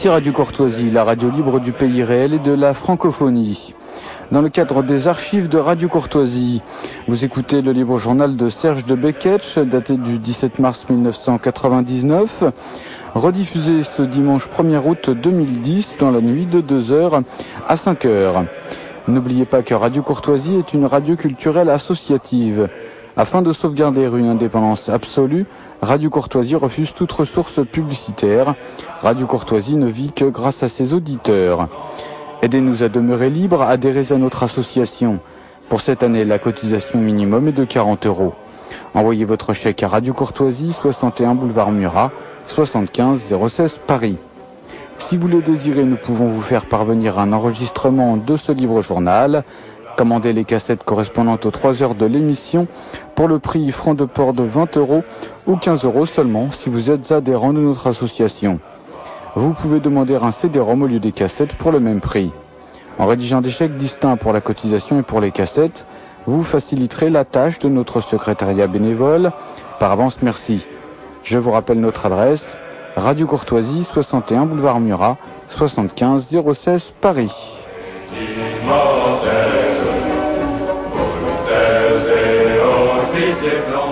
Ici Radio Courtoisie, la radio libre du pays réel et de la francophonie. Dans le cadre des archives de Radio Courtoisie, vous écoutez le libre journal de Serge de Beketch, daté du dix-sept mars mille neuf cent quatre-vingt-dix-neuf, rediffusé ce dimanche premier août deux mille dix dans la nuit de deux heures à cinq heures. N'oubliez pas que Radio Courtoisie est une radio culturelle associative. Afin de sauvegarder une indépendance absolue, Radio Courtoisie refuse toute ressource publicitaire. Radio Courtoisie ne vit que grâce à ses auditeurs. Aidez-nous à demeurer libres, adhérez à notre association. Pour cette année, la cotisation minimum est de quarante euros. Envoyez votre chèque à Radio Courtoisie, soixante et un boulevard Murat, soixante-quinze zéro seize Paris. Si vous le désirez, nous pouvons vous faire parvenir un enregistrement de ce livre journal. Commandez les cassettes correspondantes aux trois heures de l'émission pour le prix franc de port de vingt euros ou quinze euros seulement si vous êtes adhérent de notre association. Vous pouvez demander un C D-ROM au lieu des cassettes pour le même prix. En rédigeant des chèques distincts pour la cotisation et pour les cassettes, vous faciliterez la tâche de notre secrétariat bénévole. Par avance, merci. Je vous rappelle notre adresse, Radio Courtoisie, soixante et un boulevard Murat, soixante-quinze zéro seize Paris. Immortels, volontaires et officiers blancs.